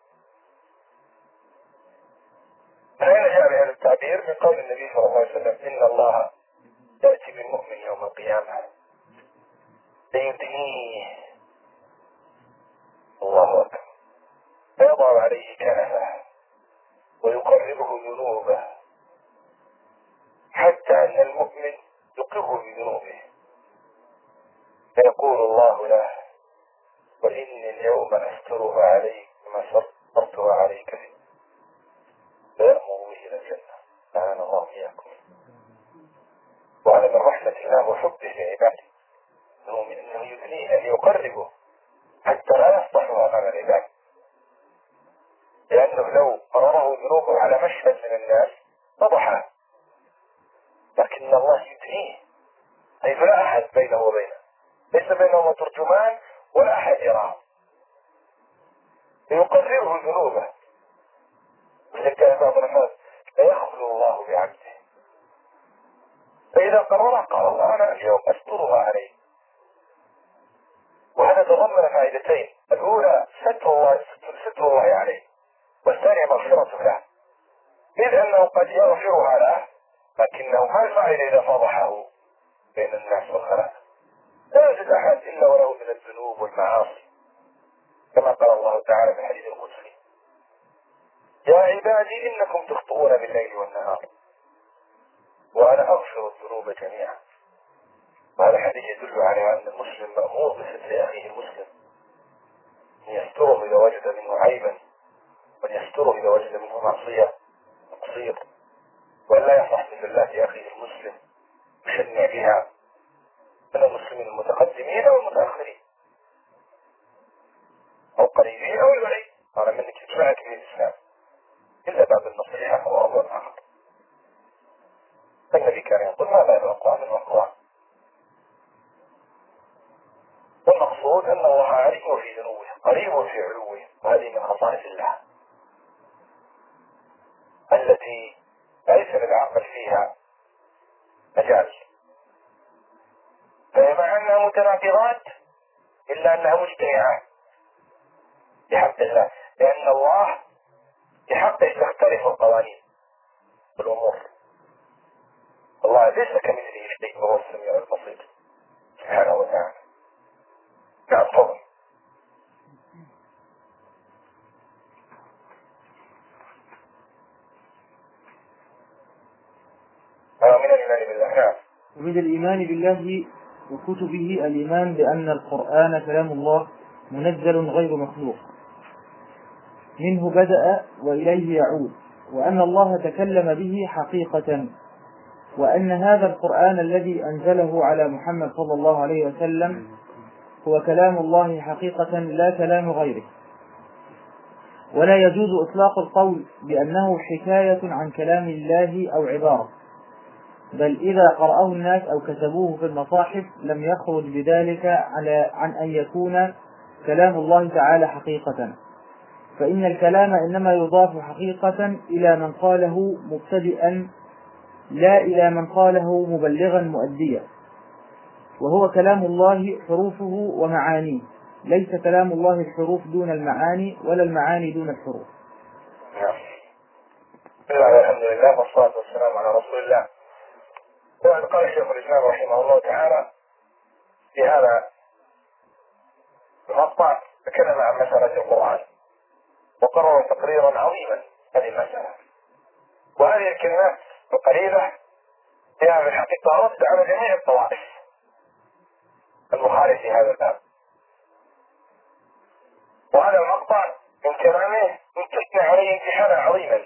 من أين جاء بهذا التعبير؟ من قول النبي صلى الله عليه وسلم: إن الله يأتي بالمؤمن يوم القيامة ليدنيه الله أكبر فيضع عليه كنفه ويقربه ذنوبه حتى أن المؤمن يقر بذنوبه، فيقول الله له: وإني اليوم أسترها عليك ما سترتها عليك فيه، فيأمر به إلى الجنة. أعان الله إياكم. وهذا من رحمة الله وحبه لعباده، المؤمن أنه يدنيه أن يقربه حتى لا يفضح أمام العباد، لأنه لو قرره ذنوبه على مشهد من الناس فضحه، لكن الله يدنيه حيث لا أحد بينه وبينه، ليس بينهما ترجمان ولا أحد يراه، ليقرره ذنوبه. وإذا كان بعض الناس لا يخلو الله بعبده، فإذا قرره قال الله: أنا اليوم أسترها عليه. وهذا تضمن فائدتين: الأولى ستر الله ستر الله عليه، والثانية مغفرته له، إذ أنه قد يغفرها له لكنه ما يفعل إذا فضحه بين الناس والخلائق. لا يوجد أحد إلا وله من الذنوب والمعاصي، كما قال الله تعالى في الحديث القدسي: يا عبادي إنكم تخطئون بالليل والنهار وأنا أغفر الذنوب جميعا. وهذا الحديث يدل على أن المسلم مأمور بستر أخيه المسلم، أن يستره إذا وجد منه عيبا، وأن يستره إذا وجد منه معصية تقصير، وأن لا يفرح بذلات أخيه المسلم يشنع بها من المسلمين المتقدمين أو المتأخرين أو قريبين أو البعيد. أنا منك يجمعك من الإسلام إلا بعد النصيحة أو أمر آخر. النبي كان يقول: ما بال الأقوام الأقوام. والمقصود أن الله عليم في ذنوبه قريب في علوه، وهذه من خصائص الله التي ليس للعقل فيها مجال، فهي مع أنها متناقضات إلا أنها مجتمعات بحق الله، لأن الله بحقه تختلف القوانين والأمور. الله ليس كمثله شيء وهو السميع البصير سبحانه وتعالى. نعم تفضل. من الإيمان بالله. نعم. ومن الإيمان بالله وكتبه الإيمان بأن القرآن كلام الله منزل غير مخلوق، منه بدأ وإليه يعود، وأن الله تكلم به حقيقة، وأن هذا القرآن الذي أنزله على محمد صلى الله عليه وسلم هو كلام الله حقيقة لا كلام غيره. ولا يجوز إطلاق القول بأنه حكاية عن كلام الله أو عبارة، بل إذا قرأه الناس أو كتبوه في المصاحف لم يخرج بذلك على عن أن يكون كلام الله تعالى حقيقة، فإن الكلام إنما يضاف حقيقة إلى من قاله مبتدئا لا إلى من قاله مبلغا مؤديا، وهو كلام الله حروفه ومعانيه، ليس كلام الله الحروف دون المعاني ولا المعاني دون الحروف. الحمد لله والصلاة والسلام على رسول الله. وقد قال شيخ الإسلام رحمه الله تعالى في هذا المقطع تكلم عن مسألة القرآن وقرر تقريرا عظيما هذه المسألة، وهذه الكلمات القليلة هي في الحقيقة رد على جميع الطوائف المخالف في هذا الباب. وهذا المقطع من كلامه امتحن عليه امتحانا عظيما،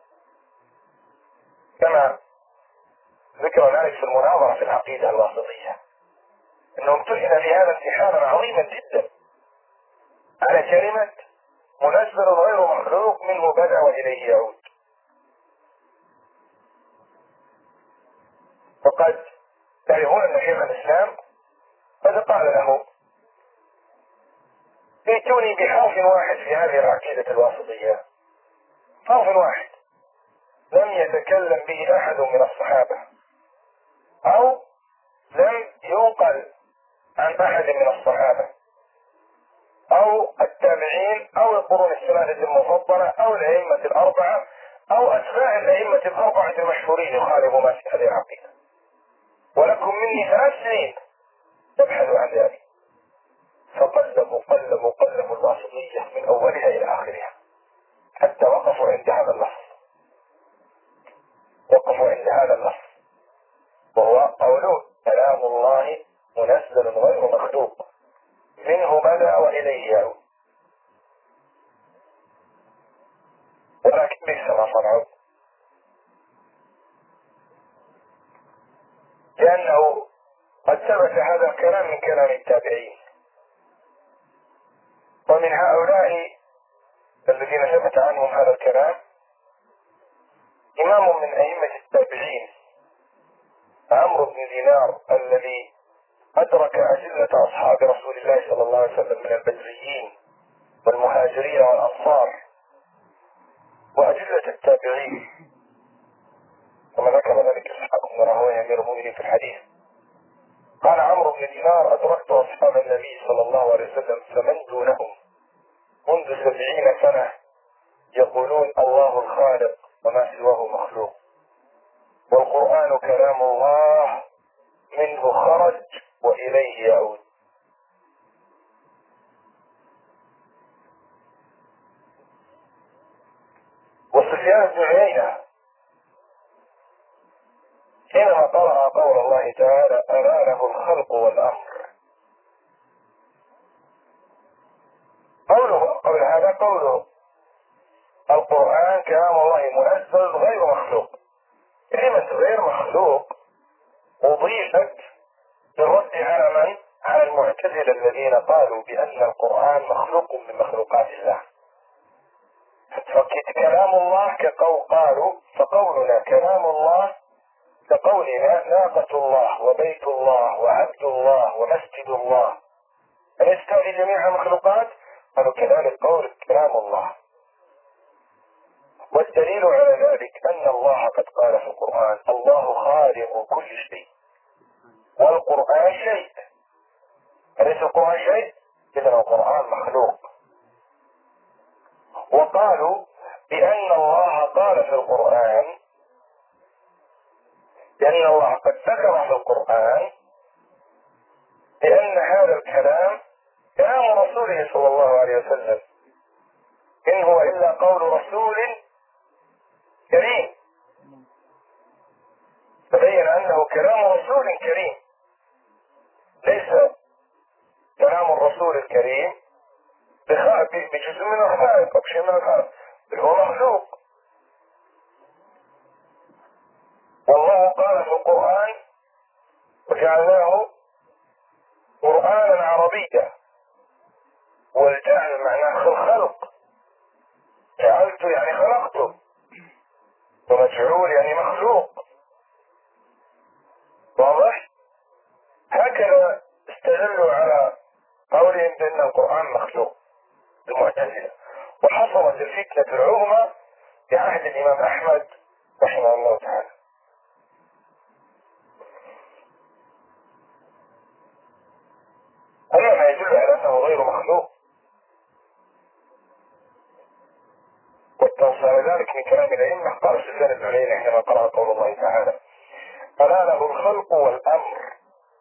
كما ذكر ذلك في المناظرة في العقيدة الواسطية، انه امتحن في هذا امتحانا عظيما جدا على كلمة منزل غير مخلوق منه بدأ وإليه يعود. وقد تعرفون أن شيخ الإسلام قد قال له: ائتوني بحرف واحد في هذه العقيدة الواسطية، حرف واحد لم يتكلم به أحد من الصحابة أو لم ينقل عن أحد من الصحابة أو التابعين أو القرون الثلاثة المفضلة أو الأئمة الأربعة أو أتباع الأئمة الأربعة المشهورين يخالفوا ما في هذه العقيدة، ولكم مني ثلاث سنين تبحثوا عن ذلك. فقلبوا قلبوا قلبوا الواسطية من أولها إلى آخرها حتى وقفوا عند هذا اللفظ، وقفوا عند هذا اللفظ وهو قوله: كلام الله منزل غير مخلوق منه بدأ وإليه يعود. ولكن ليس ما صنعوا، لأنه قد ثبت هذا الكلام من كلام التابعين، ومن هؤلاء الذين ثبت عنهم هذا الكلام إمام من أئمة التابعين عمرو بن دينار الذي أدرك أجلة أصحاب رسول الله صلى الله عليه وسلم من البدريين والمهاجرين والأنصار وأجلة التابعين، كما ذكر ذلك إسحاق بن راهويه أمير المؤمنين في الحديث. قال عمرو بن دينار: أدركت أصحاب النبي صلى الله عليه وسلم فمن دونهم منذ سبعين سنة يقولون الله الخالق وما سواه مخلوق، والقرآن كلام الله منه خرج وإليه إليه يعود. وسفيان بن عيينة حينما قرأ قول الله تعالى ألا له الخلق والأمر، قوله قول هذا قوله القرآن كلام الله منزل غير مخلوق. كلمة غير مخلوق أضيفت للرد على من؟ على المعتزلة الذين قالوا بأن القرآن مخلوق من مخلوقات الله. فكلام الله كقول قالوا فقولنا كلام الله كقولنا ناقة الله وبيت الله وعبد الله ومسجد الله، أليس هذه جميعها مخلوقات؟ قالوا كذلك قول كلام الله. والدليل على ذلك أن الله قد قال في القرآن الله خالق كل شيء والقرآن شيء. أليس القرآن شيء؟ إذن القرآن مخلوق. وقالوا بأن الله قال في القرآن بأن الله قد ذكر في القرآن بأن هذا الكلام كلام رسوله صلى الله عليه وسلم، إن هو إلا قول رسول كريم. تبين أنه كلام رسول كريم، ليس كلام الرسول الكريم بجزء من الخالق أو بشيء من الخالق، بل هو مخلوق. والله قال في القرآن وجعلناه قرآنا عربيا، والجعل معناه الخلق، جعلته يعني خلقته، ومجعول يعني مخلوق. واضح؟ هكذا استدلوا على قولهم بأن القرآن مخلوق المعتزلة، وحصلت الفتنة العظمى في عهد الإمام أحمد رحمه الله تعالى. أما ما يدل على أنه غير مخلوق والتوصل ذلك من كلام الأئمة، قال سفيان بن عيينة حينما قرأ قول الله تعالى ألا له الخلق والأمر.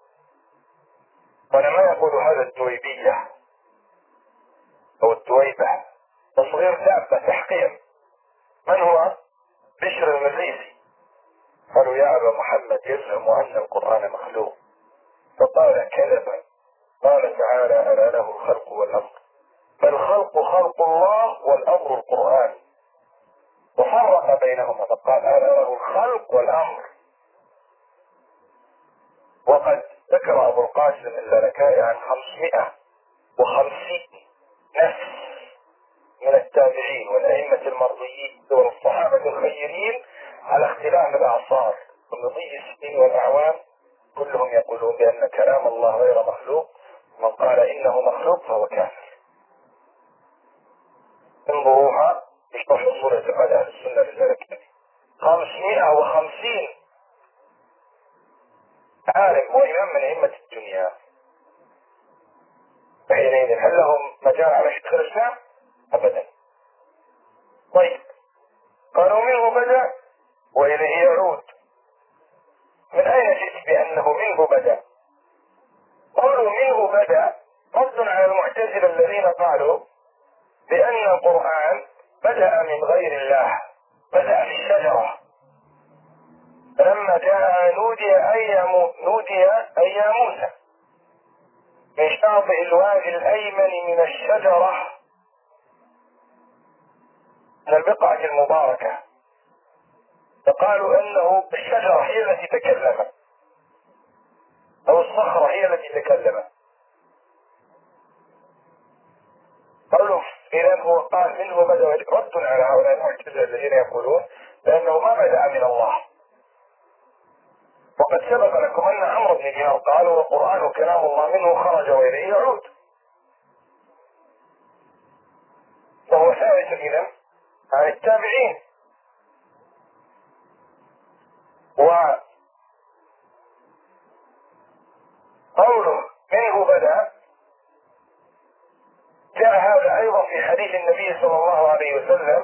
ولما يقول هذا الدويبية أو الدويبة تصغير دابة تحقير. من هو؟ بشر المريسي. قالوا يا أبا محمد يزعم أن القرآن مخلوق، فقال كذبا، قال تعالى ألا له الخلق والأمر، فالخلق خلق الله والأمر القرآن، وفرق بينهما فقال ألا له الخلق والأمر. وقد ذكر أبو القاسم اللالكائي عن خمسمائة وخمسين نفس من التابعين والأئمة المرضيين والصحابة الخيرين على اختلاف الأعصار ومضي السنين والأعوام، كلهم يقولون بأن كلام الله غير مخلوق، من قال إنه مخلوق فهو كافر. انظروها بشرح أصول اعتقاد أهل السنة لذلك. خمسمائة وخمسين عالم وإمام من أئمة الدنيا، فحينئذ هل لهم مجال على شيخ الإسلام؟ أبدا. طيب قالوا منه بدأ وإليه يعود. من أين جئت بأنه منه بدأ؟ قالوا منه بدأ رد على المعتزلة الذين قالوا بأن القرآن بدأ من غير الله، بدأ في الشجرة، فلما جاء نودي أي نودي أي موسى من شاطئ الوادي الأيمن من الشجرة من البقعة المباركة، فقالوا أنه الشجرة هي التي تكلمت أو الصخرة هي التي تكلمت. قالوا إذن هو قال منه بدأ، رد على هؤلاء المعتزلة الذين يقولون لأنه ما بدأ من الله. وقد سبق لكم أن عمرو بن دينار قال والقرآن كلام الله منه خرج وإليه يعود، فهو ثابت إذن عن التابعين. وقوله منه بدأ جاء هذا أيضا في حديث النبي صلى الله عليه وسلم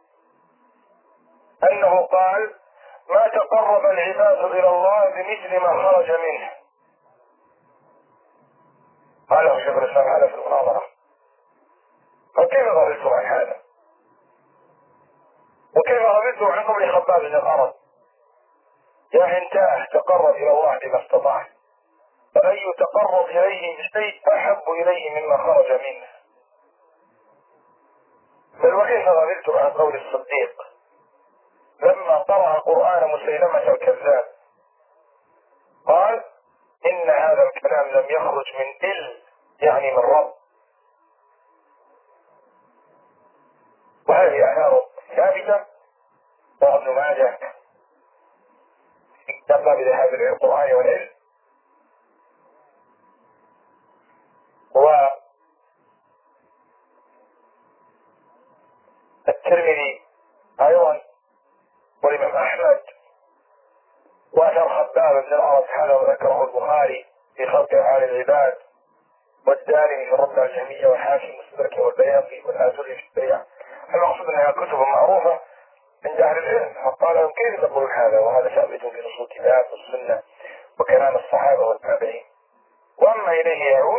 أنه قال ما تقرب العباد إلى الله بمثل ما خرج منه. قاله شيخ الاسلام هذا في المناظرة. فكيف غفلتم عن هذا؟ وكيف غفلتم عن قول خباب بن الأرض يا هنتاه تقرب إلى الله بما استطعت، فأي تقرب إليه بشيء أحب إليه مما خرج منه. بل وكيف غفلتم عن قول الصديق لما قرأ قرآن مسيلمة الكذاب قال إن هذا الكلام لم يخرج من إل يعني من رب. وهذه آثار ثابتة. وابن ماجه في كتاب باب ذهاب إلى القرآن والعلم، والترمذي أيضا، والإمام أحمد، وأثر خباب بن الأرض هذا وذكره البخاري في خلق أفعال العباد، والدارمي في الرد على الجهمية، والحاكم والمستدرك والبيهقي والآثري في البيع. المقصود أنها كتب معروفة عند أهل العلم. فقال لهم كيف تقولون هذا وهذا ثابت في نصوص الكتاب والسنة وكلام الصحابة والتابعين. وأما إليه يعود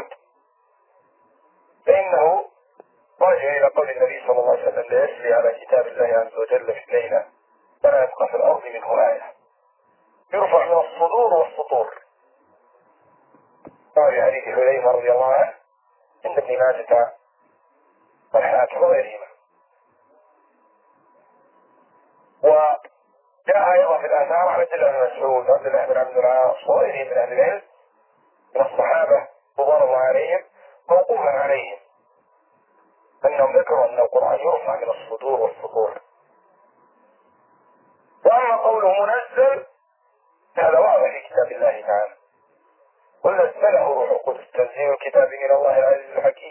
فإنه راجع إلى قول النبي صلى الله عليه وسلم ليسري على كتاب الله عز وجل في الليلة فلا يبقى في الأرض منه آية، يرفع من الصدور والسطور. قال حديث حذيفة رضي الله عنه عند ابن ماجه والحاكم وغيرهما. وجاء أيضا في الآثار عن عبد الله بن مسعود وعبد الله بن عبد العاص وغيرهم من أهل العلم من الصحابة رضوان الله عليهم موقوفا عليهم أنهم ذكروا أن القرآن يرفع من الصدور والسطور. وأما قوله منزل هذا واضح في كتاب الله تعالى، ونزله روح القدس تنزيل الكتاب من الله العزيز الحكيم.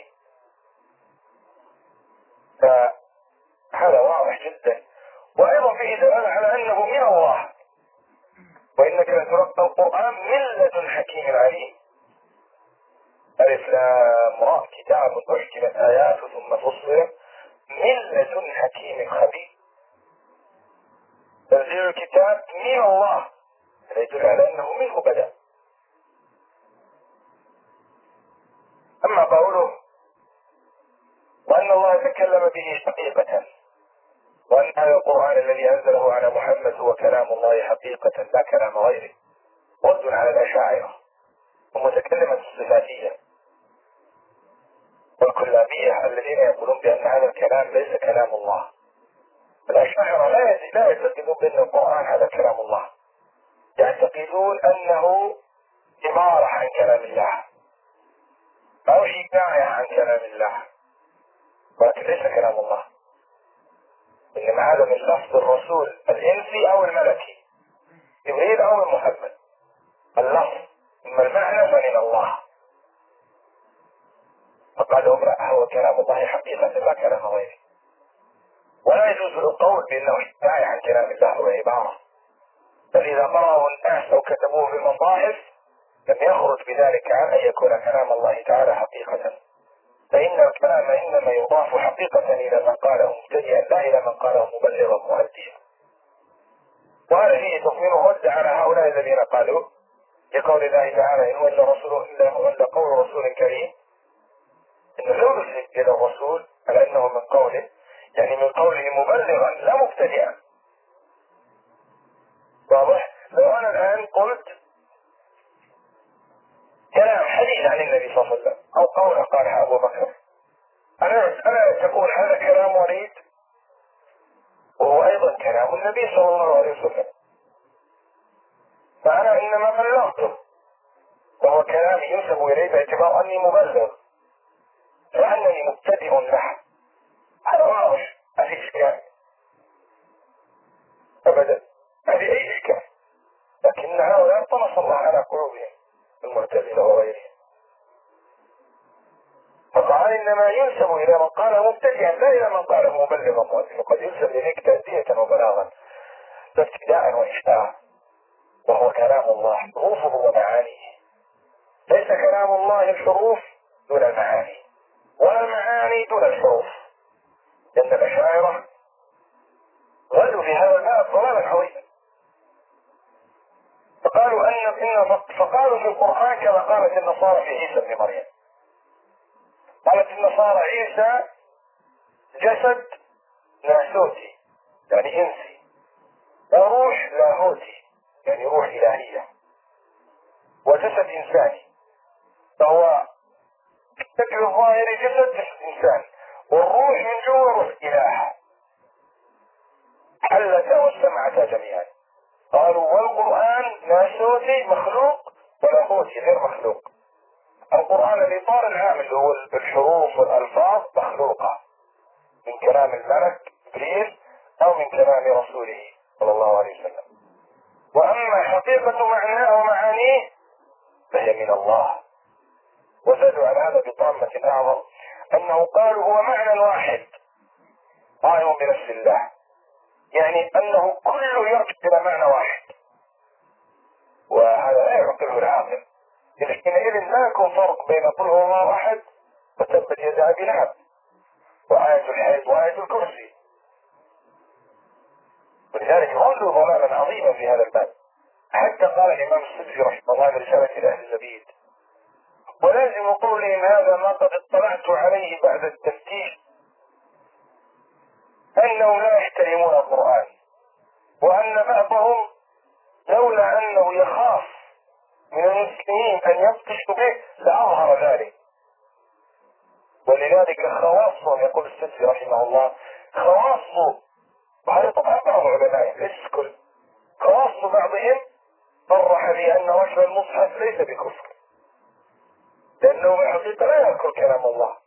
فهذا واضح جدا. وأيضا فيه دلالة على أنه من الله، وإنك لتلقى القرآن من لدن حكيم عليم. ألف لام را كتاب أحكمت آياته ثم فصلت من لدن حكيم خبير. تنزيل الكتاب من الله يدل على أنه منه بدأ. أما قوله وأن الله تكلم به حقيقة، وأن هذا القرآن الذي أنزله على محمد هو كلام الله حقيقة لا كلام غيره، رد على الأشاعرة ومتكلمة الصفاتية والكلابية الذين يقولون بأن هذا الكلام ليس كلام الله. الأشاعرة لا لا يعتقدون بأن القرآن هذا كلام الله، يعتقدون أنه عبارة عن كلام الله أو حكاية عن كلام الله، ولكن ليس كلام الله. إنما هذا من لفظ الرسول الإنسي أو الملكي، جبريل أو من محمد. اللفظ إما المعنى فمن الله. فقال امرأة هو كلام الله حقيقة لا كلام غيره. ولا يجوز القول بأنه حكاية عن كلام الله وعبارة، بل إذا قرأه الناس أو كتبوه في المصاحف لم يخرج بذلك عن أن يكون كلام الله تعالى حقيقة، فإن الكلام إنما يضاف حقيقة إلى من قاله مبتدئا لا إلى من قاله مبلغا مؤديا. وهذا فيه تصميم رد على هؤلاء الذين قالوا لقول الله تعالى إن هو إلا رسول إلا هو إلا قول رسول كريم، إن لو نسب إلى الرسول على أنه من قوله يعني من قوله مبلغا لا مبتدئا. واضح؟ لو أنا الآن قلت كلام حديث عن النبي صلى الله عليه وسلم أو قول قالها أبو بكر، أنا أنا تقول هذا كلام وليد وهو أيضا كلام النبي صلى الله عليه وسلم، فأنا إنما بلغته وهو كلام ينسب إليه باعتبار أني مبلغ لأنني مبتدئ له. هذا واضح ما في إشكال أبدا، ما في أي إشكال. لكن هؤلاء طمس الله على قلوبهم المعتزلة وغيرهم، فقال إنما ينسب إلى من قال مبتدئا لا إلى من قال مبلغا مؤذن، وقد ينسب إليك تأدية وبلاغا لا ابتداء وإشتاء، وهو كلام الله حروفه ومعانيه، ليس كلام الله الحروف دون المعاني ولا المعاني دون الحروف، لأن الأشاعرة غلوا في هذا الباب ضلالا عظيما. فقالوا أن إن فقالوا في القرآن كما قالت النصارى في عيسى ابن مريم، قالت النصارى عيسى جسد ناسوتي يعني انسي، وروح لاهوتي يعني روح الهية، وجسد انساني، فهو الشكل الظاهري جسد جسد انسان، والروح من جوا روح اله. حلتا واجتمعتا جميعا. قالوا والقرآن ناسوتي مخلوق ولاهوتي غير مخلوق. القرآن الإطار العام اللي هو الحروف والألفاظ مخلوقة من كلام الملك جبريل أو من كلام رسوله صلى الله عليه وسلم، وأما حقيقة معناه ومعانيه فهي من الله. وزادوا على هذا بطامة أعظم أنه قالوا هو معنى واحد قائم بنفس الله، يعني أنه كله يرجع إلى معنى واحد، وهذا لا يعقله العاقل. حينئذ لا يكون فرق بين قل هو الله أحد وتبت يدا أبي لهب وآية الحيض وآية الكرسي، ولذلك ظلوا ضلالا عظيما في هذا الباب. حتى قال الإمام السدسي رحمه الله في رسالة إلى أهل الزبيد: ولازم قولهم هذا ما قد اطلعت عليه بعد التفتيش أنه لا يحترمون القرآن، وأن بعضهم لولا أنه يخاف من المسلمين أن يبطشوا به لأظهر ذلك. ولذلك خواصهم، يقول السدسي رحمه الله، خواص، وهذا طبعا بعض علمائهم ليس الكل، خواص بعضهم صرح بأن وجه المصحف ليس بكفر، لأنه بالحقيقة لا يذكر كلام الله،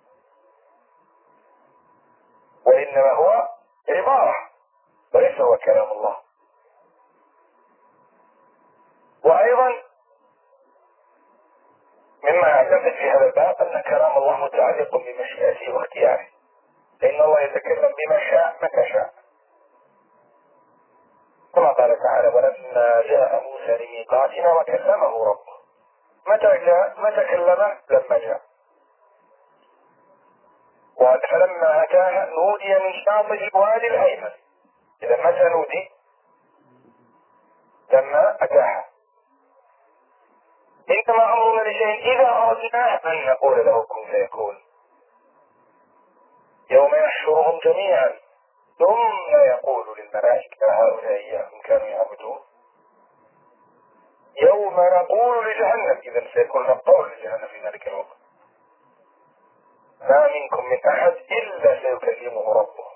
وإنما هو عبارة وليس هو كلام الله. وأيضا مما يعتمد في هذا الباب أن كلام الله متعلق بمشيئته واختياره، لأن الله يتكلم بما شاء متى شاء، كما قال تعالى: ولما جاء موسى لميقاتنا وكلمه ربه. متى جاء؟ متى كلمه؟ لما جاء. فلما أتاها نودي من شاطئ الوادي الأيمن. إذا متى نودي؟ لما أتاها. إنما أمرنا لشيء إذا أردناه أن نقول له كن فيكون. يوم يحشرهم جميعا ثم يقول للملائكة هؤلاء إياكم كانوا يعبدون. يوم نقول لجهنم، إذا سيكون القول لجهنم في ذلك الوقت: ما منكم من أحد إلا سيكلمه ربه.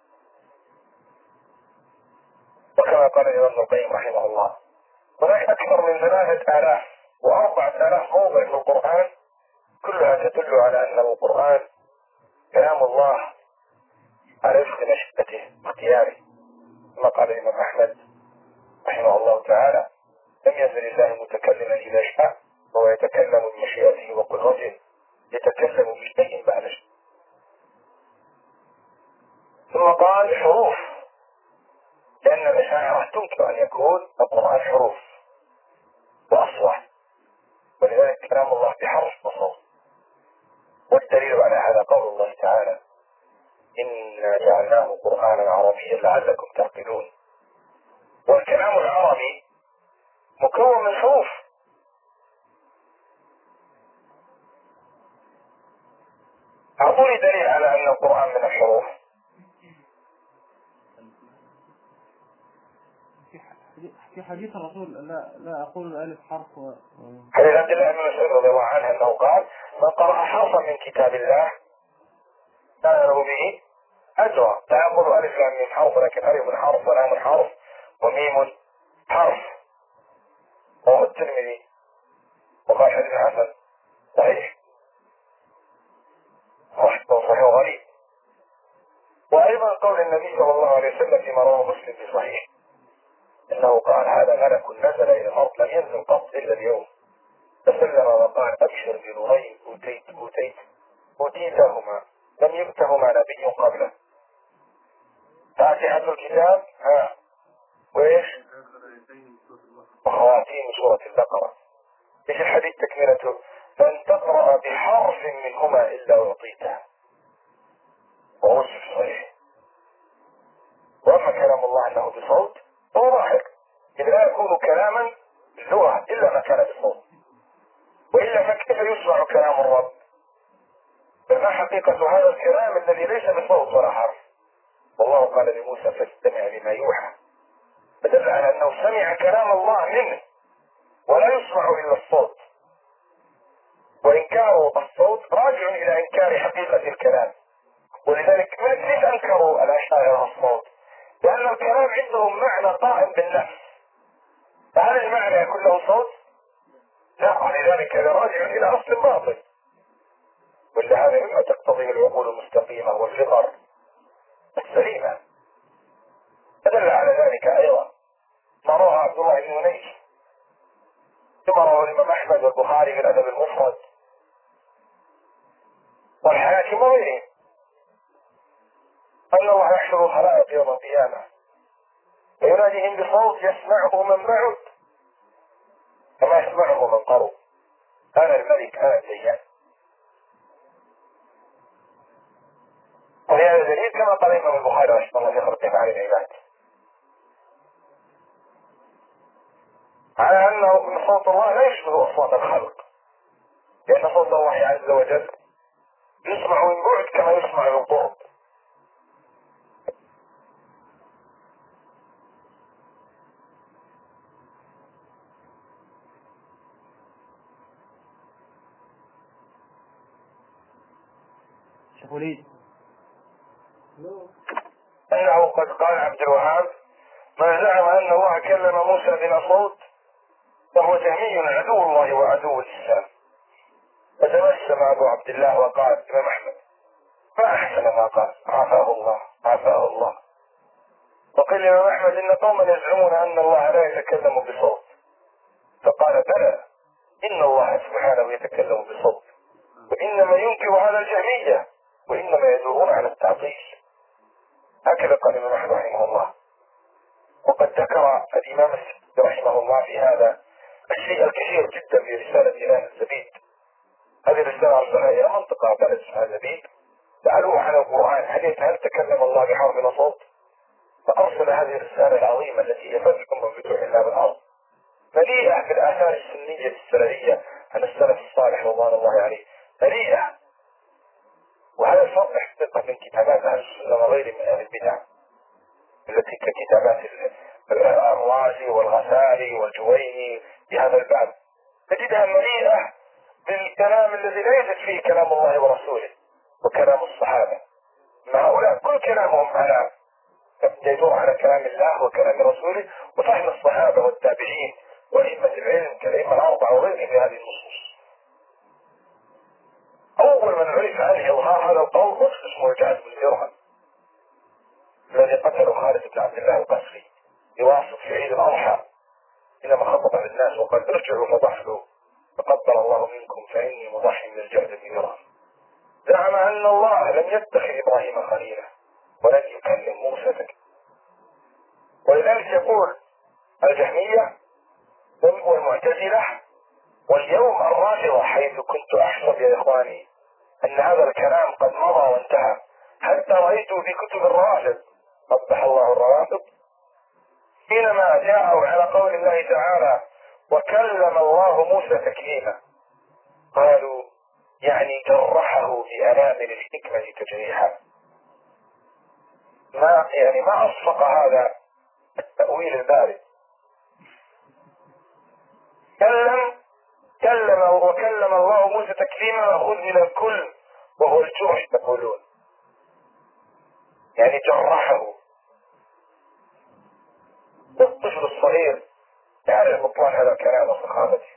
وكما قال الإمام ابن القيم رحمه الله: هناك أكثر من ثلاثة آلاف وأربعة آلاف موضع في القرآن كلها تدل على أن القرآن كلام الله على وفق مشيئته واختياره، كما قال الإمام أحمد رحمه الله تعالى: لم يزل الله متكلما إذا شاء وهو يتكلم بمشيئته وقدرته، يتكلم بشيء بعد شيء. ثم قال حروف، لأن الأشاعرة تنكر أن يكون القرآن حروف وأصوات، ولذلك كلام الله بحرف وصوت. والدليل على هذا قول الله تعالى: إنا جعلناه قرآنا عربيا لعلكم تعقلون. والكلام العربي مكون من حروف، أعطوني دليل على أن القرآن من الحروف. في حديث الرسول لا لا أقول الألف حرف و... حديث عبد الله بن مسعود رضي الله عنه أنه قال: من قرأ حرفا من كتاب الله كان له به أجر. لا يقول ألف لام ميم حرف، ولكن ألف حرف ولام حرف وميم حرف. رواه الترمذي وقال حديث حسن صحيح، صحيح غريب. وأيضا قول النبي صلى الله عليه وسلم فيما رواه مسلم في صحيح إنه قال: هذا ملك نزل إلى الأرض لم ينزل قط إلا اليوم، فسلم وقال: أبشر بنورين أوتيت أوتيت أوتيتهما لم يؤتهما نبي قبله، فاتحة الكتاب ها وإيش وخواتيم سورة البقرة. إيش الحديث تكملته؟ فأن تقرأ بحرف منهما إلا أعطيته، وهو صحيح. وأما كلام الله أنه بصوت هو ظاهر، إذ لا يكون كلاما باللغة إلا ما كان بصوت، وإلا فكيف يسمع كلام الرب؟ ما حقيقة هذا الكلام الذي ليس بصوت ولا حرف؟ والله قال لموسى فاستمع لما يوحى، فدل على أنه سمع كلام الله منه ولا يسمع إلا الصوت، وإنكار الصوت راجع إلى إنكار حقيقة الكلام. ولذلك ليس أنكروا الأشاعرة الصوت، لأن الكلام عندهم معنى قائم بالنفس، فهل المعنى يكون له صوت؟ لا، ولذلك هذا راجع إلى أصل باطل، ولهذا مما تقتضيه العقول المستقيمة والفطر السليمة. فدل على ذلك أيضا ما روى عبد الله بن منيس ثم روى الإمام أحمد والبخاري في الأدب المفرد والحاكم وغيرهم أن الله يحشر الخلائق يوم القيامة ويناديهم بصوت يسمعه من بعد كما يسمعه من قرب: أنا الملك أنا الديان. ولهذا دليل كما قال الإمام البخاري رحمه الله في خلق أفعال العباد على أنه صوت الله لا يشبه أصوات الخلق، لأن صوت الله عز وجل يسمع من بعد كما يسمع من قرب. شيخ وليد أنه قد قال عبد الوهاب: من زعم أن الله كلم موسى بلا صوت فهو جهمي عدو الله وعدو الإسلام. فتبسم أبو عبد الله وقال: الإمام أحمد ما أحسن ما قال، عافاه الله عافاه الله. وقال الإمام أحمد: إن قوما يزعمون أن الله لا يتكلم بصوت. فقال: بلى، إن الله سبحانه يتكلم بصوت، وإنما ينكر هذا الجهمية وإنما يدورون على التعطيل. هكذا قال الإمام أحمد رحمه الله. وقد ذكر الإمام السبيعي رحمه الله في هذا الشيء الكثير جدا في رسالة أهل الزبيد. هذه الرسالة أرسلها إلى منطقة بلد اسمها الزبيد، سألوه عن القرآن: هل هل تكلم الله بحرف وصوت؟ فأرسل هذه الرسالة العظيمة التي هي فتح من فتوح الله بالأرض، مليئة بالآثار السنية السلفية عن السلف الصالح رضوان الله عليه، مليئة. وهذا الفرق حقيقة من كتابات أهل السنة وغير من أهل البدع التي ككتابات الرازي والغزالي والجويني في هذا الباب، تجدها مليئة بالكلام الذي لا يوجد فيه كلام الله ورسوله وكلام الصحابة. مع هؤلاء كل كلامهم على يدور على كلام الله وكلام رسوله وفهم الصحابة والتابعين وأئمة العلم كالأئمة الأربعة وغيرهم في هذه النصوص. أول من عرف عن إظهار هذا القول رجل اسمه جعد بن درهم الذي قتله خالد بن عبد الله القسري يواصل في عيد الأضحى إنما خطب للناس وقال: ارجعوا فضحوا فقبل الله منكم فإني مضحي من الجعد بن درهم. زعم أن الله لم يتخذ إبراهيم خليلا ولم يكلم موسى تكليما. ولذلك يقول الجهمية والمعتزلة واليوم الرافضة، حيث كنت أحسب يا إخواني أن هذا الكلام قد مضى وانتهى، حتى رأيته في كتب الروافض قبح الله الروافض حينما جاءوا على قول الله تعالى: وكلم الله موسى تكليما، قالوا يعني جرحه بأنامل الحكمة تجريحا. ما يعني ما أصفق هذا التأويل البارد. كلم كلم وكلم الله موسى تكليما مأخوذ من الكل وهو الجرح تقولون، يعني جرحه. الطفل الصغير يعرف بطلان هذا الكلام وصخابته،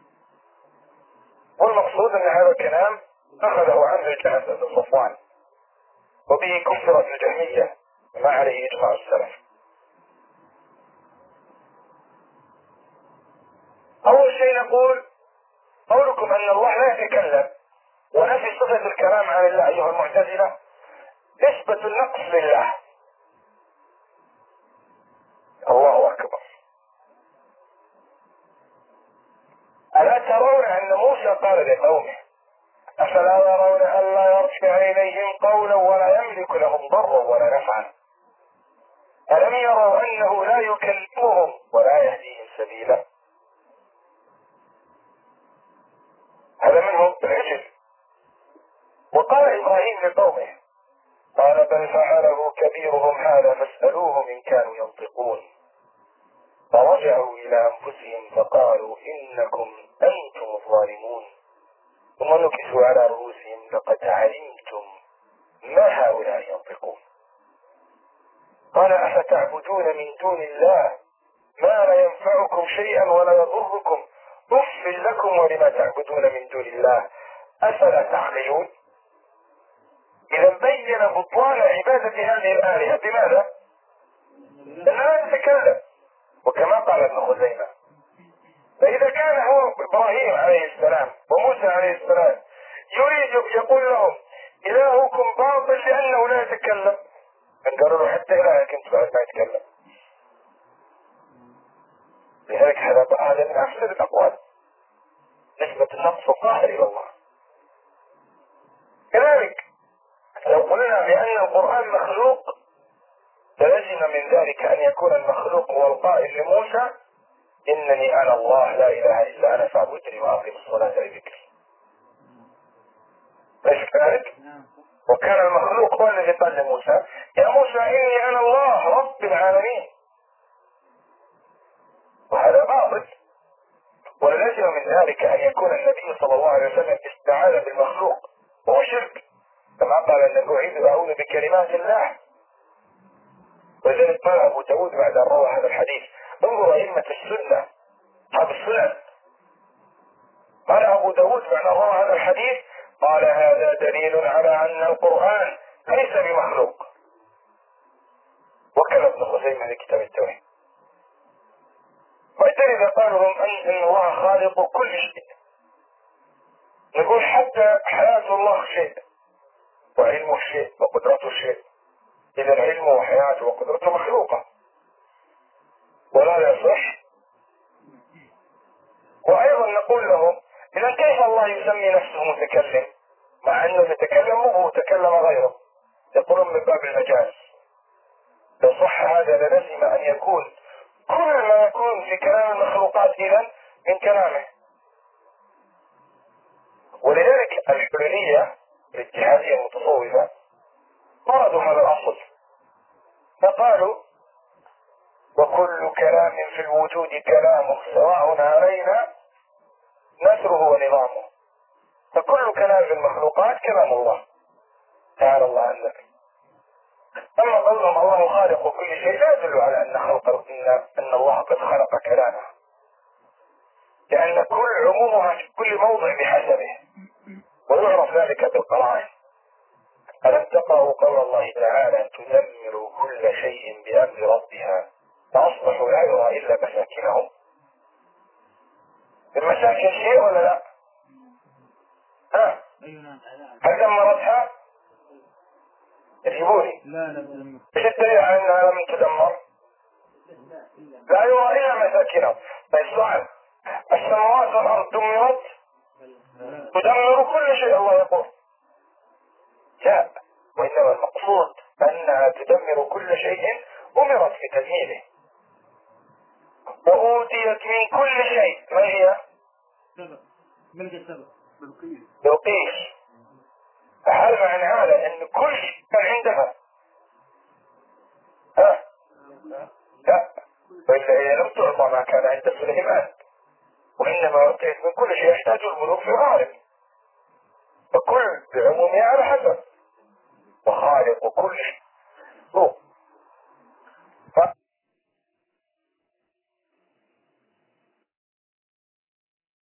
والمقصود أن هذا الكلام أخذه عنه الجهل بن صفوان وبه كفرت الجهمية ما عليه إجماع السلف. أول شيء نقول: قولكم أن الله لا يتكلم ونفي صفة الكلام عن الله أيها المعتزلة نسبة النقص لله. الله أكبر. ألا ترون أن موسى قال لقومه: أفلا يرون ألا يرفع إليهم قولا ولا يملك لهم ضرا ولا نفعا؟ ألم يروا أنه لا يكلمهم ولا يهديهم سبيلا؟ هذا منهم العجل. وقال إبراهيم لقومه قال بل فعله كبيرهم هذا فاسألوهم إن كانوا ينطقون فرجعوا إلى أنفسهم فقالوا إنكم أنتم الظالمون ثم نكسوا على رؤوسهم لقد علمتم ما هؤلاء ينطقون قال أفتعبدون من دون الله ما لا ينفعكم شيئا ولا يضركم أف لكم ولما تعبدون من دون الله أفلا تعقلون. إذا بين بطلان عبادة هذه الآلهة بماذا؟ لا تتكلم. وكما قال ابن خزيمة فإذا كان هو إبراهيم عليه السلام وموسى عليه السلام يريد يقول لهم إلهكم باطل لأنه لا يتكلم، قالوا له حتى إلهك أنت لا يتكلم. لذلك هذا هذا من أفسد الأقوال، نسبة النقص الظاهر إلى الله. كذلك لو قلنا بأن القرآن مخلوق فلزم من ذلك أن يكون المخلوق هو القائل لموسى إنني أنا الله لا إله إلا أنا فاعبدني وأقم الصلاة لذكري. ليس كذلك؟ وكان المخلوق هو الذي قال لموسى يا موسى إني أنا الله رب العالمين، وهذا باطل. ولازم من ذلك أن يكون النبي صلى الله عليه وسلم استعاذ بالمخلوق وهو شرك، كما قال أنه أعيذ أعوذ بكلمات الله. ولذلك قال أبو داود بعد أن روى هذا الحديث انظر أئمة السنة أصحاب السنن، قال أبو داود بعد أن روى هذا الحديث قال هذا دليل على أن القرآن ليس بمخلوق. وكذا ابن خزيمة في كتاب التوحيد. وإذا قالوا هم أن الله خالق كل شيء، نقول حتى حياة الله شيء وعلمه شيء وقدرته شيء، إذا العلم وحياته وقدرته مخلوقة ولا يصح. وأيضا نقول لهم إذا كيف الله يسمي نفسه متكلم مع أنه يتكلم وهو تكلم غيره؟ يقولون من باب المجاز. لو صح هذا للزم أن يكون كل ما يكون في كلام المخلوقات إذن من كلامه. ولذلك الحلولية الاتحادية المتصوفة طردوا هذا الأصل فقالوا وكل كلام في الوجود كلامه سواء علينا نثره ونظامه. فكل كلام في المخلوقات كلام الله تعالى الله عن ذلك. أما قولهم الله خالق كل شيء لا يدل على أن خلق إن, أن الله قد خلق كلامه، لأن كل عمومها في كل موضع بحسبه، ويعرف ذلك بالقرائن. ألم تقرأوا قول الله تعالى تدمر كل شيء بأمر ربها فأصبحوا لا يرى إلا مساكنهم. المساكن شيء ولا لا؟ ها؟ هل دمرتها؟ يجيبوني لا لا تدمر. ايش الدليل على انها لم تدمر؟ لا يرى الا مساكنهم. فالسؤال السماوات والارض دمرت؟ تدمر كل شيء الله يقول لا، وانما المقصود انها تدمر كل شيء امرت بتدميره. وأوتيت من كل شيء ما هي؟ سبب ملك السبب بلقيس. فهل معنى هذا ان كل شيء كان عندها؟ ها؟ لا، فإذا هي لم تعطى ما كان عند سليمان، وإنما أوتيت من كل شيء يحتاج الملوك في الغالب، فكل بعمومها على حسب. وخالق كل شيء